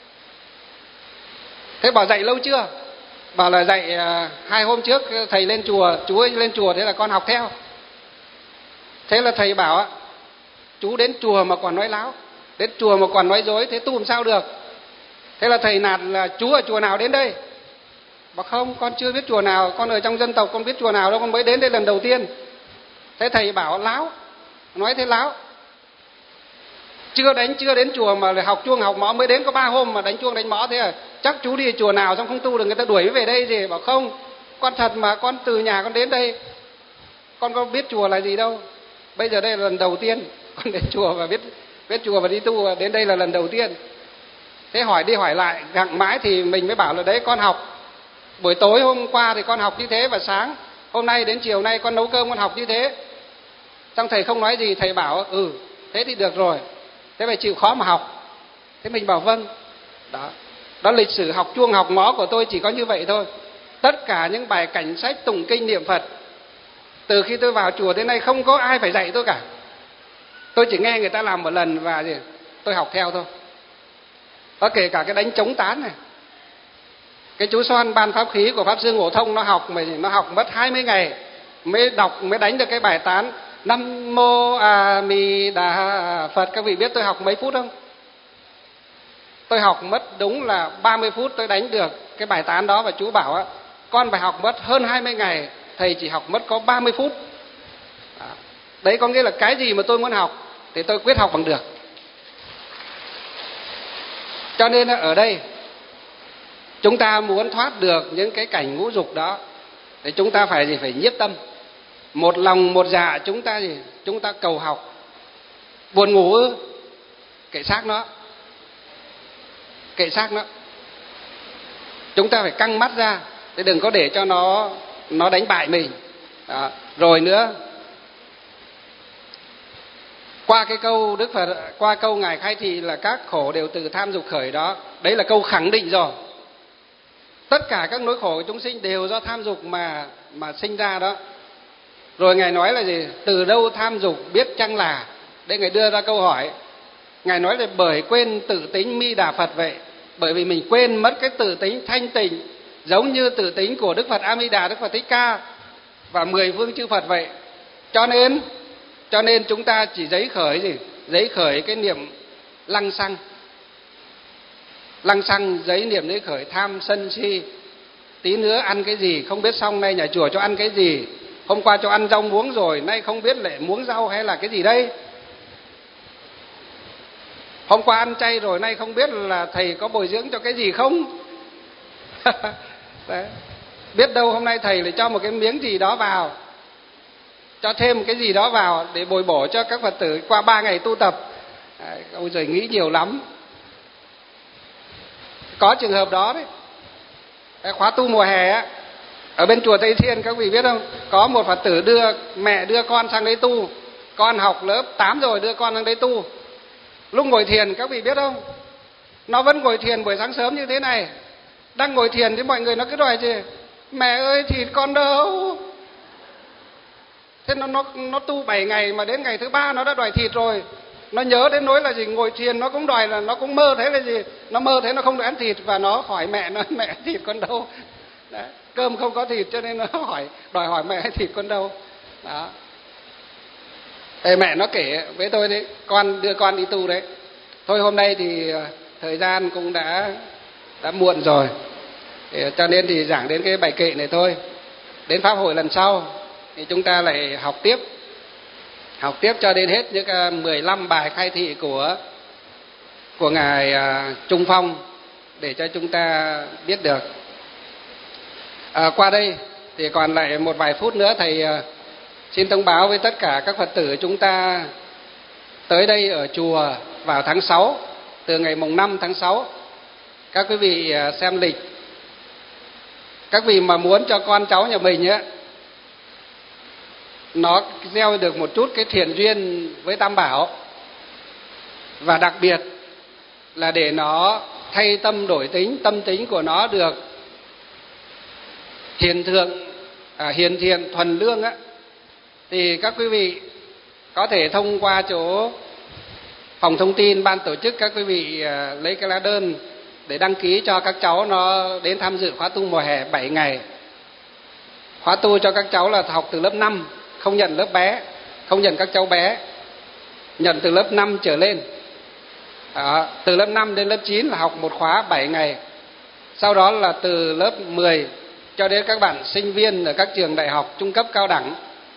Thế bảo dạy lâu chưa? Bảo là dạy hai hôm trước thầy lên chùa, chú ấy lên chùa, thế là con học theo. Thế là thầy bảo chú đến chùa mà còn nói láo, đến chùa mà còn nói dối, thế tu làm sao được? Thế là thầy nạt là chú ở chùa nào đến đây? Bảo không, con chưa biết chùa nào, con ở trong dân tộc con biết chùa nào đâu, con mới đến đây lần đầu tiên. Thế thầy bảo láo, nói thế láo. Chưa đánh chưa đến chùa mà học chuông học mõ, mới đến có ba hôm mà đánh chuông đánh mõ thế à? Chắc chú đi chùa nào xong không tu được, người ta đuổi về đây gì? Bảo không, con thật mà, con từ nhà con đến đây, con có biết chùa là gì đâu. Bây giờ đây là lần đầu tiên con đến chùa và biết biết chùa và đi tu, đến đây là lần đầu tiên. Thế hỏi đi hỏi lại gặng mãi thì mình mới bảo là đấy, con học buổi tối hôm qua thì con học như thế, và sáng hôm nay đến chiều nay con nấu cơm con học như thế. Xong thầy không nói gì, thầy bảo ừ thế thì được rồi, thế phải chịu khó mà học. Thế mình bảo vâng. Đó, đó lịch sử học chuông học mõ của tôi chỉ có như vậy thôi. Tất cả những bài cảnh sách tụng kinh niệm Phật từ khi tôi vào chùa đến nay không có ai phải dạy tôi cả. Tôi chỉ nghe người ta làm một lần và gì tôi học theo thôi. Đó, kể cả cái đánh trống tán này, cái chú Soan ban pháp khí của Pháp Sư Ngộ Thông, nó học mà nó học mất hai mươi ngày mới đọc mới đánh được cái bài tán Nam Mô A Di Đà Phật. Các vị biết tôi học mấy phút không? Tôi học mất đúng là ba mươi phút tôi đánh được cái bài tán đó, và chú bảo á, con phải học mất hơn hai mươi ngày, thầy chỉ học mất có ba mươi phút. Đó. Đấy có nghĩa là cái gì mà tôi muốn học thì tôi quyết học bằng được. Cho nên ở đây chúng ta muốn thoát được những cái cảnh ngũ dục đó thì chúng ta phải gì? Phải nhiếp tâm. Một lòng một dạ chúng ta gì? Chúng ta cầu học. Buồn ngủ ư? Kệ xác nó. Kệ xác nó. Chúng ta phải căng mắt ra để đừng có để cho nó nó đánh bại mình. Đó. Rồi nữa, qua cái câu Đức Phật, qua câu Ngài khai thị là các khổ đều từ tham dục khởi đó, đấy là câu khẳng định rồi. Tất cả các nỗi khổ của chúng sinh đều do tham dục mà mà sinh ra đó. Rồi Ngài nói là gì? Từ đâu tham dục biết chăng là? Đây Ngài đưa ra câu hỏi. Ngài nói là bởi quên tự tính Mi Đà Phật vậy. Bởi vì mình quên mất cái tự tính thanh tịnh, giống như tự tính của Đức Phật A Di Đà, Đức Phật Thích Ca và mười phương chư Phật vậy. Cho nên cho nên chúng ta chỉ giấy khởi gì? Giấy khởi cái niệm lăng xăng. Lăng xăng giấy niệm giấy khởi tham sân si. Tí nữa ăn cái gì không biết, xong nay nhà chùa cho ăn cái gì, hôm qua cho ăn rau muống rồi, nay không biết lại muống rau hay là cái gì đây. Hôm qua ăn chay rồi, nay không biết là thầy có bồi dưỡng cho cái gì không. Đấy. Biết đâu hôm nay thầy lại cho một cái miếng gì đó vào, cho thêm cái gì đó vào để bồi bổ cho các Phật tử qua ba ngày tu tập. Đấy, ôi giời, nghĩ nhiều lắm. Có trường hợp đó đấy. Cái khóa tu mùa hè á, ở bên chùa Tây Thiên các vị biết không? Có một Phật tử đưa mẹ đưa con sang đấy tu. Con học lớp tám rồi, đưa con sang đấy tu. Lúc ngồi thiền các vị biết không? Nó vẫn ngồi thiền buổi sáng sớm như thế này. Đang ngồi thiền thì mọi người nó cứ đòi gì? Mẹ ơi thịt con đâu? Thế nó nó nó tu bảy ngày mà đến ngày thứ ba nó đã đòi thịt rồi. Nó nhớ đến nỗi là gì? Ngồi thiền nó cũng đòi, là nó cũng mơ thế là gì? Nó mơ thế nó không được ăn thịt và nó hỏi mẹ nó, mẹ thịt con đâu? Đấy. Cơm không có thịt cho nên nó hỏi đòi hỏi mẹ thịt con đâu. Đó. Ê, mẹ nó kể với tôi đấy, con đưa con đi tu đấy. Thôi hôm nay thì thời gian cũng đã đã muộn rồi, thì, cho nên thì giảng đến cái bài kệ này thôi. Đến pháp hội lần sau thì chúng ta lại học tiếp, học tiếp cho đến hết những mười lăm bài khai thị của của ngài Trung Phong để cho chúng ta biết được. À, qua đây thì còn lại một vài phút nữa, thầy xin thông báo với tất cả các Phật tử chúng ta tới đây ở chùa vào tháng sáu, từ ngày mùng năm tháng sáu. Các quý vị xem lịch. Các vị mà muốn cho con cháu nhà mình á nó gieo được một chút cái thiện duyên với Tam Bảo, và đặc biệt là để nó thay tâm đổi tính, tâm tính của nó được hiền thượng, à, hiền thiện thuần lương á, thì các quý vị có thể thông qua chỗ phòng thông tin ban tổ chức, các quý vị à, lấy cái lá đơn để đăng ký cho các cháu nó đến tham dự khóa tu mùa hè bảy ngày. Khóa tu cho các cháu là học từ lớp năm, không nhận lớp bé, không nhận các cháu bé, nhận từ lớp năm trở lên. Đó, từ lớp năm đến lớp chín là học một khóa bảy ngày. Sau đó là từ lớp mười cho đến các bạn sinh viên ở các trường đại học, trung cấp, cao đẳng,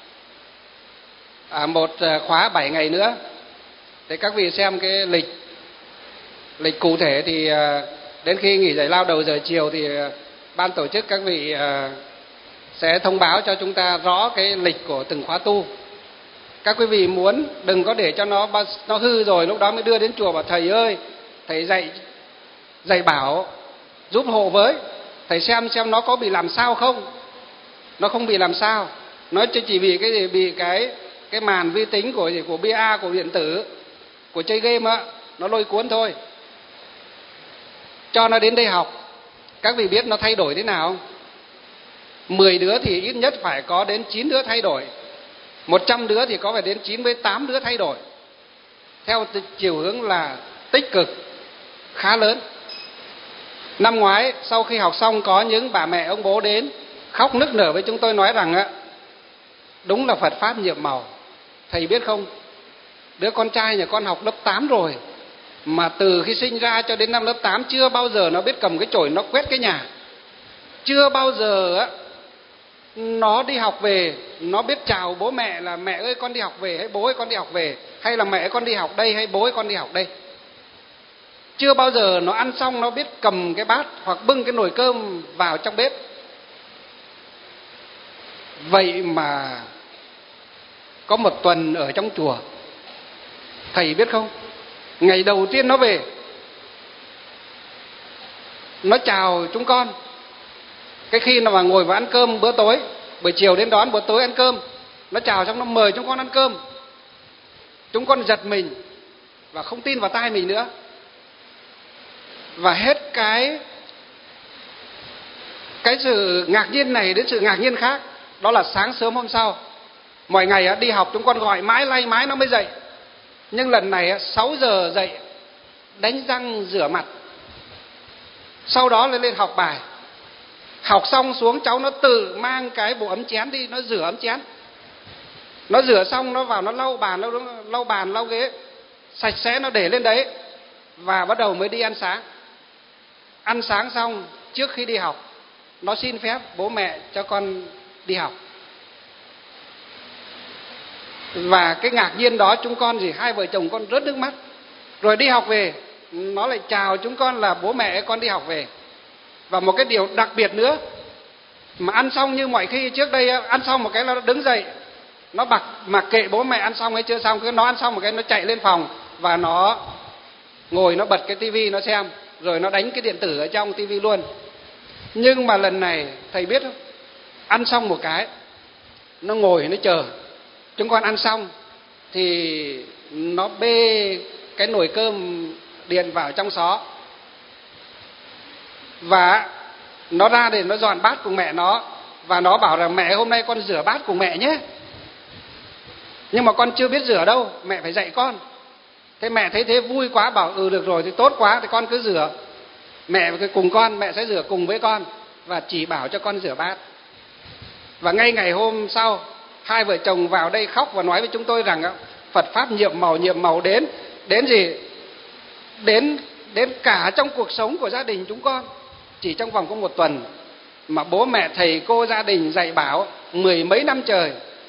à, một khóa bảy ngày nữa. Để các vị xem cái lịch lịch cụ thể thì đến khi nghỉ giải lao đầu giờ chiều thì ban tổ chức các vị sẽ thông báo cho chúng ta rõ cái lịch của từng khóa tu. Các quý vị muốn đừng có để cho nó nó hư rồi lúc đó mới đưa đến chùa bảo thầy ơi, thầy dạy dạy bảo giúp hộ với, thầy xem xem nó có bị làm sao không. Nó không bị làm sao, nó chỉ bị cái gì, bị cái cái màn vi tính của của bê a, của điện tử, của chơi game á, nó lôi cuốn thôi. Cho nó đến đây học. Các vị biết nó thay đổi thế nào không? mười đứa thì ít nhất phải có đến chín đứa thay đổi. một trăm đứa thì có phải đến chín mươi tám đứa thay đổi. Theo chiều hướng là tích cực, khá lớn. Năm ngoái sau khi học xong có những bà mẹ ông bố đến khóc nức nở với chúng tôi nói rằng á, đúng là Phật Pháp nhiệm màu. Thầy biết không, đứa con trai nhà con học lớp tám rồi, mà từ khi sinh ra cho đến năm lớp tám chưa bao giờ nó biết cầm cái chổi nó quét cái nhà. Chưa bao giờ á nó đi học về nó biết chào bố mẹ là mẹ ơi con đi học về, hay bố ơi con đi học về, hay là mẹ ơi con đi học đây, hay bố ơi con đi học đây. Chưa bao giờ nó ăn xong nó biết cầm cái bát hoặc bưng cái nồi cơm vào trong bếp. Vậy mà có một tuần ở trong chùa, thầy biết không, ngày đầu tiên nó về, nó chào chúng con. Cái khi nào mà ngồi vào ăn cơm bữa tối, buổi chiều đến đón bữa tối ăn cơm, nó chào xong nó mời chúng con ăn cơm. Chúng con giật mình và không tin vào tai mình nữa. Và hết cái cái sự ngạc nhiên này đến sự ngạc nhiên khác. Đó là sáng sớm hôm sau, mọi ngày đi học chúng con gọi mãi lay mãi nó mới dậy. Nhưng lần này sáu giờ dậy, đánh răng rửa mặt, sau đó lên lên học bài. Học xong xuống cháu nó tự mang cái bộ ấm chén đi, nó rửa ấm chén. Nó rửa xong nó vào nó lau bàn, lau, lau bàn, lau ghế, sạch sẽ nó để lên đấy. Và bắt đầu mới đi ăn sáng. Ăn sáng xong trước khi đi học, nó xin phép bố mẹ cho con đi học. Và cái ngạc nhiên đó chúng con gì, hai vợ chồng con rớt nước mắt. Rồi đi học về, nó lại chào chúng con là bố mẹ con đi học về. Và một cái điều đặc biệt nữa, mà ăn xong như mọi khi trước đây, ăn xong một cái là nó đứng dậy, nó mặc mặc kệ bố mẹ ăn xong hay chưa xong, cứ nó ăn xong một cái nó chạy lên phòng và nó ngồi nó bật cái tivi nó xem, rồi nó đánh cái điện tử ở trong tivi luôn. Nhưng mà lần này thầy biết không, ăn xong một cái nó ngồi nó chờ chúng con ăn xong thì nó bê cái nồi cơm điện vào trong xó và nó ra để nó dọn bát cùng mẹ nó. Và nó bảo rằng mẹ hôm nay con rửa bát cùng mẹ nhé, nhưng mà con chưa biết rửa đâu, mẹ phải dạy con. Thế mẹ thấy thế vui quá, bảo ừ được rồi thì tốt quá, thì con cứ rửa. Mẹ cùng con, mẹ sẽ rửa cùng với con và chỉ bảo cho con rửa bát. Và ngay ngày hôm sau, hai vợ chồng vào đây khóc và nói với chúng tôi rằng Phật Pháp nhiệm màu, nhiệm màu đến đến gì? Đến đến cả trong cuộc sống của gia đình chúng con. Chỉ trong vòng có một tuần mà bố mẹ, thầy cô, gia đình dạy bảo mười mấy năm trời.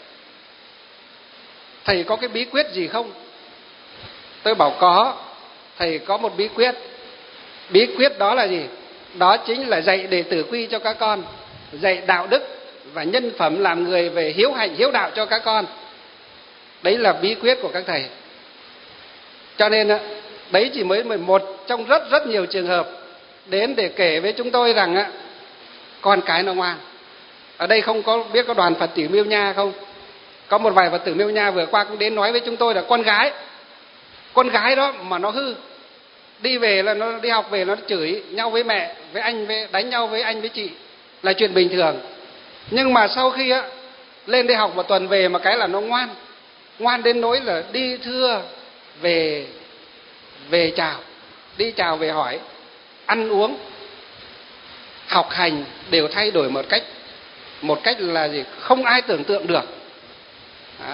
Thầy có cái bí quyết gì không? Tôi bảo có, thầy có một bí quyết. Bí quyết đó là gì? Đó chính là dạy đệ tử quy cho các con, dạy đạo đức và nhân phẩm làm người về hiếu hạnh, hiếu đạo cho các con. Đấy là bí quyết của các thầy. Cho nên đấy chỉ mới một trong rất rất nhiều trường hợp đến để kể với chúng tôi rằng con cái nó ngoan. Ở đây không có biết có đoàn Phật tử Miêu Nha không? Có một vài Phật tử Miêu Nha vừa qua cũng đến nói với chúng tôi là con gái, con gái đó mà nó hư, đi về là nó đi học về nó chửi nhau với mẹ, với anh, với đánh nhau với anh với chị là chuyện bình thường. Nhưng mà sau khi á lên đi học một tuần về mà cái là nó ngoan, ngoan đến nỗi là đi thưa về về chào, đi chào về hỏi, ăn uống, học hành đều thay đổi một cách một cách là gì không ai tưởng tượng được. Đó.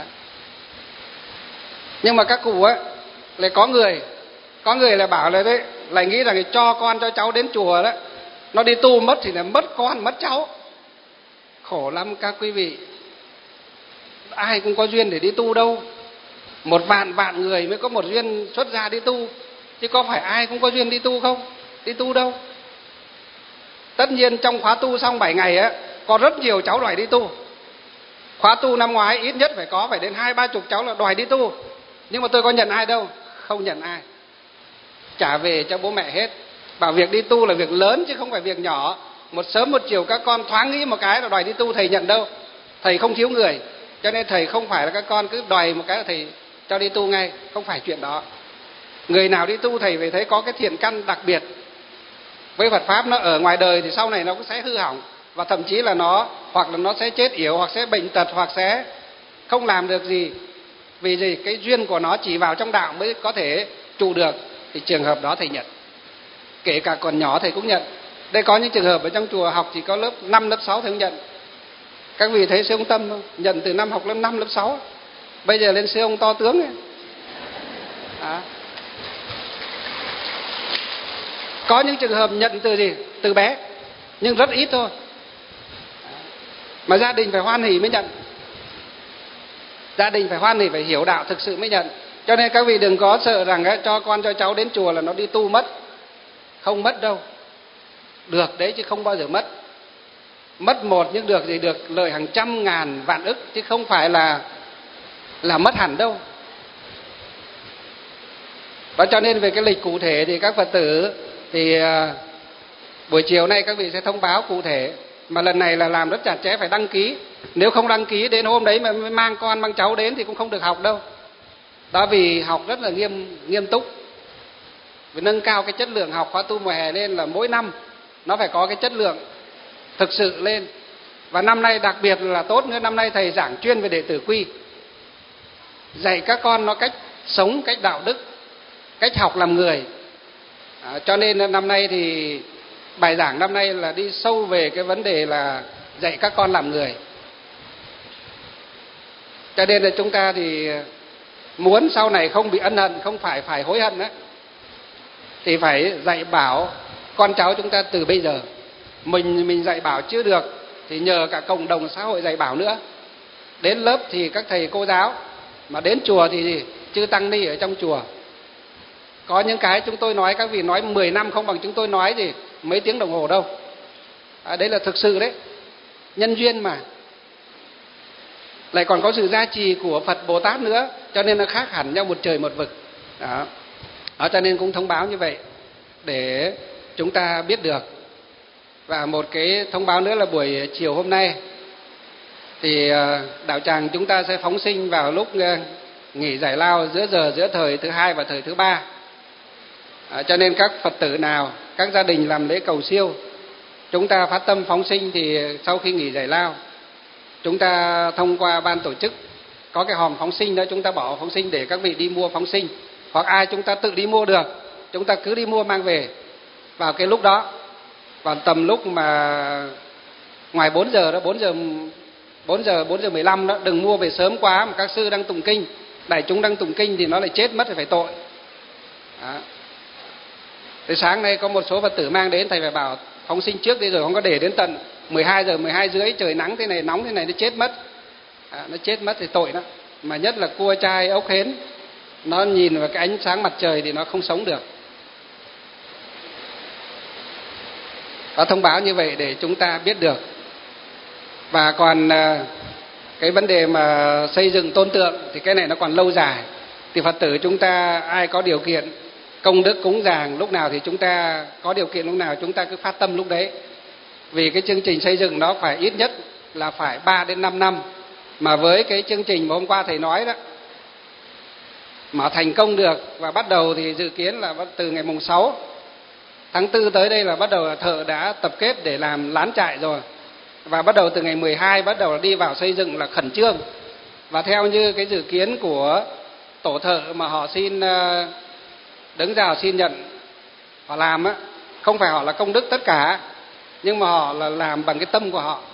Nhưng mà các cụ á lại có người có người là bảo là đấy, lại nghĩ rằng cho con cho cháu đến chùa đó, nó đi tu mất thì là mất con mất cháu. Khổ lắm các quý vị, ai cũng có duyên để đi tu đâu. Một vạn vạn người mới có một duyên xuất gia đi tu, chứ có phải ai cũng có duyên đi tu không? Đi tu đâu. Tất nhiên trong khóa tu xong bảy ngày á, có rất nhiều cháu đòi đi tu. Khóa tu năm ngoái ít nhất phải có phải đến hai ba chục cháu là đòi đi tu. Nhưng mà tôi có nhận ai đâu, không nhận ai. Trả về cho bố mẹ hết. Bảo việc đi tu là việc lớn chứ không phải việc nhỏ. Một sớm một chiều các con thoáng nghĩ một cái là đòi đi tu, thầy nhận đâu. Thầy không thiếu người, cho nên thầy không phải là các con cứ đòi một cái là thầy cho đi tu ngay. Không phải chuyện đó. Người nào đi tu thầy phải thấy có cái thiện căn đặc biệt với Phật Pháp. Nó ở ngoài đời thì sau này nó cũng sẽ hư hỏng, và thậm chí là nó hoặc là nó sẽ chết yểu, hoặc sẽ bệnh tật, hoặc sẽ không làm được gì. Vì gì? Cái duyên của nó chỉ vào trong đạo mới có thể trụ được. Thì trường hợp đó thầy nhận. Kể cả còn nhỏ thầy cũng nhận. Đây có những trường hợp ở trong chùa học chỉ có lớp năm, lớp sáu thầy cũng nhận. Các vị thấy sư ông Tâm không? Nhận từ năm học lớp năm, lớp sáu. Bây giờ lên sư ông to tướng ấy. Đó. Có những trường hợp nhận từ gì? Từ bé, nhưng rất ít thôi. Mà gia đình phải hoan hỉ mới nhận. Gia đình phải hoan hỉ, phải hiểu đạo thực sự mới nhận. Cho nên các vị đừng có sợ rằng ấy, cho con cho cháu đến chùa là nó đi tu mất. Không mất đâu. Được đấy chứ không bao giờ mất. Mất một nhưng được gì? Được lợi hàng trăm ngàn vạn ức, chứ không phải là là mất hẳn đâu. Và cho nên về cái lịch cụ thể thì các Phật tử thì uh, buổi chiều nay các vị sẽ thông báo cụ thể. Mà lần này là làm rất chặt chẽ, phải đăng ký. Nếu không đăng ký đến hôm đấy mà mang con mang cháu đến thì cũng không được học đâu. Đó, vì học rất là nghiêm nghiêm túc. Vì nâng cao cái chất lượng học khóa tu mùa hè lên là mỗi năm nó phải có cái chất lượng thực sự lên. Và năm nay đặc biệt là tốt nữa, năm nay thầy giảng chuyên về đệ tử quy, dạy các con nó cách sống, cách đạo đức, cách học làm người. À, cho nên năm nay thì bài giảng năm nay là đi sâu về cái vấn đề là dạy các con làm người. Cho nên là chúng ta thì muốn sau này không bị ân hận, không phải phải hối hận đó, thì phải dạy bảo con cháu chúng ta từ bây giờ. Mình mình dạy bảo chưa được thì nhờ cả cộng đồng xã hội dạy bảo nữa. Đến lớp thì các thầy cô giáo, mà đến chùa thì gì? Chư tăng ni ở trong chùa. Có những cái chúng tôi nói các vị nói mười năm không bằng chúng tôi nói gì mấy tiếng đồng hồ đâu. À, đấy là thực sự đấy. Nhân duyên mà. Lại còn có sự gia trì của Phật Bồ Tát nữa, cho nên nó khác hẳn nhau một trời một vực. Đó. Đó, cho nên cũng thông báo như vậy để chúng ta biết được. Và một cái thông báo nữa là buổi chiều hôm nay thì đạo tràng chúng ta sẽ phóng sinh vào lúc nghỉ giải lao giữa giờ giữa thời thứ hai và thời thứ ba. À, cho nên các Phật tử nào, các gia đình làm lễ cầu siêu, chúng ta phát tâm phóng sinh thì sau khi nghỉ giải lao, chúng ta thông qua ban tổ chức có cái hòm phóng sinh đó, chúng ta bỏ phóng sinh để các vị đi mua phóng sinh. Hoặc ai chúng ta tự đi mua được, chúng ta cứ đi mua mang về vào cái lúc đó. Vào tầm lúc mà ngoài bốn giờ đó, bốn giờ bốn giờ bốn giờ mười lăm đó, đừng mua về sớm quá mà các sư đang tụng kinh, đại chúng đang tụng kinh thì nó lại chết mất thì phải tội. Đó. Từ sáng nay có một số Phật tử mang đến, thầy phải bảo phóng sinh trước đi rồi không có để đến tận mười hai giờ, mười hai rưỡi trời nắng thế này, nóng thế này nó chết mất. À, nó chết mất thì tội đó. Mà nhất là cua trai ốc hến, nó nhìn vào cái ánh sáng mặt trời thì nó không sống được. Có thông báo như vậy để chúng ta biết được. Và còn cái vấn đề mà xây dựng tôn tượng thì cái này nó còn lâu dài. Thì Phật tử chúng ta ai có điều kiện công đức cúng dường lúc nào thì chúng ta có điều kiện lúc nào chúng ta cứ phát tâm lúc đấy. Vì cái chương trình xây dựng nó phải ít nhất là phải ba đến năm năm. Mà với cái chương trình mà hôm qua thầy nói đó mà thành công được, và bắt đầu thì dự kiến là từ ngày mùng sáu tháng tư tới đây là bắt đầu là thợ đã tập kết để làm lán trại rồi. Và bắt đầu từ ngày mười hai bắt đầu là đi vào xây dựng là khẩn trương. Và theo như cái dự kiến của tổ thợ mà họ xin đứng ra họ xin nhận họ làm á, không phải họ là công đức tất cả, nhưng mà họ là làm bằng cái tâm của họ.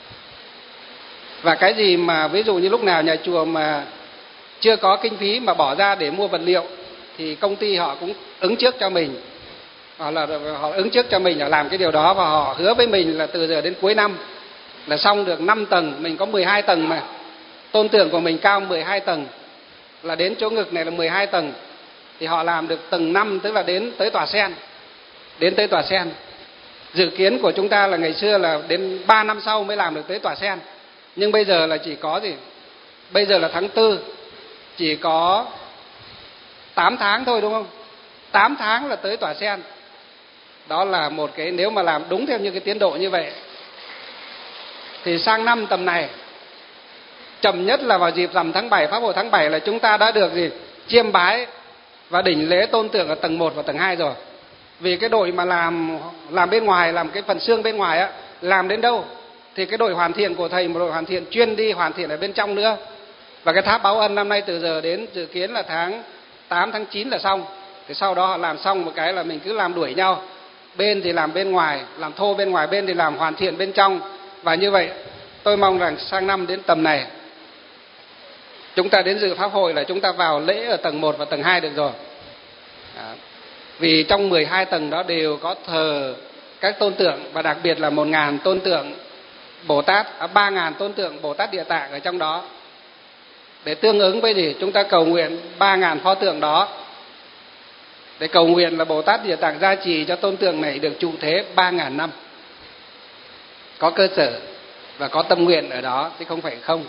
Và cái gì mà ví dụ như lúc nào nhà chùa mà chưa có kinh phí mà bỏ ra để mua vật liệu thì công ty họ cũng ứng trước cho mình. Họ là họ ứng trước cho mình là làm cái điều đó, và họ hứa với mình là từ giờ đến cuối năm là xong được năm tầng, mình có mười hai tầng mà. Tôn tượng của mình cao mười hai tầng, là đến chỗ ngực này là mười hai tầng. Thì họ làm được tầng năm, tức là đến tới tòa sen. Đến tới tòa sen. Dự kiến của chúng ta là ngày xưa là đến ba năm sau mới làm được tới tòa sen. Nhưng bây giờ là chỉ có gì? Bây giờ là tháng tư, chỉ có tám tháng thôi đúng không? tám tháng là tới tòa sen. Đó là một cái, nếu mà làm đúng theo như cái tiến độ như vậy thì sang năm tầm này, chậm nhất là vào dịp rằm tháng bảy, pháp hội tháng bảy là chúng ta đã được gì? Chiêm bái và đỉnh lễ tôn tượng ở tầng một và tầng hai rồi. Vì cái đội mà làm làm bên ngoài, làm cái phần xương bên ngoài á, làm đến đâu thì cái đội hoàn thiện của thầy, một đội hoàn thiện chuyên đi hoàn thiện ở bên trong nữa. Và cái tháp báo ân năm nay từ giờ đến dự kiến là tháng tám, tháng chín là xong. Thì sau đó họ làm xong một cái là mình cứ làm đuổi nhau. Bên thì làm bên ngoài, làm thô bên ngoài, bên thì làm hoàn thiện bên trong. Và như vậy tôi mong rằng sang năm đến tầm này chúng ta đến dự pháp hội là chúng ta vào lễ ở tầng một và tầng hai được rồi. À, vì trong mười hai tầng đó đều có thờ các tôn tượng, và đặc biệt là một nghìn tôn tượng Bồ Tát, à, ba nghìn tôn tượng Bồ Tát Địa Tạng ở trong đó. Để tương ứng với gì? Chúng ta cầu nguyện ba nghìn pho tượng đó. Để cầu nguyện là Bồ Tát Địa Tạng gia trì cho tôn tượng này được trụ thế ba nghìn năm. Có cơ sở và có tâm nguyện ở đó, chứ không phải không.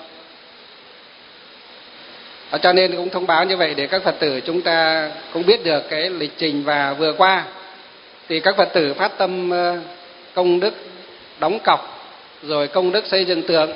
Và cho nên cũng thông báo như vậy để các Phật tử chúng ta cũng biết được cái lịch trình. Và vừa qua thì các Phật tử phát tâm công đức đóng cọc, rồi công đức xây dựng tượng.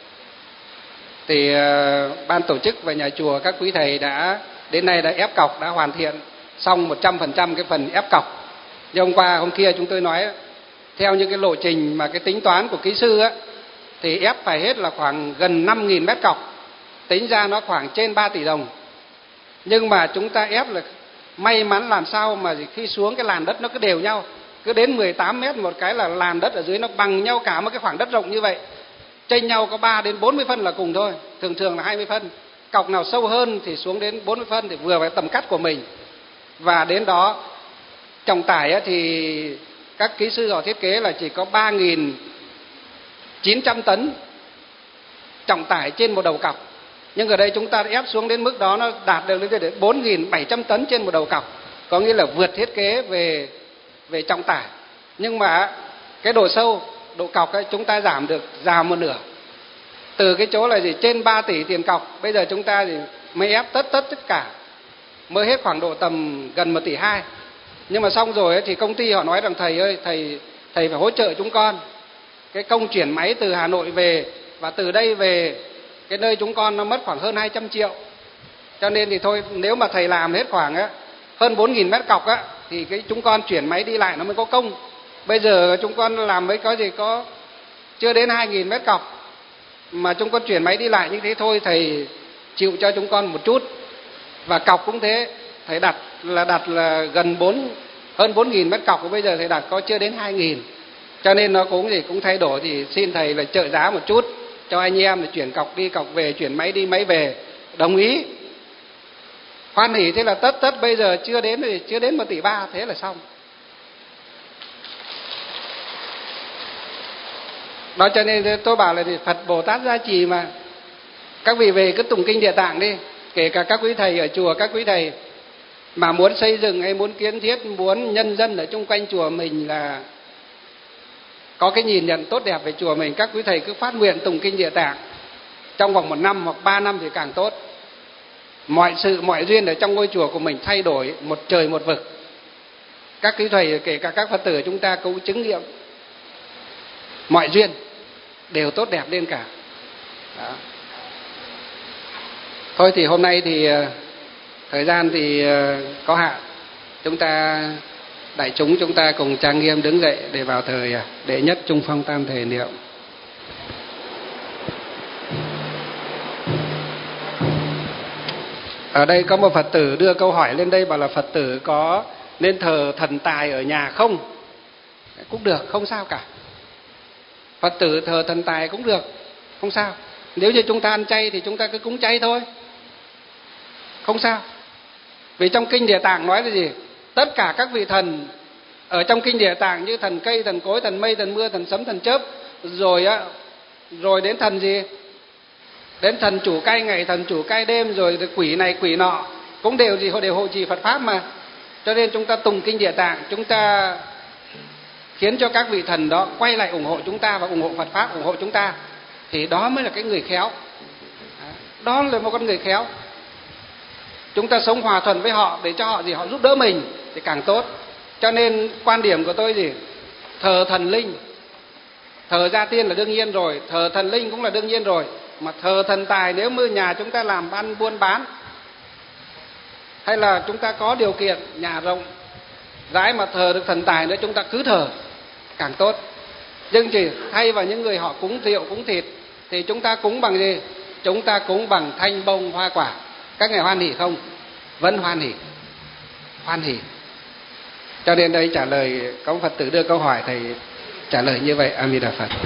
Thì ban tổ chức và nhà chùa các quý thầy đã đến nay đã ép cọc, đã hoàn thiện xong một trăm phần trăm cái phần ép cọc. Như hôm qua hôm kia chúng tôi nói, theo những cái lộ trình mà cái tính toán của kỹ sư á, thì ép phải hết là khoảng gần năm nghìn mét cọc, tính ra nó khoảng trên ba tỷ đồng. Nhưng mà chúng ta ép là may mắn làm sao mà khi xuống cái làn đất nó cứ đều nhau, cứ đến mười tám mét một cái là làn đất ở dưới nó bằng nhau cả một cái khoảng đất rộng như vậy, chênh nhau có ba đến bốn mươi phân là cùng thôi, thường thường là hai mươi phân. Cọc nào sâu hơn thì xuống đến bốn mươi phân thì vừa với tầm cắt của mình. Và đến đó trọng tải thì các kỹ sư họ thiết kế là chỉ có ba nghìn chín trăm tấn trọng tải trên một đầu cọc. Nhưng ở đây chúng ta ép xuống đến mức đó, nó đạt được đến bốn nghìn bảy trăm tấn trên một đầu cọc, có nghĩa là vượt thiết kế về về trọng tải. Nhưng mà cái độ sâu, độ cọc ấy, chúng ta giảm được giảm một nửa. Từ cái chỗ là gì trên ba tỷ tiền cọc, bây giờ chúng ta thì mới ép tất tất tất cả mới hết khoảng độ tầm gần một tỷ hai. Nhưng mà xong rồi ấy, thì công ty họ nói rằng thầy ơi, thầy thầy phải hỗ trợ chúng con. Cái công chuyển máy từ Hà Nội về và từ đây về cái nơi chúng con nó mất khoảng hơn hai trăm triệu. Cho nên thì thôi, nếu mà thầy làm hết khoảng á, hơn bốn nghìn mét cọc á, thì cái chúng con chuyển máy đi lại nó mới có công. Bây giờ chúng con làm mấy có gì có chưa đến hai nghìn mét cọc mà chúng con chuyển máy đi lại như thế thôi, thầy chịu cho chúng con một chút. Và cọc cũng thế, thầy đặt là đặt là gần bốn hơn bốn nghìn mét cọc, bây giờ thầy đặt có chưa đến hai nghìn. Cho nên nó cũng gì cũng thay đổi, thì xin thầy là trợ giá một chút cho anh em để chuyển cọc đi cọc về, chuyển máy đi máy về. Đồng ý, hoan hỉ. Thế là tất tất bây giờ chưa đến thì chưa đến một tỷ ba, thế là xong. Đó, cho nên tôi bảo là thì Phật Bồ Tát gia trì mà. Các vị về cứ tụng kinh Địa Tạng đi. Kể cả các quý thầy ở chùa, các quý thầy mà muốn xây dựng hay muốn kiến thiết, muốn nhân dân ở chung quanh chùa mình là có cái nhìn nhận tốt đẹp về chùa mình, các quý thầy cứ phát nguyện tụng kinh Địa Tạng trong vòng một năm hoặc ba năm thì càng tốt. Mọi sự mọi duyên ở trong ngôi chùa của mình thay đổi một trời một vực. Các quý thầy kể cả các Phật tử chúng ta cũng chứng nghiệm mọi duyên đều tốt đẹp lên cả. Đó. Thôi thì hôm nay thì thời gian thì có hạn, chúng ta đại chúng chúng ta cùng trang nghiêm đứng dậy để vào thời đệ nhất trung phong tam thể niệm. Ở đây có một Phật tử đưa câu hỏi lên đây, bảo là Phật tử có nên thờ thần tài ở nhà không? Cũng được, không sao cả. Phật tử thờ thần tài cũng được, không sao. Nếu như chúng ta ăn chay thì chúng ta cứ cúng chay thôi, không sao. Vì trong kinh Địa Tạng nói là gì? Tất cả các vị thần ở trong kinh Địa Tạng như thần cây, thần cối, thần mây, thần mưa, thần sấm, thần chớp, rồi á, rồi đến thần gì? Đến thần chủ cai ngày, thần chủ cai đêm, rồi quỷ này quỷ nọ cũng đều gì đều hộ trì Phật pháp mà. Cho nên chúng ta tụng kinh Địa Tạng, chúng ta khiến cho các vị thần đó quay lại ủng hộ chúng ta và ủng hộ Phật pháp, ủng hộ chúng ta, thì đó mới là cái người khéo. Đó là một con người khéo. Chúng ta sống hòa thuận với họ để cho họ gì họ giúp đỡ mình thì càng tốt. Cho nên quan điểm của tôi gì? Thờ thần linh, thờ gia tiên là đương nhiên rồi, thờ thần linh cũng là đương nhiên rồi, mà thờ thần tài nếu như nhà chúng ta làm ăn buôn bán, hay là chúng ta có điều kiện nhà rộng rãi mà thờ được thần tài nữa, chúng ta cứ thờ càng tốt. Nhưng chỉ thay vào những người họ cúng rượu cúng thịt thì chúng ta cúng bằng gì? Chúng ta cúng bằng thanh bông hoa quả. Các ngài hoan hỉ không? Vẫn hoan hỉ, hoan hỉ. Cho nên đây trả lời có Phật tử đưa câu hỏi, thầy trả lời như vậy. A Di Đà Phật.